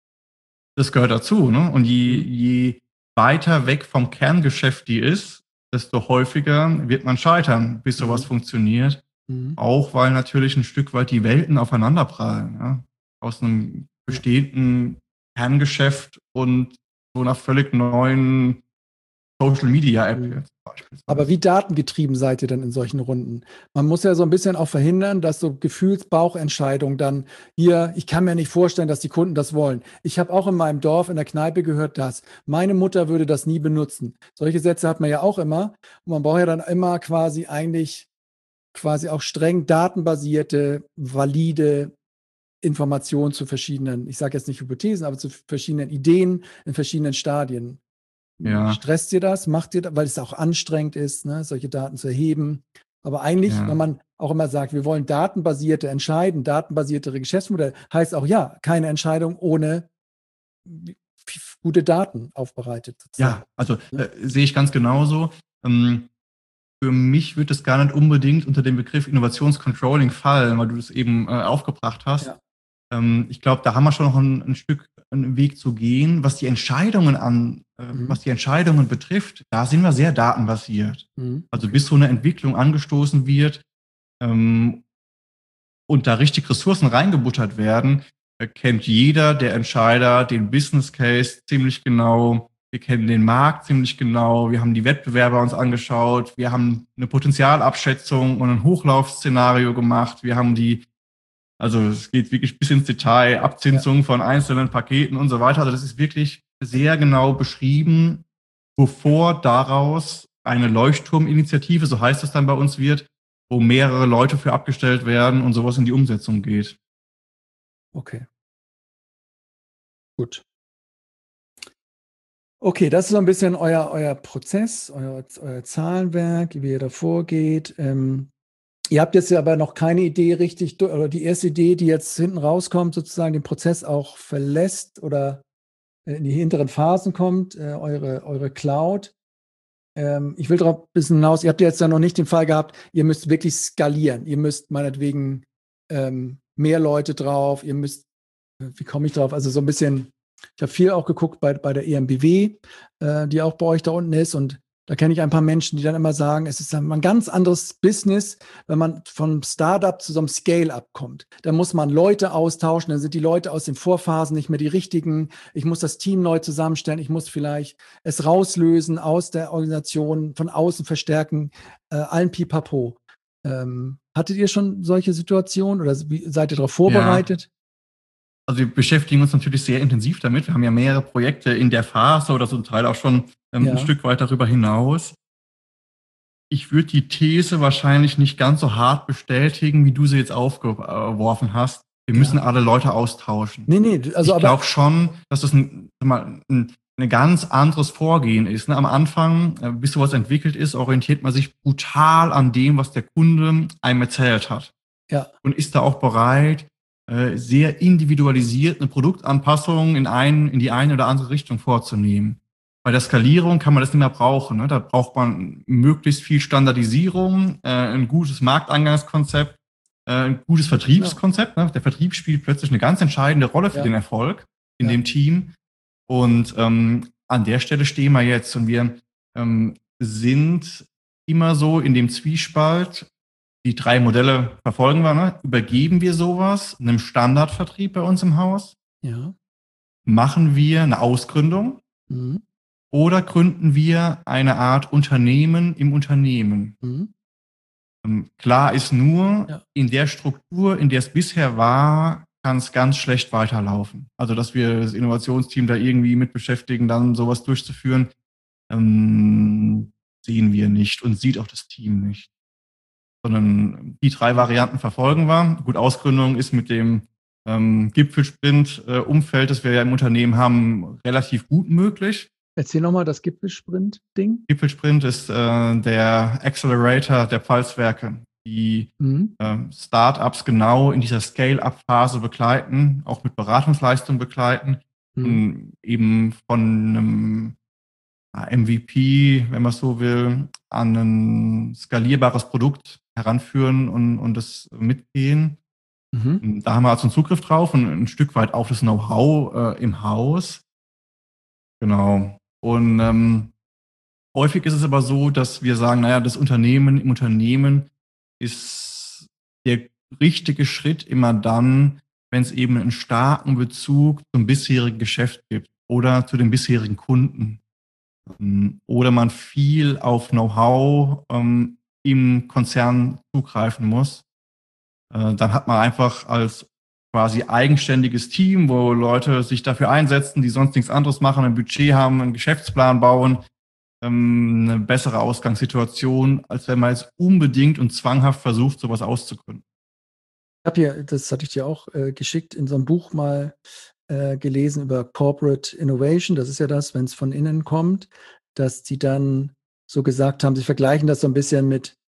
das gehört dazu. Ne? Und je, Mhm. je weiter weg vom Kerngeschäft die ist, desto häufiger wird man scheitern, bis sowas Mhm. funktioniert. Mhm. Auch weil natürlich ein Stück weit die Welten aufeinanderprallen. Ja? Aus einem bestehenden Kerngeschäft und so einer völlig neuen Social-Media-App Mhm. jetzt beispielsweise. Aber wie datengetrieben seid ihr dann in solchen Runden? Man muss ja so ein bisschen auch verhindern, dass so Gefühlsbauchentscheidungen dann hier, ich kann mir nicht vorstellen, dass die Kunden das wollen. Ich habe auch in meinem Dorf in der Kneipe gehört, dass meine Mutter würde das nie benutzen. Solche Sätze hat man ja auch immer. Und man braucht ja dann immer quasi eigentlich quasi auch streng datenbasierte, valide Informationen zu verschiedenen, ich sage jetzt nicht Hypothesen, aber zu verschiedenen Ideen in verschiedenen Stadien. Ja. Stresst ihr das? Macht ihr das, weil es auch anstrengend ist, ne, solche Daten zu erheben? Aber eigentlich, Ja. wenn man auch immer sagt, wir wollen datenbasierte Entscheiden, datenbasierte Geschäftsmodelle, heißt auch ja, keine Entscheidung ohne gute Daten aufbereitet sozusagen. Ja, also Ne? äh, sehe ich ganz genauso. Ähm, für mich wird es gar nicht unbedingt unter dem Begriff Innovationscontrolling fallen, weil du das eben äh, aufgebracht hast. Ja. Ähm, ich glaube, da haben wir schon noch ein, ein Stück einen Weg zu gehen, was die Entscheidungen an, äh, Mhm. was die Entscheidungen betrifft. Da sind wir sehr datenbasiert. Mhm. Also bis so eine Entwicklung angestoßen wird ähm, und da richtig Ressourcen reingebuttert werden, äh, kennt jeder der Entscheider den Business Case ziemlich genau. Wir kennen den Markt ziemlich genau. Wir haben die Wettbewerber uns angeschaut. Wir haben eine Potenzialabschätzung und ein Hochlaufszenario gemacht. Wir haben die, also es geht wirklich bis ins Detail, Abzinsung ja. von einzelnen Paketen und so weiter. Also das ist wirklich sehr genau beschrieben, bevor daraus eine Leuchtturminitiative, so heißt es dann bei uns, wird, wo mehrere Leute für abgestellt werden und sowas in die Umsetzung geht. Okay. Gut. Okay, das ist so ein bisschen euer, euer Prozess, euer, euer Zahlenwerk, wie ihr da vorgeht. Ähm, ihr habt jetzt aber noch keine Idee richtig, oder die erste Idee, die jetzt hinten rauskommt, sozusagen den Prozess auch verlässt oder in die hinteren Phasen kommt, äh, eure, eure Cloud. Ähm, ich will darauf ein bisschen hinaus, ihr habt ja jetzt ja noch nicht den Fall gehabt, ihr müsst wirklich skalieren. Ihr müsst meinetwegen ähm, mehr Leute drauf, ihr müsst, wie komme ich drauf? Also so ein bisschen, ich habe viel auch geguckt bei, bei der E M B W, äh, die auch bei euch da unten ist, und da kenne ich ein paar Menschen, die dann immer sagen, es ist ein ganz anderes Business, wenn man vom Startup zu so einem Scale-up kommt. Da muss man Leute austauschen, dann sind die Leute aus den Vorphasen nicht mehr die richtigen. Ich muss das Team neu zusammenstellen, ich muss vielleicht es rauslösen aus der Organisation, von außen verstärken, äh, allen Pipapo. Ähm, hattet ihr schon solche Situationen oder wie, seid ihr darauf vorbereitet? Ja. Also wir beschäftigen uns natürlich sehr intensiv damit. Wir haben ja mehrere Projekte in der Phase oder zum Teil auch schon ähm, ja. ein Stück weit darüber hinaus. Ich würde die These wahrscheinlich nicht ganz so hart bestätigen, wie du sie jetzt aufgeworfen hast. Wir müssen ja. alle Leute austauschen. Nee, nee, also ich glaube schon, dass das ein, ein, ein, ein ganz anderes Vorgehen ist. Ne? Am Anfang, bis sowas entwickelt ist, orientiert man sich brutal an dem, was der Kunde einem erzählt hat. Ja. Und ist da auch bereit, sehr individualisiert eine Produktanpassung in, ein, in die eine oder andere Richtung vorzunehmen. Bei der Skalierung kann man das nicht mehr brauchen. Ne? Da braucht man möglichst viel Standardisierung, äh, ein gutes Markteingangskonzept, äh, ein gutes Vertriebskonzept. Ja. Ne? Der Vertrieb spielt plötzlich eine ganz entscheidende Rolle für ja. den Erfolg in ja. dem Team. Und ähm, an der Stelle stehen wir jetzt. Und wir ähm, sind immer so in dem Zwiespalt. Die drei Modelle verfolgen wir. Ne? Übergeben wir sowas einem Standardvertrieb bei uns im Haus? Ja. Machen wir eine Ausgründung? Mhm. Oder gründen wir eine Art Unternehmen im Unternehmen? Mhm. Ähm, klar ist nur, ja. in der Struktur, in der es bisher war, kann es ganz schlecht weiterlaufen. Also, dass wir das Innovationsteam da irgendwie mit beschäftigen, dann sowas durchzuführen, ähm, sehen wir nicht und sieht auch das Team nicht. Sondern die drei Varianten verfolgen wir. Gut, Ausgründung ist mit dem ähm, Gipfelsprint-Umfeld, äh, das wir ja im Unternehmen haben, relativ gut möglich. Erzähl nochmal das Gipfelsprint-Ding. Gipfelsprint ist äh, der Accelerator der Pfalzwerke, die mhm. äh, Startups genau in dieser Scale-up-Phase begleiten, auch mit Beratungsleistung begleiten mhm. und eben von einem M V P, wenn man so will, an ein skalierbares Produkt heranführen und, und das mitgehen. Mhm. Da haben wir also einen Zugriff drauf und ein Stück weit auf das Know-how äh, im Haus. Genau. Und ähm, häufig ist es aber so, dass wir sagen, naja, das Unternehmen im Unternehmen ist der richtige Schritt immer dann, wenn es eben einen starken Bezug zum bisherigen Geschäft gibt oder zu den bisherigen Kunden. Oder man viel auf Know-how ähm, im Konzern zugreifen muss. Äh, dann hat man einfach als quasi eigenständiges Team, wo Leute sich dafür einsetzen, die sonst nichts anderes machen, ein Budget haben, einen Geschäftsplan bauen, ähm, eine bessere Ausgangssituation, als wenn man jetzt unbedingt und zwanghaft versucht, sowas auszugründen. Ich habe hier, das hatte ich dir auch äh, geschickt, in so einem Buch mal äh, gelesen über Corporate Innovation. Das ist ja das, wenn es von innen kommt, dass sie dann so gesagt haben, sie vergleichen das so ein bisschen mit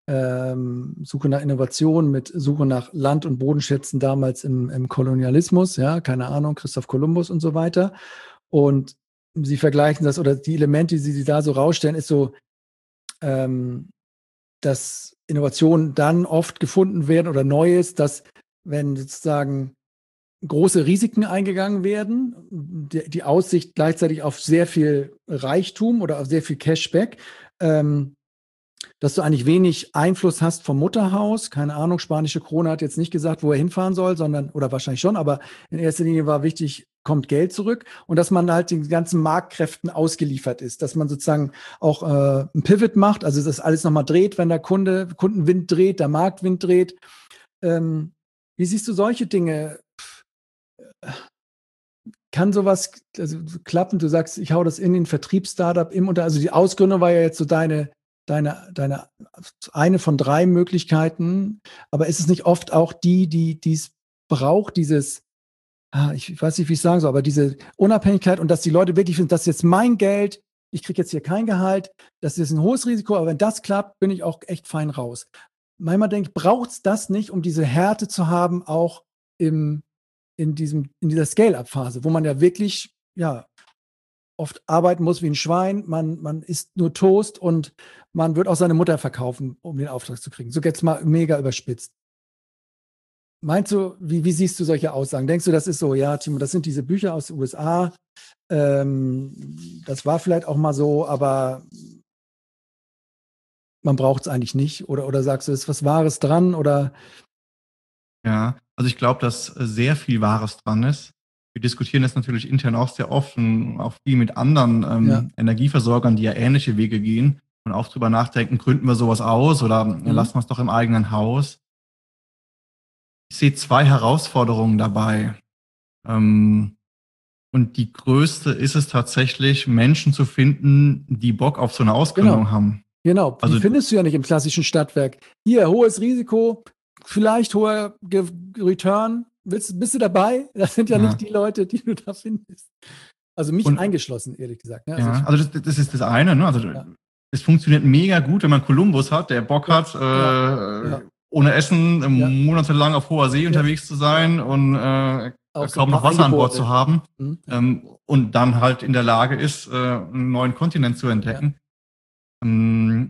ähm, Suche nach Innovation, mit Suche nach Land- und Bodenschätzen damals im, im Kolonialismus, ja, keine Ahnung, Christoph Kolumbus und so weiter. Und sie vergleichen das, oder die Elemente, die sie da so rausstellen, ist so, ähm, dass Innovationen dann oft gefunden werden oder Neues, dass wenn sozusagen große Risiken eingegangen werden, die, die Aussicht gleichzeitig auf sehr viel Reichtum oder auf sehr viel Cashback, ähm, dass du eigentlich wenig Einfluss hast vom Mutterhaus. Keine Ahnung, spanische Krone hat jetzt nicht gesagt, wo er hinfahren soll, sondern, oder wahrscheinlich schon, aber in erster Linie war wichtig, kommt Geld zurück und dass man halt den ganzen Marktkräften ausgeliefert ist, dass man sozusagen auch äh, ein Pivot macht, also das alles nochmal dreht, wenn der Kunde, Kundenwind dreht, der Marktwind dreht. Ähm, wie siehst du solche Dinge? Kann sowas also klappen? Du sagst, ich hau das in den Vertriebsstartup im Unter, also die Ausgründung war ja jetzt so deine, deine, deine eine von drei Möglichkeiten, aber ist es nicht oft auch die, die es braucht, dieses, ah, ich weiß nicht, wie ich sagen soll, aber diese Unabhängigkeit und dass die Leute wirklich finden, das ist jetzt mein Geld, ich kriege jetzt hier kein Gehalt, das ist ein hohes Risiko, aber wenn das klappt, bin ich auch echt fein raus. Manchmal denke ich, braucht es das nicht, um diese Härte zu haben, auch im in diesem, in dieser Scale-Up-Phase, wo man ja wirklich, ja, oft arbeiten muss wie ein Schwein, man, man isst nur Toast und man wird auch seine Mutter verkaufen, um den Auftrag zu kriegen. So jetzt mal mega überspitzt. Meinst du, wie, wie siehst du solche Aussagen? Denkst du, das ist so, ja, Timo, das sind diese Bücher aus den U S A, ähm, das war vielleicht auch mal so, aber man braucht es eigentlich nicht? Oder, oder sagst du, ist was Wahres dran? Oder Ja, also ich glaube, dass sehr viel Wahres dran ist. Wir diskutieren das natürlich intern auch sehr oft und auch viel mit anderen ähm, ja. Energieversorgern, die ja ähnliche Wege gehen und auch drüber nachdenken, gründen wir sowas aus oder mhm. lassen wir es doch im eigenen Haus. Ich sehe zwei Herausforderungen dabei. Ähm, und die größte ist es tatsächlich, Menschen zu finden, die Bock auf so eine Ausgründung genau. haben. Genau, die also, findest du ja nicht im klassischen Stadtwerk. Hier, hohes Risiko, vielleicht hoher Ge- Return. Willst, bist du dabei? Das sind ja, ja nicht die Leute, die du da findest. Also mich und, eingeschlossen, ehrlich gesagt. Ja, also, ja, also das, das ist das eine. Ne? Also ja. Es funktioniert mega gut, wenn man Kolumbus hat, der Bock ja, hat, äh, ja. ohne Essen ja. monatelang auf hoher See ja. unterwegs zu sein und äh, kaum so noch Wasser an Bord zu haben mhm. ähm, und dann halt in der Lage ist, äh, einen neuen Kontinent zu entdecken. Ja. Ähm,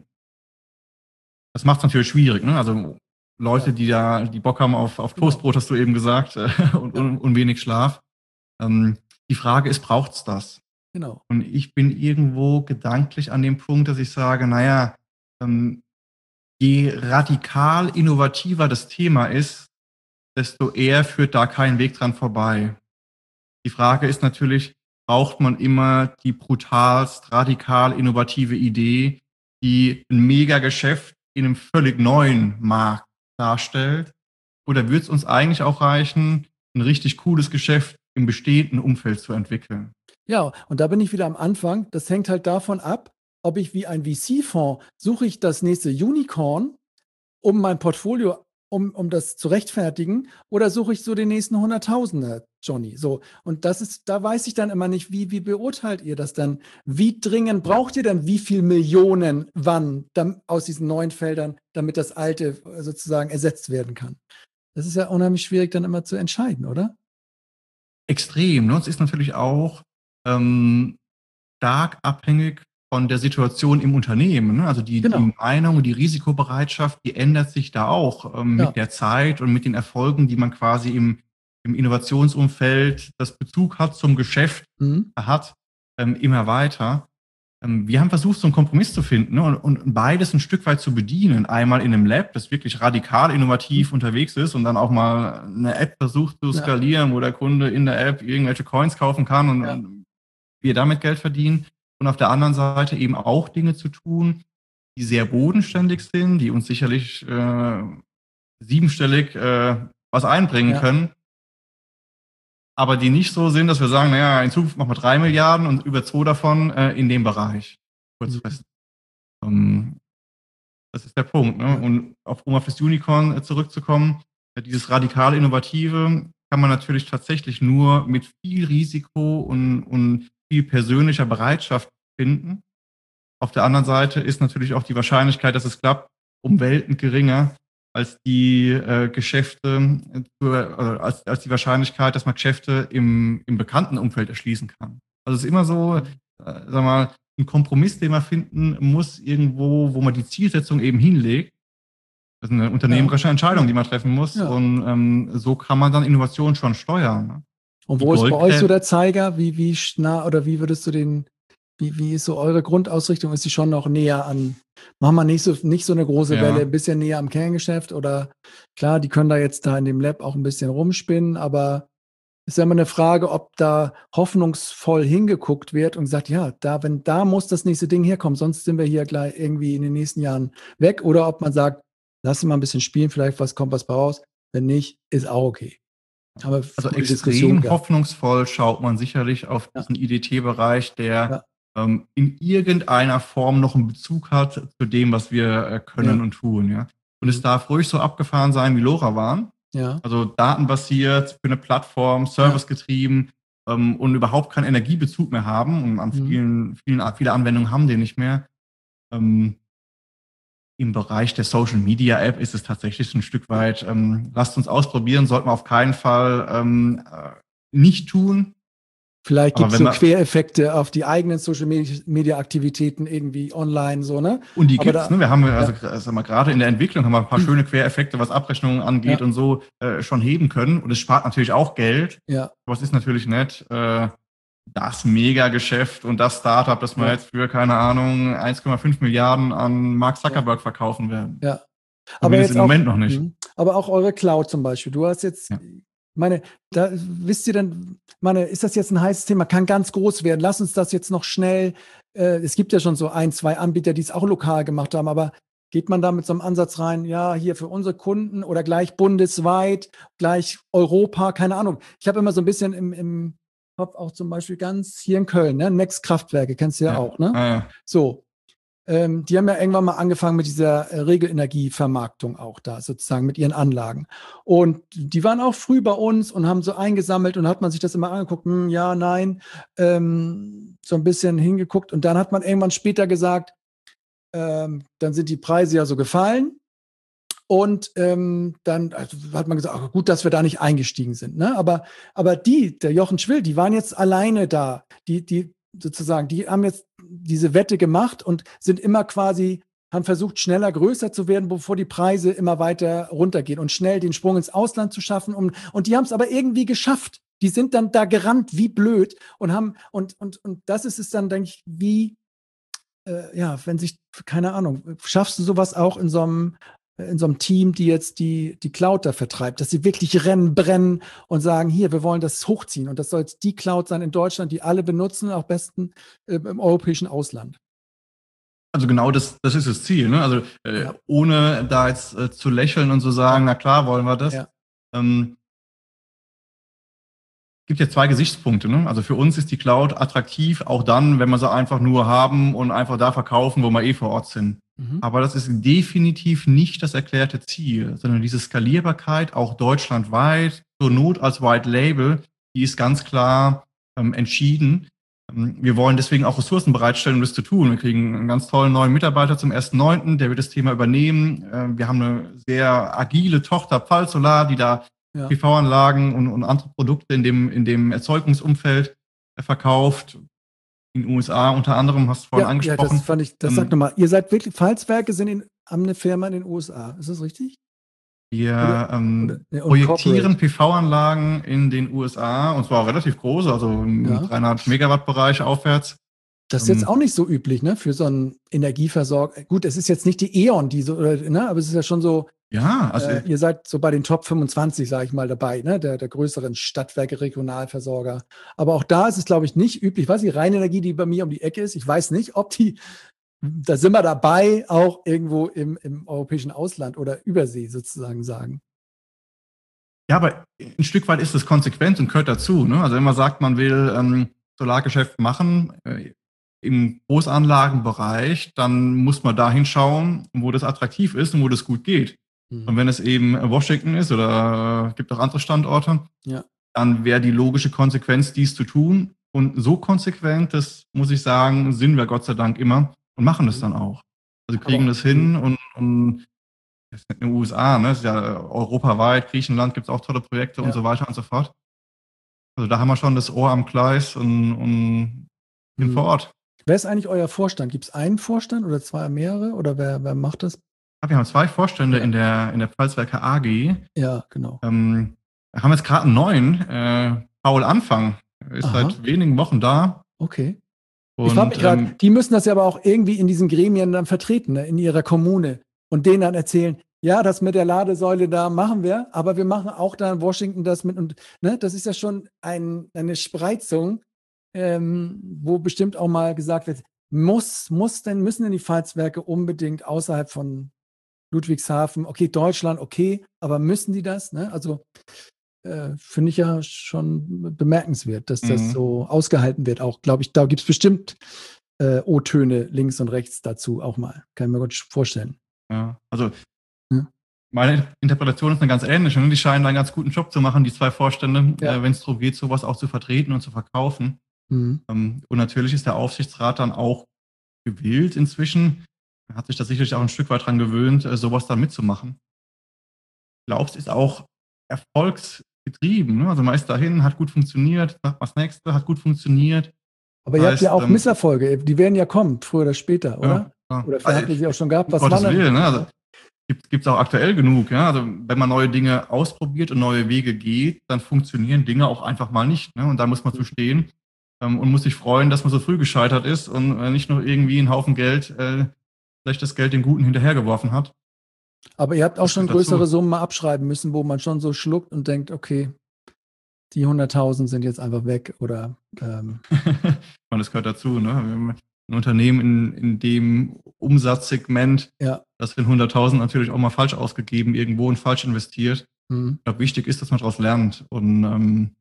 das macht es natürlich schwierig. Ne? Also Leute, die da, die Bock haben auf, auf Toastbrot, hast du eben gesagt, äh, und, und, und wenig Schlaf. Ähm, die Frage ist, braucht's das? Genau. Und ich bin irgendwo gedanklich an dem Punkt, dass ich sage, naja, ähm, je radikal innovativer das Thema ist, desto eher führt da kein Weg dran vorbei. Die Frage ist natürlich, braucht man immer die brutalst radikal innovative Idee, die ein Mega-Geschäft in einem völlig neuen Markt darstellt? Oder wird es uns eigentlich auch reichen, ein richtig cooles Geschäft im bestehenden Umfeld zu entwickeln? Ja, und da bin ich wieder am Anfang. Das hängt halt davon ab, ob ich wie ein V C-Fonds suche ich das nächste Unicorn, um mein Portfolio, um, um das zu rechtfertigen, oder suche ich so den nächsten Hunderttausender, Johnny? So, und das ist, da weiß ich dann immer nicht, wie, wie beurteilt ihr das dann? Wie dringend braucht ihr denn wie viel Millionen wann dann, aus diesen neuen Feldern, damit das alte sozusagen ersetzt werden kann? Das ist ja unheimlich schwierig dann immer zu entscheiden, oder? Extrem. Ne? Es ist natürlich auch ähm, stark abhängig von der Situation im Unternehmen. Ne? Also die, genau. die Meinung, die Risikobereitschaft, die ändert sich da auch ähm, mit ja. der Zeit und mit den Erfolgen, die man quasi im, im Innovationsumfeld, das Bezug hat zum Geschäft, mhm. hat, ähm, immer weiter. Ähm, wir haben versucht, so einen Kompromiss zu finden, ne? und, und beides ein Stück weit zu bedienen. Einmal in einem Lab, das wirklich radikal innovativ mhm. unterwegs ist und dann auch mal eine App versucht zu skalieren, ja. wo der Kunde in der App irgendwelche Coins kaufen kann und, ja. und wir damit Geld verdienen. Und auf der anderen Seite eben auch Dinge zu tun, die sehr bodenständig sind, die uns sicherlich äh, siebenstellig äh, was einbringen ja. können, aber die nicht so sind, dass wir sagen, naja, in Zukunft machen wir drei Milliarden und über zwei davon äh, in dem Bereich. Kurzfristig. Mhm. Um, das ist der Punkt. Ne? Ja. Und auf, um auf das Unicorn äh, zurückzukommen, äh, dieses radikal Innovative kann man natürlich tatsächlich nur mit viel Risiko und, und viel persönlicher Bereitschaft finden. Auf der anderen Seite ist natürlich auch die Wahrscheinlichkeit, dass es klappt, um Welten geringer als die äh, Geschäfte, äh, als, als die Wahrscheinlichkeit, dass man Geschäfte im, im bekannten Umfeld erschließen kann. Also es ist immer so, äh, sag mal, ein Kompromiss, den man finden muss, irgendwo, wo man die Zielsetzung eben hinlegt. Das ist eine unternehmerische ja. Entscheidung, die man treffen muss. Ja. Und ähm, so kann man dann Innovation schon steuern. Ne? Und wo die ist bei euch so der Zeiger? Wie, wie nah oder wie würdest du den, wie, wie ist so eure Grundausrichtung? Ist die schon noch näher an, machen wir nicht so, nicht so eine große ja. Welle, ein bisschen näher am Kerngeschäft? Oder klar, die können da jetzt da in dem Lab auch ein bisschen rumspinnen, aber ist ja immer eine Frage, ob da hoffnungsvoll hingeguckt wird und gesagt, ja, da, wenn da muss das nächste Ding herkommen, sonst sind wir hier gleich irgendwie in den nächsten Jahren weg. Oder ob man sagt, lass sie mal ein bisschen spielen, vielleicht was kommt was raus. Wenn nicht, ist auch okay. Aber also extrem hoffnungsvoll schaut man sicherlich auf ja. diesen I D T-Bereich, der ja. ähm, in irgendeiner Form noch einen Bezug hat zu dem, was wir äh, können ja. und tun. Ja? Und es darf ruhig so abgefahren sein, wie LoRaWAN. Ja. Also datenbasiert, für eine Plattform, servicegetrieben ja. ähm, und überhaupt keinen Energiebezug mehr haben. Und an mhm. vielen, vielen, viele Anwendungen haben die nicht mehr. Ähm, Im Bereich der Social Media App ist es tatsächlich ein Stück weit, ähm, lasst uns ausprobieren, sollten wir auf keinen Fall ähm, äh, nicht tun. Vielleicht gibt es so Quereffekte auf die eigenen Social Media Aktivitäten irgendwie online, so, ne? Und die gibt es, ne? Wir haben, also, ja. sag mal, gerade in der Entwicklung haben wir ein paar schöne Quereffekte, was Abrechnungen angeht ja. und so, äh, schon heben können. Und es spart natürlich auch Geld. Ja. Aber es ist natürlich nett, äh, das Mega-Geschäft und das Startup, das wir ja. jetzt für, keine Ahnung, eins Komma fünf Milliarden an Mark Zuckerberg ja. verkaufen werden. Ja. Aber jetzt im Moment noch nicht. Aber auch eure Cloud zum Beispiel. Du hast jetzt, ja. meine, da wisst ihr denn, meine, ist das jetzt ein heißes Thema, kann ganz groß werden. Lass uns das jetzt noch schnell, äh, es gibt ja schon so ein, zwei Anbieter, die es auch lokal gemacht haben, aber geht man da mit so einem Ansatz rein, ja, hier für unsere Kunden oder gleich bundesweit, gleich Europa, keine Ahnung. Ich habe immer so ein bisschen im, im Kopf auch zum Beispiel ganz hier in Köln, ne? Next Kraftwerke, kennst du ja, ja. auch, ne? Ah, ja. So. Ähm, die haben ja irgendwann mal angefangen mit dieser äh, Regelenergievermarktung auch da, sozusagen mit ihren Anlagen. Und die waren auch früh bei uns und haben so eingesammelt und hat man sich das immer angeguckt, hm, ja, nein, ähm, so ein bisschen hingeguckt. Und dann hat man irgendwann später gesagt, ähm, dann sind die Preise ja so gefallen. Und ähm, dann also hat man gesagt, ach, gut, dass wir da nicht eingestiegen sind. Ne? Aber, aber die, der Jochen Schwill, die waren jetzt alleine da. Die, die sozusagen, die haben jetzt diese Wette gemacht und sind immer quasi, haben versucht, schneller größer zu werden, bevor die Preise immer weiter runtergehen und schnell den Sprung ins Ausland zu schaffen. Und, und die haben es aber irgendwie geschafft. Die sind dann da gerannt wie blöd und haben, und, und, und das ist es dann, denke ich, wie, äh, ja, wenn sich, keine Ahnung, schaffst du sowas auch in so einem in so einem Team, die jetzt die, die Cloud da vertreibt, dass sie wirklich rennen, brennen und sagen, hier, wir wollen das hochziehen. Und das soll jetzt die Cloud sein in Deutschland, die alle benutzen, auch besten äh, im europäischen Ausland. Also genau das, das ist das Ziel. Ne? Also äh, ja. ohne da jetzt äh, zu lächeln und zu sagen, na klar, wollen wir das. Ja. Ähm, gibt ja zwei Gesichtspunkte. Ne? Also für uns ist die Cloud attraktiv, auch dann, wenn wir sie einfach nur haben und einfach da verkaufen, wo wir eh vor Ort sind. Mhm. Aber das ist definitiv nicht das erklärte Ziel, sondern diese Skalierbarkeit auch deutschlandweit, zur Not als White Label, die ist ganz klar ähm, entschieden. Ähm, wir wollen deswegen auch Ressourcen bereitstellen, um das zu tun. Wir kriegen einen ganz tollen neuen Mitarbeiter zum ersten neunten, der wird das Thema übernehmen. Äh, wir haben eine sehr agile Tochter Pfalz Solar, die da ja. P V-Anlagen und, und andere Produkte in dem, in dem Erzeugungsumfeld äh, verkauft. In den U S A unter anderem, hast du vorhin ja, angesprochen. Ja, das fand ich, das ähm, sag nochmal, ihr seid wirklich, Pfalzwerke sind in, haben eine Firma in den U S A, ist das richtig? Wir oder, ähm, oder, ne, projektieren P V-Anlagen in den U S A und zwar relativ groß, also im ja. dreihundert Megawatt Bereich aufwärts. Das ist jetzt auch nicht so üblich, ne, für so einen Energieversorger. Gut, es ist jetzt nicht die E.ON, die so, ne, aber es ist ja schon so, ja, also äh, ihr seid so bei den Top fünfundzwanzig, sage ich mal, dabei, ne, der, der größeren Stadtwerke, Regionalversorger. Aber auch da ist es, glaube ich, nicht üblich. Was die Rheinenergie, die bei mir um die Ecke ist, ich weiß nicht, ob die, da sind wir dabei, auch irgendwo im, im europäischen Ausland oder Übersee sozusagen sagen. Ja, aber ein Stück weit ist es konsequent und gehört dazu. Ne? Also wenn man sagt, man will ähm, Solargeschäft machen, äh, im Großanlagenbereich, dann muss man da hinschauen, wo das attraktiv ist und wo das gut geht. Mhm. Und wenn es eben Washington ist oder äh, gibt auch andere Standorte, ja. dann wäre die logische Konsequenz, dies zu tun. Und so konsequent, das muss ich sagen, sind wir Gott sei Dank immer und machen das dann auch. Also kriegen Aber, das hin und, und das ist in den U S A, ne? Das ist ja europaweit, Griechenland gibt es auch tolle Projekte Ja. und so weiter und so fort. Also da haben wir schon das Ohr am Gleis und, und sind Mhm. vor Ort. Wer ist eigentlich euer Vorstand? Gibt es einen Vorstand oder zwei, mehrere? Oder wer, wer macht das? Ja, wir haben zwei Vorstände Ja. in der, in der Pfalzwerke A G. Ja, genau. Ähm, wir haben jetzt gerade einen neuen, äh, Paul Anfang, ist Aha. seit wenigen Wochen da. Okay. Und, Ich frage mich gerade, ähm, die müssen das ja aber auch irgendwie in diesen Gremien dann vertreten, ne, in ihrer Kommune und denen dann erzählen, ja, das mit der Ladesäule da machen wir, aber wir machen auch da in Washington das mit und ne, das ist ja schon ein, eine Spreizung, ähm, wo bestimmt auch mal gesagt wird, muss, muss denn, müssen denn die Pfalzwerke unbedingt außerhalb von Ludwigshafen, okay, Deutschland, okay, aber müssen die das? Ne? Also äh, finde ich ja schon bemerkenswert, dass das Mhm. so ausgehalten wird. Auch, glaube ich, da gibt es bestimmt äh, O-Töne links und rechts dazu auch mal. Kann ich mir gut vorstellen. ja, also Ja. meine Interpretation ist eine ganz ähnliche. Ne? Die scheinen einen ganz guten Job zu machen, die zwei Vorstände, Ja. äh, wenn es darum geht, sowas auch zu vertreten und zu verkaufen. Mhm. Ähm, und natürlich ist der Aufsichtsrat dann auch gewillt inzwischen, er hat sich da sicherlich auch ein Stück weit dran gewöhnt, äh, sowas dann mitzumachen. Ich glaube, es ist auch erfolgsgetrieben. Ne? Also man ist dahin, hat gut funktioniert, macht mal das nächste, hat gut funktioniert. Aber Das ihr habt heißt, ja auch ähm, Misserfolge, die werden ja kommen, früher oder später, oder? Ja, ja. Oder vielleicht habt ihr sie auch schon gehabt. Um Was Gottes waren Willen, denn? ne? Also gibt es auch aktuell genug. Ja? Also wenn man neue Dinge ausprobiert und neue Wege geht, dann funktionieren Dinge auch einfach mal nicht. Ne? Und da muss man zu stehen ähm, und muss sich freuen, dass man so früh gescheitert ist und äh, nicht nur irgendwie einen Haufen Geld, äh, schlechtes Geld dem Guten hinterhergeworfen hat. Aber ihr habt auch Das schon gehört größere dazu. Summen mal abschreiben müssen, wo man schon so schluckt und denkt, okay, die hunderttausend sind jetzt einfach weg oder ähm, Und das gehört dazu. Ne? Wir haben ein Unternehmen in, in dem Umsatzsegment, ja. das sind hunderttausend natürlich auch mal falsch ausgegeben irgendwo und falsch investiert. Mhm. Ich glaube, wichtig ist, dass man daraus lernt und ähm,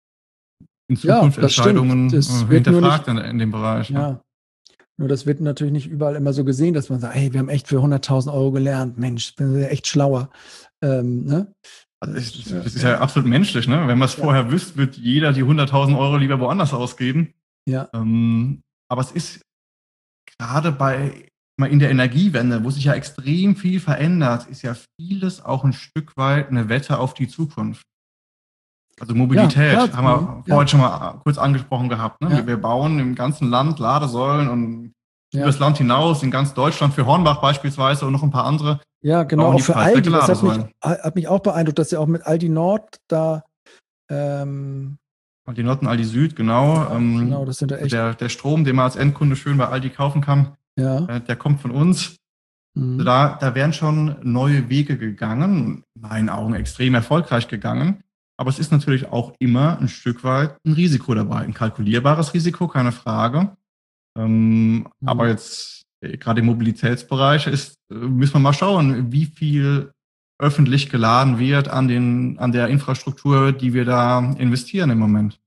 in Ja, Zukunft das stimmt. Entscheidungen Das äh, wird nur hinterfragt nicht, in, in dem Bereich. Ne? ja, nur das wird natürlich nicht überall immer so gesehen, dass man sagt, hey, wir haben echt für hunderttausend Euro gelernt. Mensch, bin wir echt schlauer. Ähm, ne? Also Das, das, ja, das ist ja absolut menschlich. Ne? Wenn man es Ja. vorher wüsste, wird jeder die hunderttausend Euro lieber woanders ausgeben. ja, Ähm, aber es ist gerade bei mal in der Energiewende, wo sich ja extrem viel verändert, ist ja vieles auch ein Stück weit eine Wette auf die Zukunft. Also Mobilität, Ja, klar. haben wir Mhm. vorhin Ja. schon mal kurz angesprochen gehabt. Ne? Ja. Wir, wir bauen im ganzen Land Ladesäulen und Ja. übers Land hinaus, in ganz Deutschland, für Hornbach beispielsweise und noch ein paar andere. Ja, genau, bauen auch die für Pfalzwerke Aldi. Das hat mich, Ladesäulen. hat mich auch beeindruckt, dass ihr auch mit Aldi Nord da, ähm, Aldi Nord und Aldi Süd, genau. ja, ähm, genau, das sind ja echt, der, der Strom, den man als Endkunde schön bei Aldi kaufen kann, ja. äh, der kommt von uns. Mhm. Also da, da wären schon neue Wege gegangen, in meinen Augen extrem erfolgreich gegangen. Aber es ist natürlich auch immer ein Stück weit ein Risiko dabei, ein kalkulierbares Risiko, keine Frage. Ähm, Mhm. Aber jetzt äh, gerade im Mobilitätsbereich ist, äh, müssen wir mal schauen, wie viel öffentlich geladen wird an den, an der Infrastruktur, die wir da investieren im Moment.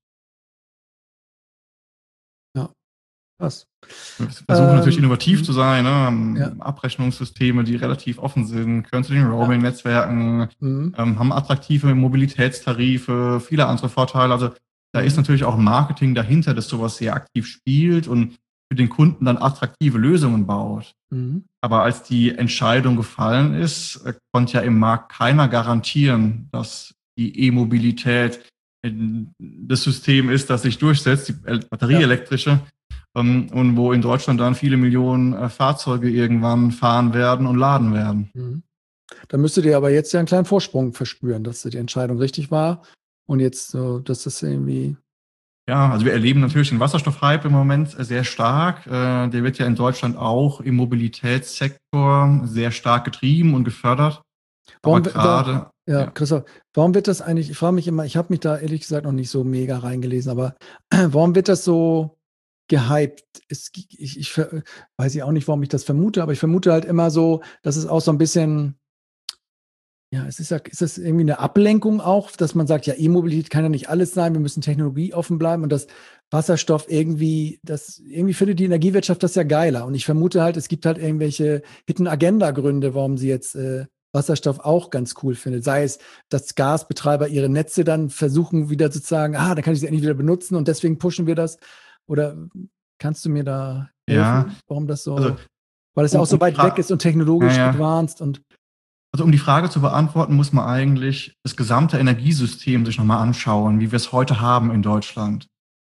Krass. Wir versuchen natürlich Ähm, innovativ mhm. zu sein, ne? Haben Ja. Abrechnungssysteme, die relativ offen sind, können zu den Roaming-Netzwerken, Mhm. ähm, haben attraktive Mobilitätstarife, viele andere Vorteile. Also da Mhm. ist natürlich auch ein Marketing dahinter, das sowas sehr aktiv spielt und für den Kunden dann attraktive Lösungen baut. Mhm. Aber als die Entscheidung gefallen ist, äh, konnte ja im Markt keiner garantieren, dass die E-Mobilität äh, das System ist, das sich durchsetzt, die el- batterieelektrische, ähm, und wo in Deutschland dann viele Millionen äh, Fahrzeuge irgendwann fahren werden und laden werden. Mhm. Da müsstet ihr aber jetzt ja einen kleinen Vorsprung verspüren, dass die Entscheidung richtig war und jetzt so, dass das irgendwie, Ja, also wir erleben natürlich den Wasserstoffhype im Moment äh, sehr stark. Äh, Der wird ja in Deutschland auch im Mobilitätssektor sehr stark getrieben und gefördert. Aber warum, wi- warum gerade, ja, ja, Christoph, warum wird das eigentlich, ich frage mich immer, ich habe mich da ehrlich gesagt noch nicht so mega reingelesen, aber warum wird das so gehypt? Es, ich, ich ver- weiß ich auch nicht, warum ich das vermute, aber ich vermute halt immer so, dass es auch so ein bisschen, ja, es ist ja, ist das irgendwie eine Ablenkung auch, dass man sagt, ja, E-Mobilität kann ja nicht alles sein, wir müssen technologieoffen bleiben und das Wasserstoff irgendwie, das irgendwie findet die Energiewirtschaft das ja geiler. Und ich vermute halt, es gibt halt irgendwelche Hidden Agenda-Gründe, warum sie jetzt äh, Wasserstoff auch ganz cool findet. Sei es, dass Gasbetreiber ihre Netze dann versuchen, wieder sozusagen, ah, dann kann ich sie endlich wieder benutzen und deswegen pushen wir das. Oder kannst du mir da ja, helfen, warum das also so, weil es ja um, auch so um die weit weg Fra- ist und technologisch ja, ja. advanced und Also um die Frage zu beantworten, muss man eigentlich das gesamte Energiesystem sich nochmal anschauen, wie wir es heute haben in Deutschland.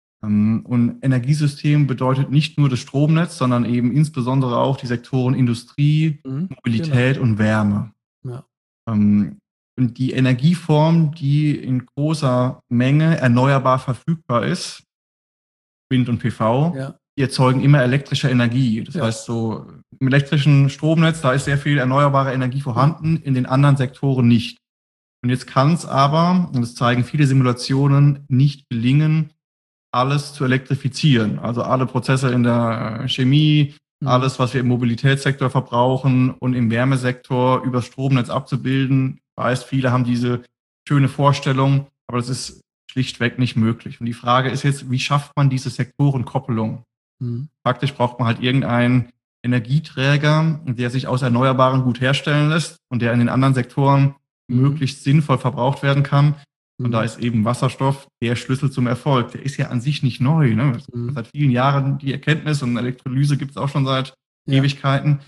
Und Energiesystem bedeutet nicht nur das Stromnetz, sondern eben insbesondere auch die Sektoren Industrie, Mhm, Mobilität genau. und Wärme. Ja. Und die Energieform, die in großer Menge erneuerbar verfügbar ist, Wind und P V, Ja. die erzeugen immer elektrische Energie. Das Ja. heißt, so im elektrischen Stromnetz, da ist sehr viel erneuerbare Energie vorhanden, in den anderen Sektoren nicht. Und jetzt kann es aber, und das zeigen viele Simulationen, nicht gelingen, alles zu elektrifizieren. Also alle Prozesse in der Chemie, Mhm. alles, was wir im Mobilitätssektor verbrauchen und im Wärmesektor über Stromnetz abzubilden. Ich weiß, viele haben diese schöne Vorstellung, aber das ist schlichtweg nicht möglich. Und die Frage ist jetzt, wie schafft man diese Sektorenkoppelung? Mhm. Faktisch braucht man halt irgendeinen Energieträger, der sich aus Erneuerbaren gut herstellen lässt und der in den anderen Sektoren Mhm. möglichst sinnvoll verbraucht werden kann. Und Mhm. da ist eben Wasserstoff der Schlüssel zum Erfolg. Der ist ja an sich nicht neu. Ne? Es Mhm. gibt seit vielen Jahren die Erkenntnis und Elektrolyse gibt es auch schon seit Ja. Ewigkeiten.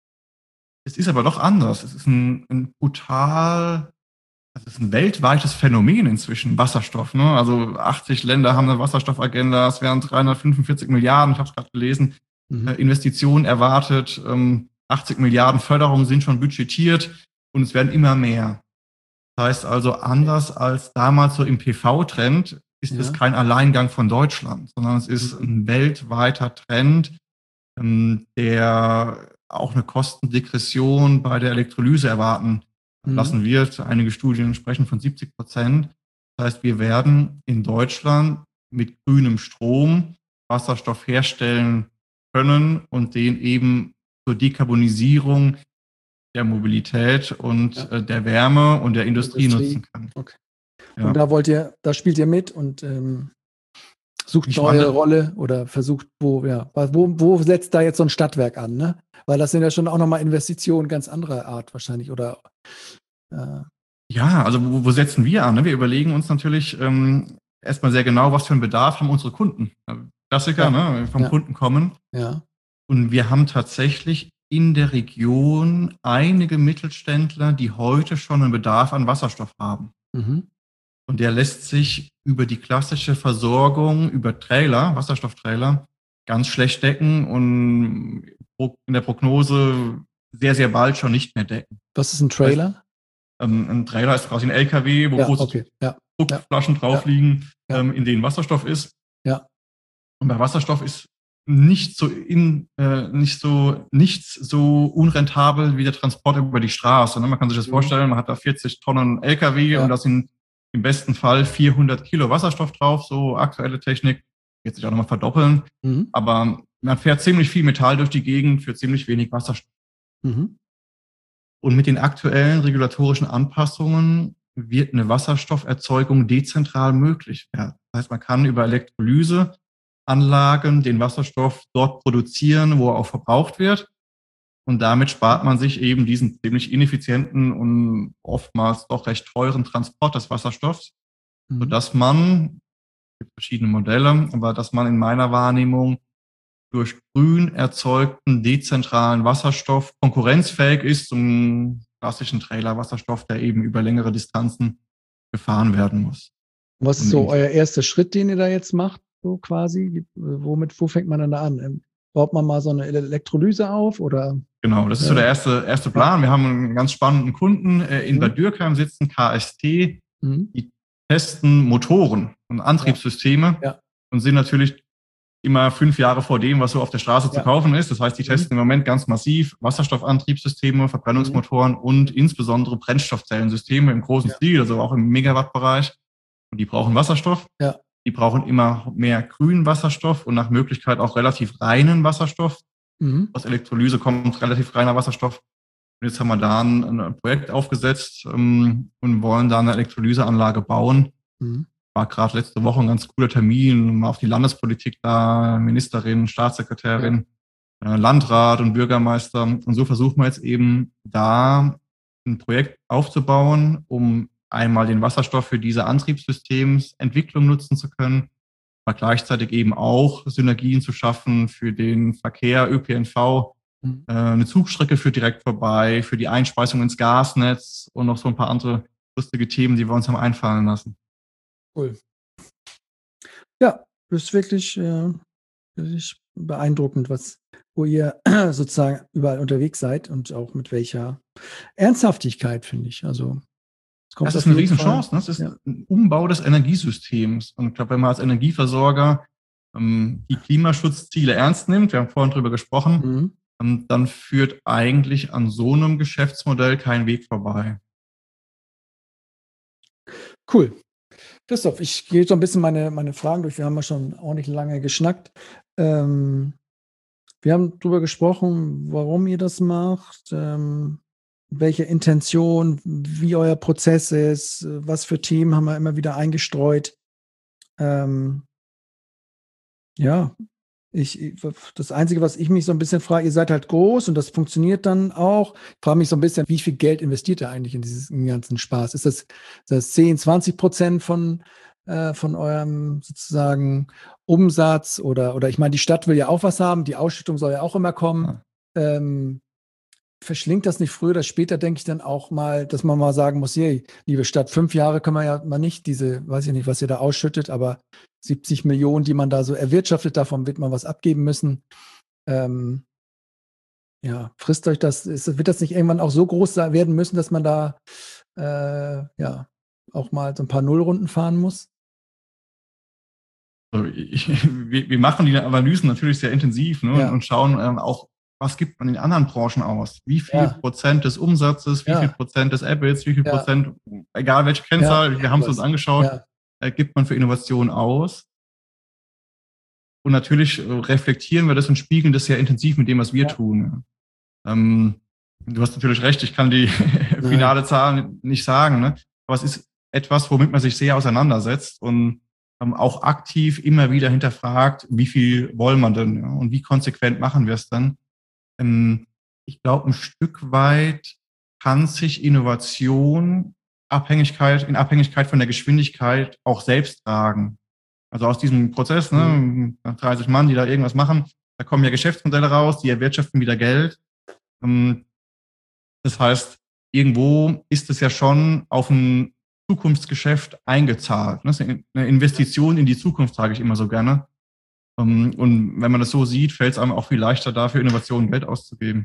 Es ist aber doch anders. Es ist ein, ein brutal, es ist ein weltweites Phänomen inzwischen, Wasserstoff. Ne? Also achtzig Länder haben eine Wasserstoffagenda, es werden dreihundertfünfundvierzig Milliarden, ich habe es gerade gelesen, Mhm. äh, Investitionen erwartet, ähm, achtzig Milliarden Förderungen sind schon budgetiert und es werden immer mehr. Das heißt also, anders als damals so im P V-Trend ist Ja. es kein Alleingang von Deutschland, sondern es ist ein weltweiter Trend, ähm, der auch eine Kostendegression bei der Elektrolyse erwarten Mhm. lassen wird. Einige Studien sprechen von siebzig Prozent. Das heißt, wir werden in Deutschland mit grünem Strom Wasserstoff herstellen können und den eben zur Dekarbonisierung der Mobilität und Ja. äh, der Wärme und der Industrie, Industrie. nutzen können. Okay. Ja. Und da wollt ihr, da spielt ihr mit und ähm, sucht Wie neue spannend. Rolle oder versucht, wo, ja, wo, wo setzt da jetzt so ein Stadtwerk an, ne? Weil das sind ja schon auch nochmal Investitionen ganz anderer Art wahrscheinlich oder äh, Ja, also wo, wo setzen wir an? Ne? Wir überlegen uns natürlich ähm, erstmal sehr genau, was für einen Bedarf haben unsere Kunden. Klassiker, Ja. ne? vom Ja. Kunden kommen. ja. Und wir haben tatsächlich in der Region einige Mittelständler, die heute schon einen Bedarf an Wasserstoff haben. Mhm. Und der lässt sich über die klassische Versorgung, über Trailer, Wasserstofftrailer, ganz schlecht decken und in der Prognose sehr, sehr bald schon nicht mehr decken. Was ist ein Trailer? Ähm, ein Trailer ist quasi ein L K W, wo Ja, große okay. Ja. Druckflaschen drauf liegen, Ja. ähm, in denen Wasserstoff ist. Ja. Und bei Wasserstoff ist nicht so in, äh, nicht so, nichts so unrentabel wie der Transport über die Straße. Ne? Man kann sich das Mhm. vorstellen, man hat da vierzig Tonnen L K W Ja. und da sind im besten Fall vierhundert Kilo Wasserstoff drauf, so aktuelle Technik. Wird sich auch nochmal verdoppeln. Mhm. Aber man fährt ziemlich viel Metall durch die Gegend für ziemlich wenig Wasserstoff. Mhm. Und Und mit den aktuellen regulatorischen Anpassungen wird eine Wasserstofferzeugung dezentral möglich werden. Das heißt, man kann über Elektrolyseanlagen den Wasserstoff dort produzieren, wo er auch verbraucht wird. Und damit spart man sich eben diesen ziemlich ineffizienten und oftmals doch recht teuren Transport des Wasserstoffs, Mhm. sodass man, es gibt verschiedene Modelle, aber dass man in meiner Wahrnehmung durch grün erzeugten dezentralen Wasserstoff konkurrenzfähig ist zum klassischen Trailer-Wasserstoff, der eben über längere Distanzen gefahren werden muss. Was ist Und so in- euer erster Schritt, den ihr da jetzt macht, so quasi? Womit, wo fängt man dann da an? Ähm, Baut man mal so eine Elektrolyse auf oder? Genau, das ist so Ja. der erste, erste Plan. Wir haben einen ganz spannenden Kunden äh, in Mhm. Bad Dürkheim sitzen, K S T, Mhm. die testen Motoren und Antriebssysteme Ja. und sind natürlich immer fünf Jahre vor dem, was so auf der Straße Ja. zu kaufen ist. Das heißt, die Mhm. testen im Moment ganz massiv Wasserstoffantriebssysteme, Verbrennungsmotoren und insbesondere Brennstoffzellensysteme im großen Ja. Stil, also auch im Megawattbereich. Und die brauchen Wasserstoff. Ja. Die brauchen immer mehr grünen Wasserstoff und nach Möglichkeit auch relativ reinen Wasserstoff. Mhm. Aus Elektrolyse kommt relativ reiner Wasserstoff. Und jetzt haben wir da ein, ein Projekt aufgesetzt ähm, und wollen da eine Elektrolyseanlage bauen. Mhm. War gerade letzte Woche ein ganz cooler Termin, mal auf die Landespolitik da, Ministerin, Staatssekretärin, äh, Landrat und Bürgermeister. Und so versuchen wir jetzt eben da ein Projekt aufzubauen, um einmal den Wasserstoff für diese Antriebssystemsentwicklung nutzen zu können, aber gleichzeitig eben auch Synergien zu schaffen für den Verkehr, Ö P N V, Mhm. Äh, eine Zugstrecke führt direkt vorbei, für die Einspeisung ins Gasnetz und noch so ein paar andere lustige Themen, die wir uns haben einfallen lassen. Cool. Ja, das ist wirklich, äh, wirklich beeindruckend, was, wo ihr sozusagen überall unterwegs seid und auch mit welcher Ernsthaftigkeit, finde ich. Also es kommt Das ist auf eine jeden Fall. Riesenchance. Ne? Das ist Ja. ein Umbau des Energiesystems. Und ich glaube, wenn man als Energieversorger ähm, die Klimaschutzziele ernst nimmt, wir haben vorhin drüber gesprochen, Mhm. ähm, dann führt eigentlich an so einem Geschäftsmodell kein Weg vorbei. Cool. Christoph, ich gehe so ein bisschen meine, meine Fragen durch. Wir haben ja schon ordentlich lange geschnackt. Ähm, wir haben darüber gesprochen, warum ihr das macht, ähm, welche Intention, wie euer Prozess ist, was für Themen haben wir immer wieder eingestreut. Ähm, ja, ich, das Einzige, was ich mich so ein bisschen frage, ihr seid halt groß und das funktioniert dann auch. Ich frage mich so ein bisschen, wie viel Geld investiert ihr eigentlich in diesen ganzen Spaß? Ist das, ist das zehn, zwanzig Prozent von, äh, von eurem sozusagen Umsatz oder, oder ich meine, die Stadt will ja auch was haben, die Ausschüttung soll ja auch immer kommen. Ja. Ähm, verschlingt das nicht früher oder später, denke ich dann auch mal, dass man mal sagen muss, hey, liebe Stadt, fünf Jahre können wir ja mal nicht diese, weiß ich nicht, was ihr da ausschüttet, aber siebzig Millionen, die man da so erwirtschaftet, davon wird man was abgeben müssen. Ähm, ja, frisst euch das, ist, wird das nicht irgendwann auch so groß werden müssen, dass man da äh, ja auch mal so ein paar Nullrunden fahren muss? Also ich, wir, wir machen die Analysen natürlich sehr intensiv, ne, Ja. und schauen ähm, auch, was gibt man in anderen Branchen aus? Wie viel Ja. Prozent des Umsatzes, wie Ja. viel Prozent des E B I Ts, wie viel Ja. Prozent, egal welche Kennzahl, Ja. wir haben es uns angeschaut, Ja. äh, gibt man für Innovation aus. Und natürlich äh, reflektieren wir das und spiegeln das sehr intensiv mit dem, was wir ja. tun. Ähm, du hast natürlich recht, ich kann die finale Zahl nicht sagen, ne? Aber es ist etwas, womit man sich sehr auseinandersetzt und ähm, auch aktiv immer wieder hinterfragt, wie viel wollen wir denn, ja? Und wie konsequent machen wir es dann? Ähm, ich glaube, ein Stück weit kann sich Innovation Abhängigkeit, in Abhängigkeit von der Geschwindigkeit auch selbst tragen. Also aus diesem Prozess, ne, mhm. dreißig Mann, die da irgendwas machen, da kommen ja Geschäftsmodelle raus, die erwirtschaften wieder Geld. Das heißt, irgendwo ist es ja schon auf ein Zukunftsgeschäft eingezahlt. Das ist eine Investition in die Zukunft, sage ich immer so gerne. Und wenn man das so sieht, fällt es einem auch viel leichter, dafür Innovationen Geld auszugeben.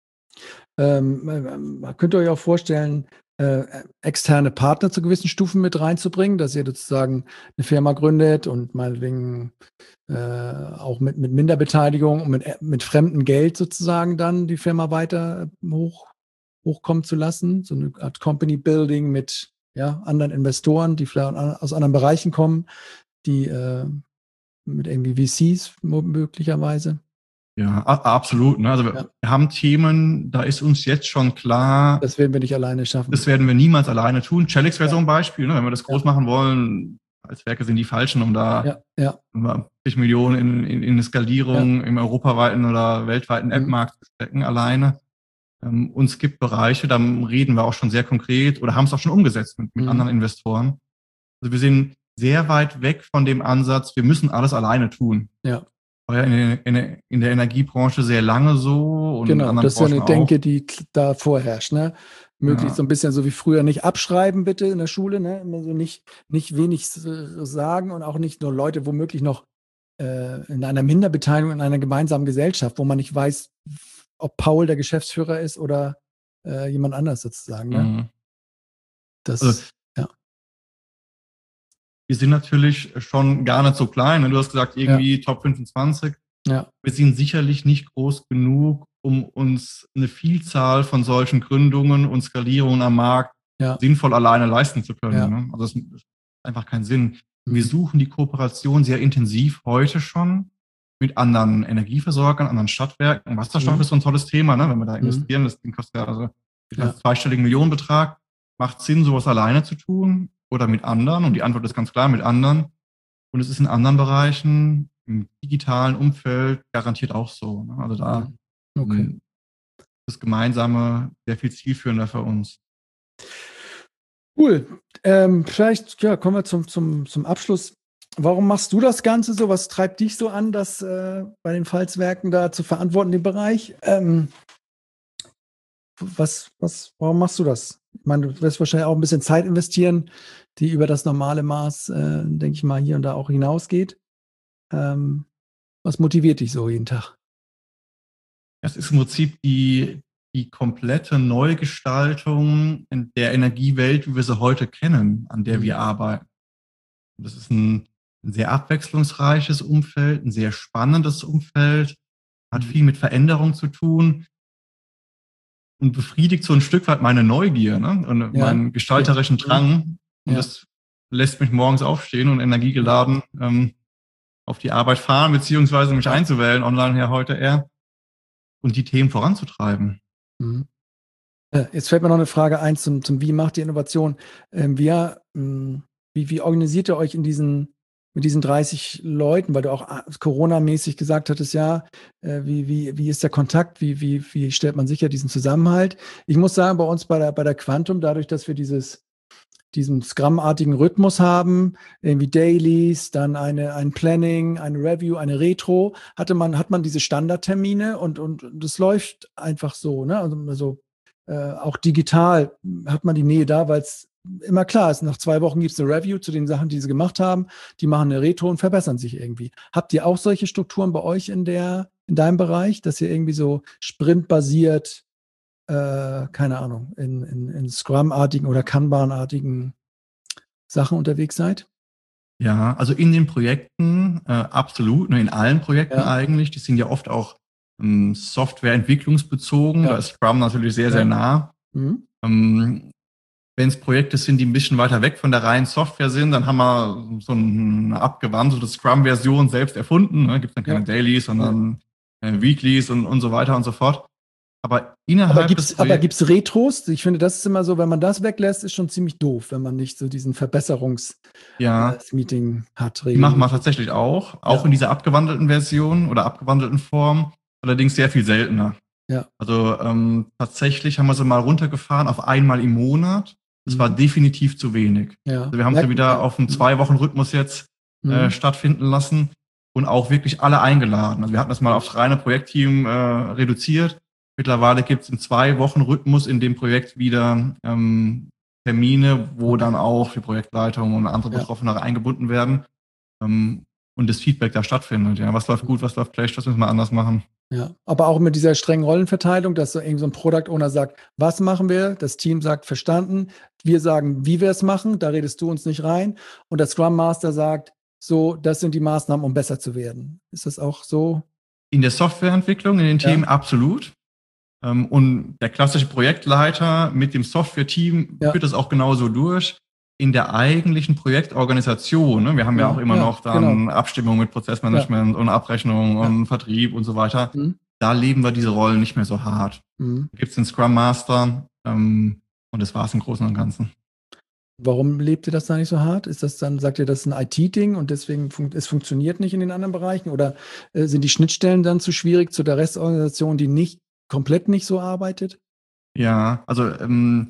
Ähm, könnt ihr euch auch vorstellen, äh, externe Partner zu gewissen Stufen mit reinzubringen, dass ihr sozusagen eine Firma gründet und meinetwegen äh, auch mit, mit Minderbeteiligung und mit, mit fremdem Geld sozusagen dann die Firma weiter hoch, hochkommen zu lassen? So eine Art Company Building mit ja, anderen Investoren, die vielleicht aus anderen Bereichen kommen, die äh, mit irgendwie V Cs möglicherweise. Ja, absolut. Ne? Also wir ja. haben Themen, da ist uns jetzt schon klar. Das werden wir nicht alleine schaffen. Das werden wir niemals alleine tun. Cellix wäre ja. so ein Beispiel, ne? Wenn wir das groß ja. machen wollen. Als Werke sind die falschen, um da ja. Ja. zig Millionen in, in, in eine Skalierung ja. im europaweiten oder weltweiten mhm. App-Markt zu stecken alleine. Ähm, und es gibt Bereiche, da reden wir auch schon sehr konkret oder haben es auch schon umgesetzt mit, mit mhm. anderen Investoren. Also wir sind sehr weit weg von dem Ansatz, wir müssen alles alleine tun. Ja. War ja in, in, in der Energiebranche sehr lange so. Und genau, in das ist ja eine Branchen Denke, auch. die da vorherrscht. Ne? Möglichst ja. so ein bisschen so wie früher, nicht abschreiben bitte in der Schule, ne? Immer so nicht, nicht wenig sagen und auch nicht nur Leute womöglich noch äh, in einer Minderbeteiligung in einer gemeinsamen Gesellschaft, wo man nicht weiß, ob Paul der Geschäftsführer ist oder äh, jemand anders sozusagen. Ne? Mhm. Das, also, ja. Wir sind natürlich schon gar nicht so klein. Du hast gesagt, irgendwie ja. Top fünfundzwanzig. Ja. Wir sind sicherlich nicht groß genug, um uns eine Vielzahl von solchen Gründungen und Skalierungen am Markt ja. sinnvoll alleine leisten zu können. Ja. Ne? Also das ist einfach keinen Sinn. Mhm. Wir suchen die Kooperation sehr intensiv heute schon mit anderen Energieversorgern, anderen Stadtwerken. Wasserstoff mhm. ist so ein tolles Thema, ne? Wenn wir da investieren. Mhm. Das Ding kostet ja also ja. einen zweistelligen Millionenbetrag. Macht Sinn, sowas alleine zu tun oder mit anderen? Und die Antwort ist ganz klar, mit anderen. Und es ist in anderen Bereichen, im digitalen Umfeld, garantiert auch so. Ne? Also da okay. das Gemeinsame sehr viel zielführender für uns. Cool. Ähm, vielleicht ja, kommen wir zum, zum, zum Abschluss. warum machst du das Ganze so? Was treibt dich so an, das äh, bei den Pfalzwerken da zu verantworten, den Bereich? Ähm, was, was, warum machst du das? Ich meine, du wirst wahrscheinlich auch ein bisschen Zeit investieren, die über das normale Maß, äh, denke ich mal, hier und da auch hinausgeht. Ähm, was motiviert dich so jeden Tag? Das ist im Prinzip die, die komplette Neugestaltung in der Energiewelt, wie wir sie heute kennen, an der Mhm. wir arbeiten. Das ist ein, ein sehr abwechslungsreiches Umfeld, ein sehr spannendes Umfeld, hat Mhm. viel mit Veränderung zu tun und befriedigt so ein Stück weit meine Neugier, ne? Und Ja. meinen gestalterischen Ja. Drang. Und Ja. das lässt mich morgens aufstehen und energiegeladen ähm, auf die Arbeit fahren, beziehungsweise mich Ja. einzuwählen, online ja heute eher, und die Themen voranzutreiben. Mhm. Äh, Jetzt fällt mir noch eine Frage ein zum, zum Wie macht ihr Innovation? Ähm, wir, mh, wie, wie organisiert ihr euch in diesen, mit diesen dreißig Leuten, weil du auch äh, Corona-mäßig gesagt hattest, ja, äh, wie, wie, wie ist der Kontakt, wie, wie, wie stellt man sicher diesen Zusammenhalt? Ich muss sagen, bei uns bei der, bei der Quantum, dadurch, dass wir dieses, diesen Scrum-artigen Rhythmus haben, irgendwie Dailies, dann eine, ein Planning, eine Review, eine Retro, hatte man, hat man diese Standardtermine und, und das läuft einfach so, ne? Also, also äh, auch digital hat man die Nähe da, weil es immer klar ist, nach zwei Wochen gibt es eine Review zu den Sachen, die sie gemacht haben, die machen eine Retro und verbessern sich irgendwie. Habt ihr auch solche Strukturen bei euch in der, in deinem Bereich, dass ihr irgendwie so sprintbasiert äh, keine Ahnung, in, in, in Scrum-artigen oder Kanban-artigen Sachen unterwegs seid? Ja, also in den Projekten äh, absolut, ne, in allen Projekten Ja. eigentlich. Die sind ja oft auch ähm, softwareentwicklungsbezogen. Ja. Da ist Scrum natürlich sehr, sehr Ja. nah. Mhm. Ähm, Wenn es Projekte sind, die ein bisschen weiter weg von der reinen Software sind, dann haben wir so eine abgewandelte Scrum-Version selbst erfunden. Ne? Gibt es dann keine Ja. Dailies, sondern äh, Weeklies und, und so weiter und so fort. Aber innerhalb Aber des gibt's, aber Projekts, gibt's Retros? Ich finde, das ist immer so, wenn man das weglässt, ist schon ziemlich doof, wenn man nicht so diesen ja, Verbesserungs-Meeting äh, hat die machen wir regelmäßig. tatsächlich auch, auch Ja. in dieser abgewandelten Version oder abgewandelten Form, allerdings sehr viel seltener. Ja. Also ähm, tatsächlich haben wir sie mal runtergefahren auf einmal im Monat. Das war Mhm. definitiv zu wenig. Ja. Also wir haben Merkt sie man, wieder ja. auf einen Mhm. Zwei-Wochen-Rhythmus jetzt äh, Mhm. stattfinden lassen und auch wirklich alle eingeladen. Also wir hatten das mal aufs reine Projektteam äh, reduziert. Mittlerweile gibt es einen Zwei-Wochen-Rhythmus in dem Projekt wieder ähm, Termine, wo Okay. dann auch die Projektleitung und andere Ja. Betroffene eingebunden werden ähm, und das Feedback da stattfindet. Ja, was läuft gut, was läuft schlecht, was müssen wir anders machen. Ja, aber auch mit dieser strengen Rollenverteilung, dass so irgendwie so ein Product Owner sagt, was machen wir? Das Team sagt, verstanden. Wir sagen, wie wir es machen. Da redest du uns nicht rein. Und der Scrum Master sagt, so, das sind die Maßnahmen, um besser zu werden. Ist das auch so? In der Softwareentwicklung, in den Ja. Themen absolut. Ähm, und der klassische Projektleiter mit dem Software-Team Ja. führt das auch genauso durch. In der eigentlichen Projektorganisation, ne, wir haben ja, Ja, auch immer ja, noch dann genau. Abstimmung mit Prozessmanagement und Abrechnung Ja. und Vertrieb und so weiter. Mhm. Da leben wir diese Rollen nicht mehr so hart. Mhm. Da gibt es den Scrum Master ähm, und das war es im Großen und Ganzen. Warum lebt ihr das da nicht so hart? Ist das dann, sagt ihr, das ist ein I T-Ding und deswegen fun es funktioniert nicht in den anderen Bereichen? Oder äh, sind die Schnittstellen dann zu schwierig zu der Restorganisation, die nicht komplett nicht so arbeitet? Ja, also ähm,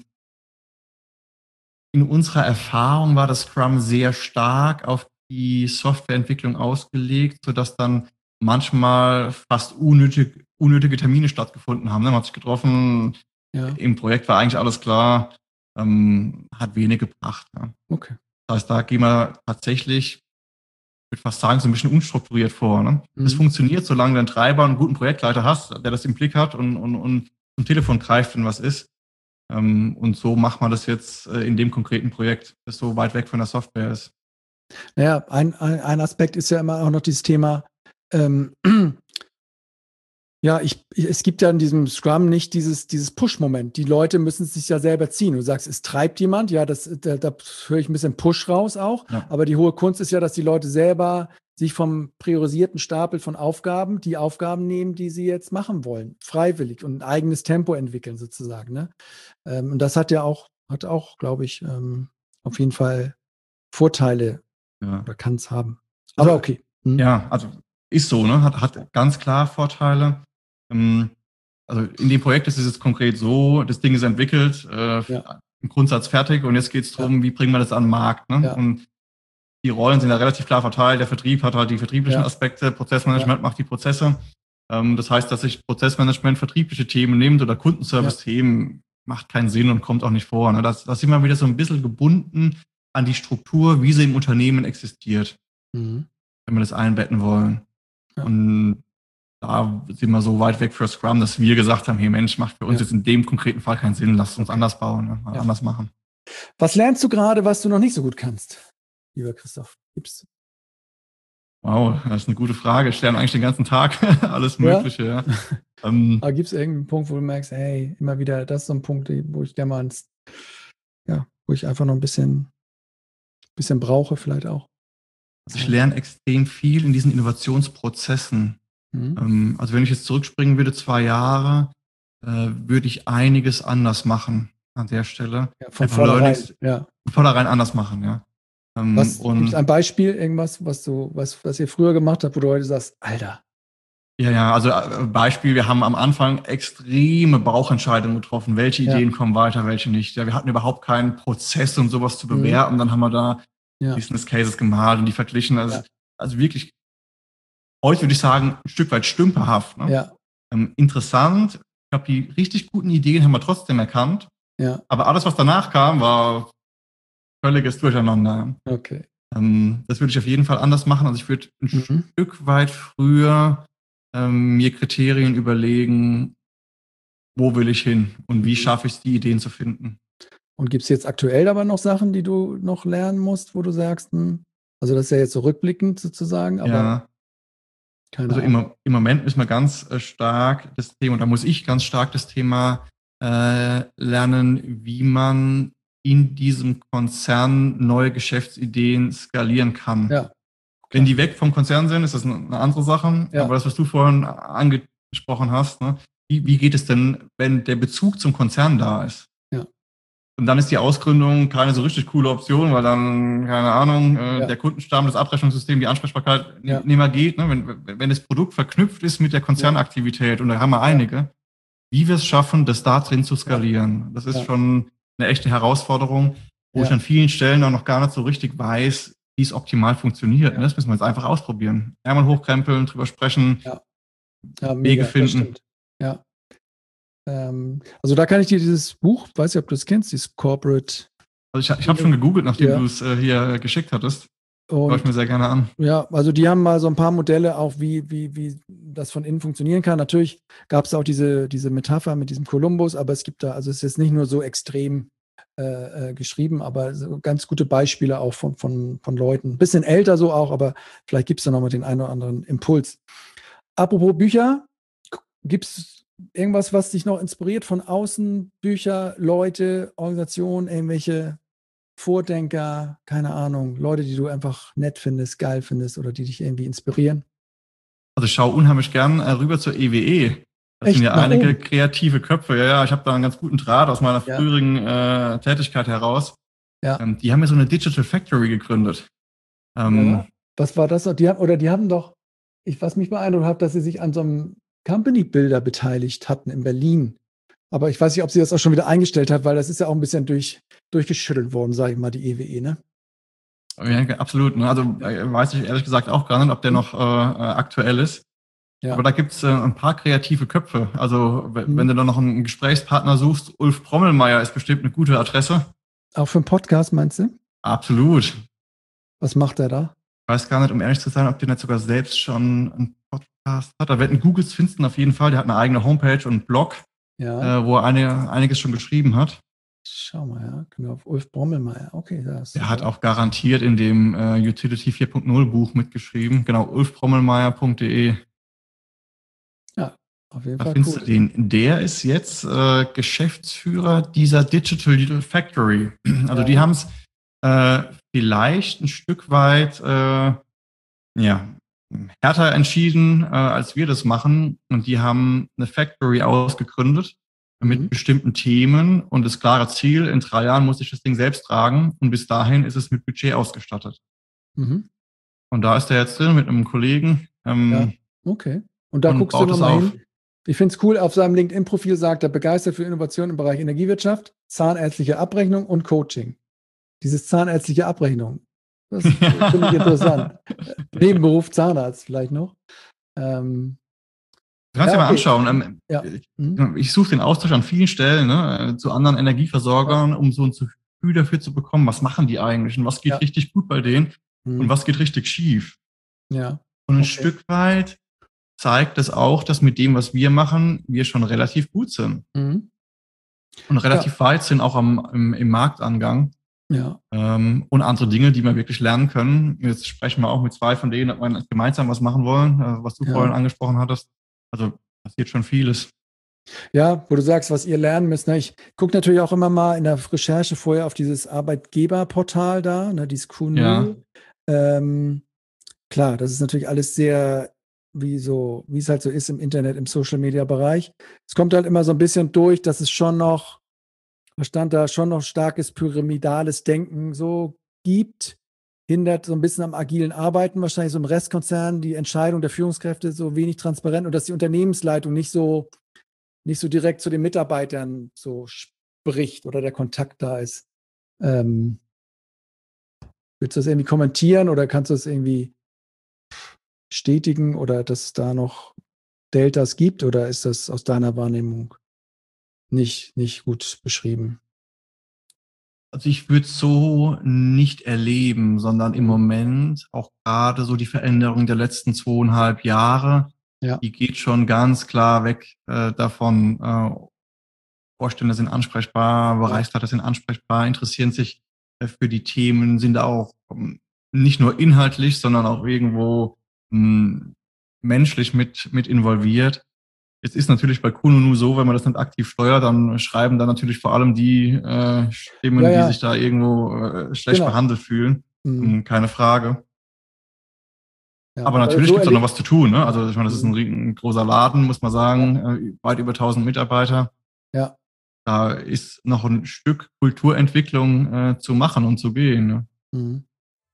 in unserer Erfahrung war das Scrum sehr stark auf die Softwareentwicklung ausgelegt, sodass dann manchmal fast unnötig, unnötige Termine stattgefunden haben. Man hat sich getroffen, Ja, im Projekt war eigentlich alles klar, ähm, hat wenig gebracht. Ja. okay. Das heißt, da gehen wir tatsächlich, ich würde fast sagen, so ein bisschen unstrukturiert vor. Ne? Das Mhm. funktioniert, solange du einen Treiber und einen guten Projektleiter hast, der das im Blick hat und, und, und zum Telefon greift, wenn was ist. Ähm, und so macht man das jetzt äh, in dem konkreten Projekt, das so weit weg von der Software ist. Naja, ein, ein, ein Aspekt ist ja immer auch noch dieses Thema, ähm, ja, ich, ich, es gibt ja in diesem Scrum nicht dieses, dieses Push-Moment. Die Leute müssen es sich ja selber ziehen. Du sagst, es treibt jemand, ja, das, da, da höre ich ein bisschen Push raus auch. Ja. Aber die hohe Kunst ist ja, dass die Leute selber sich vom priorisierten Stapel von Aufgaben die Aufgaben nehmen, die sie jetzt machen wollen, freiwillig und ein eigenes Tempo entwickeln sozusagen. Ne? Ähm, und das hat ja auch, hat auch, glaube ich, ähm, auf jeden Fall Vorteile Ja. oder kann es haben. Also, Aber okay. Hm. Ja, also ist so, ne? Hat, hat ganz klar Vorteile. Ähm, also in dem Projekt ist es jetzt konkret so, das Ding ist entwickelt, äh, Ja. im Grundsatz fertig und jetzt geht es darum, ja. wie bringen wir das an den Markt. Ne? Ja. Und die Rollen sind ja relativ klar verteilt. Der Vertrieb hat halt die vertrieblichen Ja. Aspekte, Prozessmanagement Ja. macht die Prozesse. Ähm, das heißt, dass sich Prozessmanagement vertriebliche Themen nimmt oder Kundenservice-Themen, macht keinen Sinn und kommt auch nicht vor. Ne? Das, das ist immer wieder so ein bisschen gebunden an die Struktur, wie sie im Unternehmen existiert, Mhm. wenn wir das einbetten wollen. Ja. Und da sind wir so weit weg für Scrum, dass wir gesagt haben, hey Mensch, macht für uns Ja. jetzt in dem konkreten Fall keinen Sinn, lasst uns Okay. anders bauen, ne? Mal Ja. anders machen. Was lernst du gerade, was du noch nicht so gut kannst, lieber Christoph? Gibt's? Wow, das ist eine gute Frage. Ich lerne eigentlich den ganzen Tag alles Ja? Mögliche. Ja. Ähm, Aber gibt es irgendeinen Punkt, wo du merkst, hey, immer wieder, das ist so ein Punkt, wo ich gerne mal ins, ja, wo ich einfach noch ein bisschen, bisschen brauche, vielleicht auch. also ich lerne extrem viel in diesen Innovationsprozessen. Mhm. Ähm, also wenn ich jetzt zurückspringen würde, zwei Jahre, äh, würde ich einiges anders machen an der Stelle. Ja, von Einfach vornherein. Learnings Ja. von vornherein anders machen, ja. Ähm, Was und gibt es ein Beispiel, irgendwas, was du, was, was ihr früher gemacht habt, wo du heute sagst, Alter. Ja, ja, also äh, Beispiel, wir haben am Anfang extreme Bauchentscheidungen getroffen, welche Ja. Ideen kommen weiter, welche nicht. Ja, wir hatten überhaupt keinen Prozess, um sowas zu Mhm. bewerten. Dann haben wir da Ja. Business Cases gemalt und die verglichen. Also, Ja. also wirklich, heute würde ich sagen, ein Stück weit stümperhaft. Ne? Ja. Ähm, interessant. Ich glaube, die richtig guten Ideen haben wir trotzdem erkannt. Ja. Aber alles, was danach kam, war völliges Durcheinander. Okay. Ähm, das würde ich auf jeden Fall anders machen. Also ich würde ein Mhm. Stück weit früher ähm, mir Kriterien überlegen, wo will ich hin und wie Mhm. schaffe ich es, die Ideen zu finden. Und gibt es jetzt aktuell aber noch Sachen, die du noch lernen musst, wo du sagst, hm, also das ist ja jetzt so rückblickend sozusagen, aber Ja, keine also Ahnung. im, im Moment ist mir ganz äh, stark das Thema, und da muss ich ganz stark das Thema äh, lernen, wie man in diesem Konzern neue Geschäftsideen skalieren kann. Ja. Wenn Klar. die weg vom Konzern sind, ist das eine eine andere Sache. Ja. Aber das, was du vorhin angesprochen hast, ne, wie, wie geht es denn, wenn der Bezug zum Konzern da ist? Ja. Und dann ist die Ausgründung keine so richtig coole Option, weil dann, keine Ahnung, äh, Ja. der Kundenstamm, das Abrechnungssystem, die Ansprechbarkeit Ja. nicht mehr geht. Ne? Wenn, wenn das Produkt verknüpft ist mit der Konzernaktivität, und da haben wir einige, wie wir es schaffen, das da drin zu skalieren. Das ist Ja. schon eine echte Herausforderung, wo Ja. ich an vielen Stellen auch noch gar nicht so richtig weiß, wie es optimal funktioniert. Ja. Ne? Das müssen wir jetzt einfach ausprobieren. Ärmel hochkrempeln, drüber sprechen, Ja. Ja, mega, Wege das finden. stimmt. Ja. Ähm, also da kann ich dir dieses Buch, weiß nicht, ob du es kennst, dieses Corporate. Also ich, ich habe schon gegoogelt, nachdem Ja. du es äh, hier geschickt hattest. Schaue ich Und mir sehr gerne an. ja, also die haben mal so ein paar Modelle auch, wie, wie, wie das von innen funktionieren kann. Natürlich gab es auch diese, diese Metapher mit diesem Kolumbus, aber es gibt da, also es ist jetzt nicht nur so extrem äh, äh, geschrieben, aber so ganz gute Beispiele auch von, von, von Leuten. Ein bisschen älter so auch, aber vielleicht gibt es da nochmal den einen oder anderen Impuls. Apropos Bücher, gibt es irgendwas, was dich noch inspiriert von außen? Bücher, Leute, Organisationen, irgendwelche Vordenker, keine Ahnung, Leute, die du einfach nett findest, geil findest oder die dich irgendwie inspirieren? Also ich schaue unheimlich gern äh, rüber zur E W E. Das Echt? sind ja Nach einige oben? kreative Köpfe. Ja, ja, ich habe da einen ganz guten Draht aus meiner Ja. früheren äh, Tätigkeit heraus. Ja. Ähm, die haben ja so eine Digital Factory gegründet. Ähm, Ja. Was war das? Die haben, oder die haben doch, ich, was mich beeindruckt hat, dass sie sich an so einem Company-Builder beteiligt hatten in Berlin. Aber ich weiß nicht, ob sie das auch schon wieder eingestellt hat, weil das ist ja auch ein bisschen durch, durchgeschüttelt worden, sage ich mal, die E W E, ne? Ja, absolut. Ne? Also äh, weiß ich ehrlich gesagt auch gar nicht, ob der noch äh, äh, aktuell ist. Ja. Aber da gibt's äh, ein paar kreative Köpfe. Also w- Mhm. wenn du da noch einen Gesprächspartner suchst, Ulf Prommelmeier ist bestimmt eine gute Adresse. Auch für einen Podcast, meinst du? Absolut. Was macht er da? Ich weiß gar nicht, um ehrlich zu sein, ob der nicht sogar selbst schon einen Podcast hat. Da werden Googles finden auf jeden Fall. Der hat eine eigene Homepage und einen Blog, Ja, äh, wo er eine, einiges schon geschrieben hat. schau mal, ja. Können wir auf Ulf Brommelmeier. Okay, das ist Der hat super. auch garantiert in dem äh, Utility vier Punkt null Buch mitgeschrieben. Genau, ulf prommelmeier punkt de. Auf jeden Da Fall findest cool. du den. Der ist jetzt äh, Geschäftsführer dieser Digital Factory. Also Ja. die haben es äh, vielleicht ein Stück weit äh, ja, härter entschieden, äh, als wir das machen. Und die haben eine Factory ausgegründet mit Mhm. bestimmten Themen und das klare Ziel, in drei Jahren muss ich das Ding selbst tragen und bis dahin ist es mit Budget ausgestattet. Mhm. Und da ist er jetzt drin mit einem Kollegen. Ähm, Ja. Okay. Und da und guckst du baut es nochmal auf. hin. Ich finde es cool, auf seinem LinkedIn-Profil sagt er, begeistert für Innovation im Bereich Energiewirtschaft, zahnärztliche Abrechnung und Coaching. Dieses zahnärztliche Abrechnung. Das ja. finde ich interessant. Nebenberuf Zahnarzt vielleicht noch. Ähm, du kannst ja, dir mal okay. anschauen. Ähm, ja. mhm. Ich suche den Austausch an vielen Stellen, ne, zu anderen Energieversorgern, ja. um so ein Gefühl dafür zu bekommen, was machen die eigentlich und was geht ja. richtig gut bei denen mhm. und was geht richtig schief. Ja. Und ein okay. Stück weit zeigt es auch, dass mit dem, was wir machen, wir schon relativ gut sind. Mhm. Und relativ ja. weit sind auch am, im, im Marktangang. Ja. Ähm, und andere Dinge, die wir wirklich lernen können. Jetzt sprechen wir auch mit zwei von denen, ob wir gemeinsam was machen wollen, äh, was du ja. vorhin angesprochen hattest. Also passiert schon vieles. Ja, wo du sagst, was ihr lernen müsst. Ne? Ich gucke natürlich auch immer mal in der Recherche vorher auf dieses Arbeitgeberportal da, ne, dieses Q null. Ja. Ähm, klar, das ist natürlich alles sehr, wie so, wie es halt so ist im Internet, im Social-Media-Bereich. Es kommt halt immer so ein bisschen durch, dass es schon noch, was stand da, schon noch starkes pyramidales Denken so gibt, hindert so ein bisschen am agilen Arbeiten, wahrscheinlich so im Restkonzern, die Entscheidung der Führungskräfte so wenig transparent und dass die Unternehmensleitung nicht so nicht so direkt zu den Mitarbeitern so spricht oder der Kontakt da ist. Ähm, willst du das irgendwie kommentieren oder kannst du das irgendwie bestätigen oder dass es da noch Deltas gibt oder ist das aus deiner Wahrnehmung nicht, nicht gut beschrieben? Also ich würde es so nicht erleben, sondern im Moment auch gerade so die Veränderung der letzten zweieinhalb Jahre, ja. die geht schon ganz klar weg äh, davon, äh, Vorstände sind ansprechbar, Bereichsleiter sind ansprechbar, interessieren sich äh, für die Themen, sind da auch um, nicht nur inhaltlich, sondern auch irgendwo um, menschlich mit, mit involviert. Jetzt ist natürlich bei Kununu so, wenn man das nicht aktiv steuert, dann schreiben da natürlich vor allem die äh, Stimmen, ja, ja. die sich da irgendwo äh, schlecht genau. behandelt fühlen. Mhm. Keine Frage. Ja, aber natürlich so gibt es auch noch was zu tun. Ne? Also ich meine, das ist ein, ein großer Laden, muss man sagen, ja. äh, weit über tausend Mitarbeiter. Ja. Da ist noch ein Stück Kulturentwicklung äh, zu machen und zu gehen. Ne? Mhm.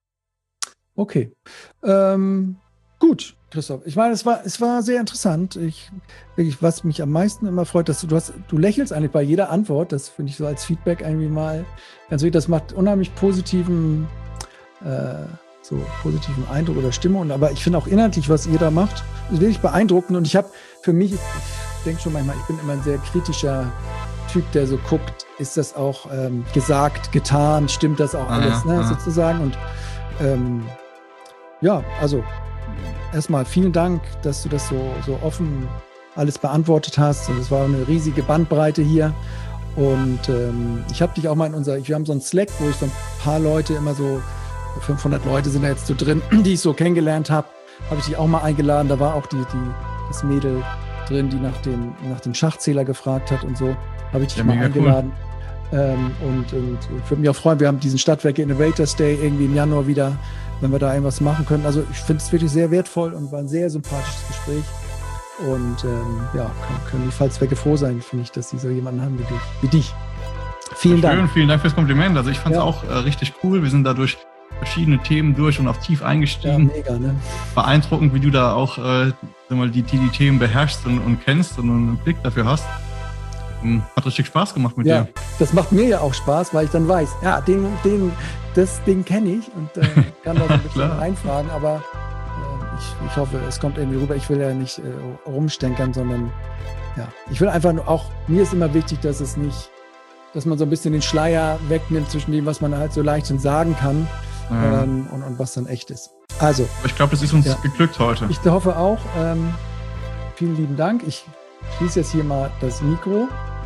Okay. Ähm, gut, Christoph. Ich meine, es war, es war sehr interessant. Ich, wirklich, was mich am meisten immer freut, dass du, du hast, du lächelst eigentlich bei jeder Antwort. Das finde ich so als Feedback irgendwie mal ganz wichtig. Das macht unheimlich positiven äh, so positiven Eindruck oder Stimmung. Aber ich finde auch inhaltlich, was ihr da macht, ist wirklich beeindruckend. Und ich habe für mich, ich denke schon manchmal, ich bin immer ein sehr kritischer Typ, der so guckt, ist das auch ähm, gesagt, getan, stimmt das auch alles, ah, ja, ne, ah. sozusagen. Und ähm, ja, also erstmal vielen Dank, dass du das so, so offen alles beantwortet hast. Und es war eine riesige Bandbreite hier. Und ähm, ich habe dich auch mal in unser, wir haben so einen Slack, wo ich so ein paar Leute immer so, fünfhundert Leute sind da jetzt so drin, die ich so kennengelernt habe, habe ich dich auch mal eingeladen. Da war auch die, die, das Mädel drin, die nach dem, nach dem Schachzähler gefragt hat und so. Habe ich dich ja, mal eingeladen. Cool. Ähm, und, und ich würde mich auch freuen, wir haben diesen Stadtwerke Innovators Day irgendwie im Januar wieder, wenn wir da irgendwas machen können. Also ich finde es wirklich sehr wertvoll und war ein sehr sympathisches Gespräch. Und ähm, ja, können, können die Fallzwecke froh sein, finde ich, dass sie so jemanden haben wie dich. Wie dich. Vielen Dank. Schön, vielen Dank fürs Kompliment. Also ich fand es ja. auch äh, richtig cool. Wir sind dadurch verschiedene Themen durch und auch tief eingestiegen. Ja, mega, ne? Beeindruckend, wie du da auch äh, mal die, die, die Themen beherrschst und, und kennst und einen Blick dafür hast. Und hat richtig Spaß gemacht mit ja, dir. Das macht mir ja auch Spaß, weil ich dann weiß, ja, den, den, das Ding kenne ich und äh, kann da so ein bisschen reinfragen, aber äh, ich, ich hoffe, es kommt irgendwie rüber. Ich will ja nicht äh, rumstenkern, sondern ja, ich will einfach nur auch, mir ist immer wichtig, dass es nicht, dass man so ein bisschen den Schleier wegnimmt zwischen dem, was man halt so leicht sagen kann. Ja. Ähm, und, und was dann echt ist. Also. Ich glaube, das ist uns ja. geglückt heute. Ich hoffe auch. Ähm, vielen lieben Dank. Ich schließe jetzt hier mal das Mikro.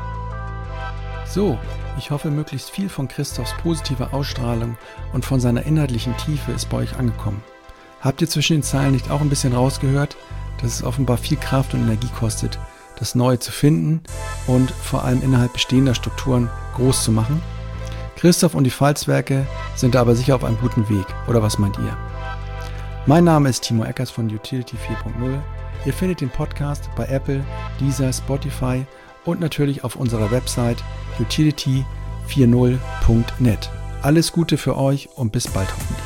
So, ich hoffe, möglichst viel von Christophs positiver Ausstrahlung und von seiner inhaltlichen Tiefe ist bei euch angekommen. Habt ihr zwischen den Zeilen nicht auch ein bisschen rausgehört, dass es offenbar viel Kraft und Energie kostet, das Neue zu finden und vor allem innerhalb bestehender Strukturen groß zu machen? Christoph und die Pfalzwerke sind da aber sicher auf einem guten Weg, oder was meint ihr? Mein Name ist Timo Eckers von Utility vier Punkt null. Ihr findet den Podcast bei Apple, Deezer, Spotify und natürlich auf unserer Website utility vierzig punkt net. Alles Gute für euch und bis bald hoffentlich.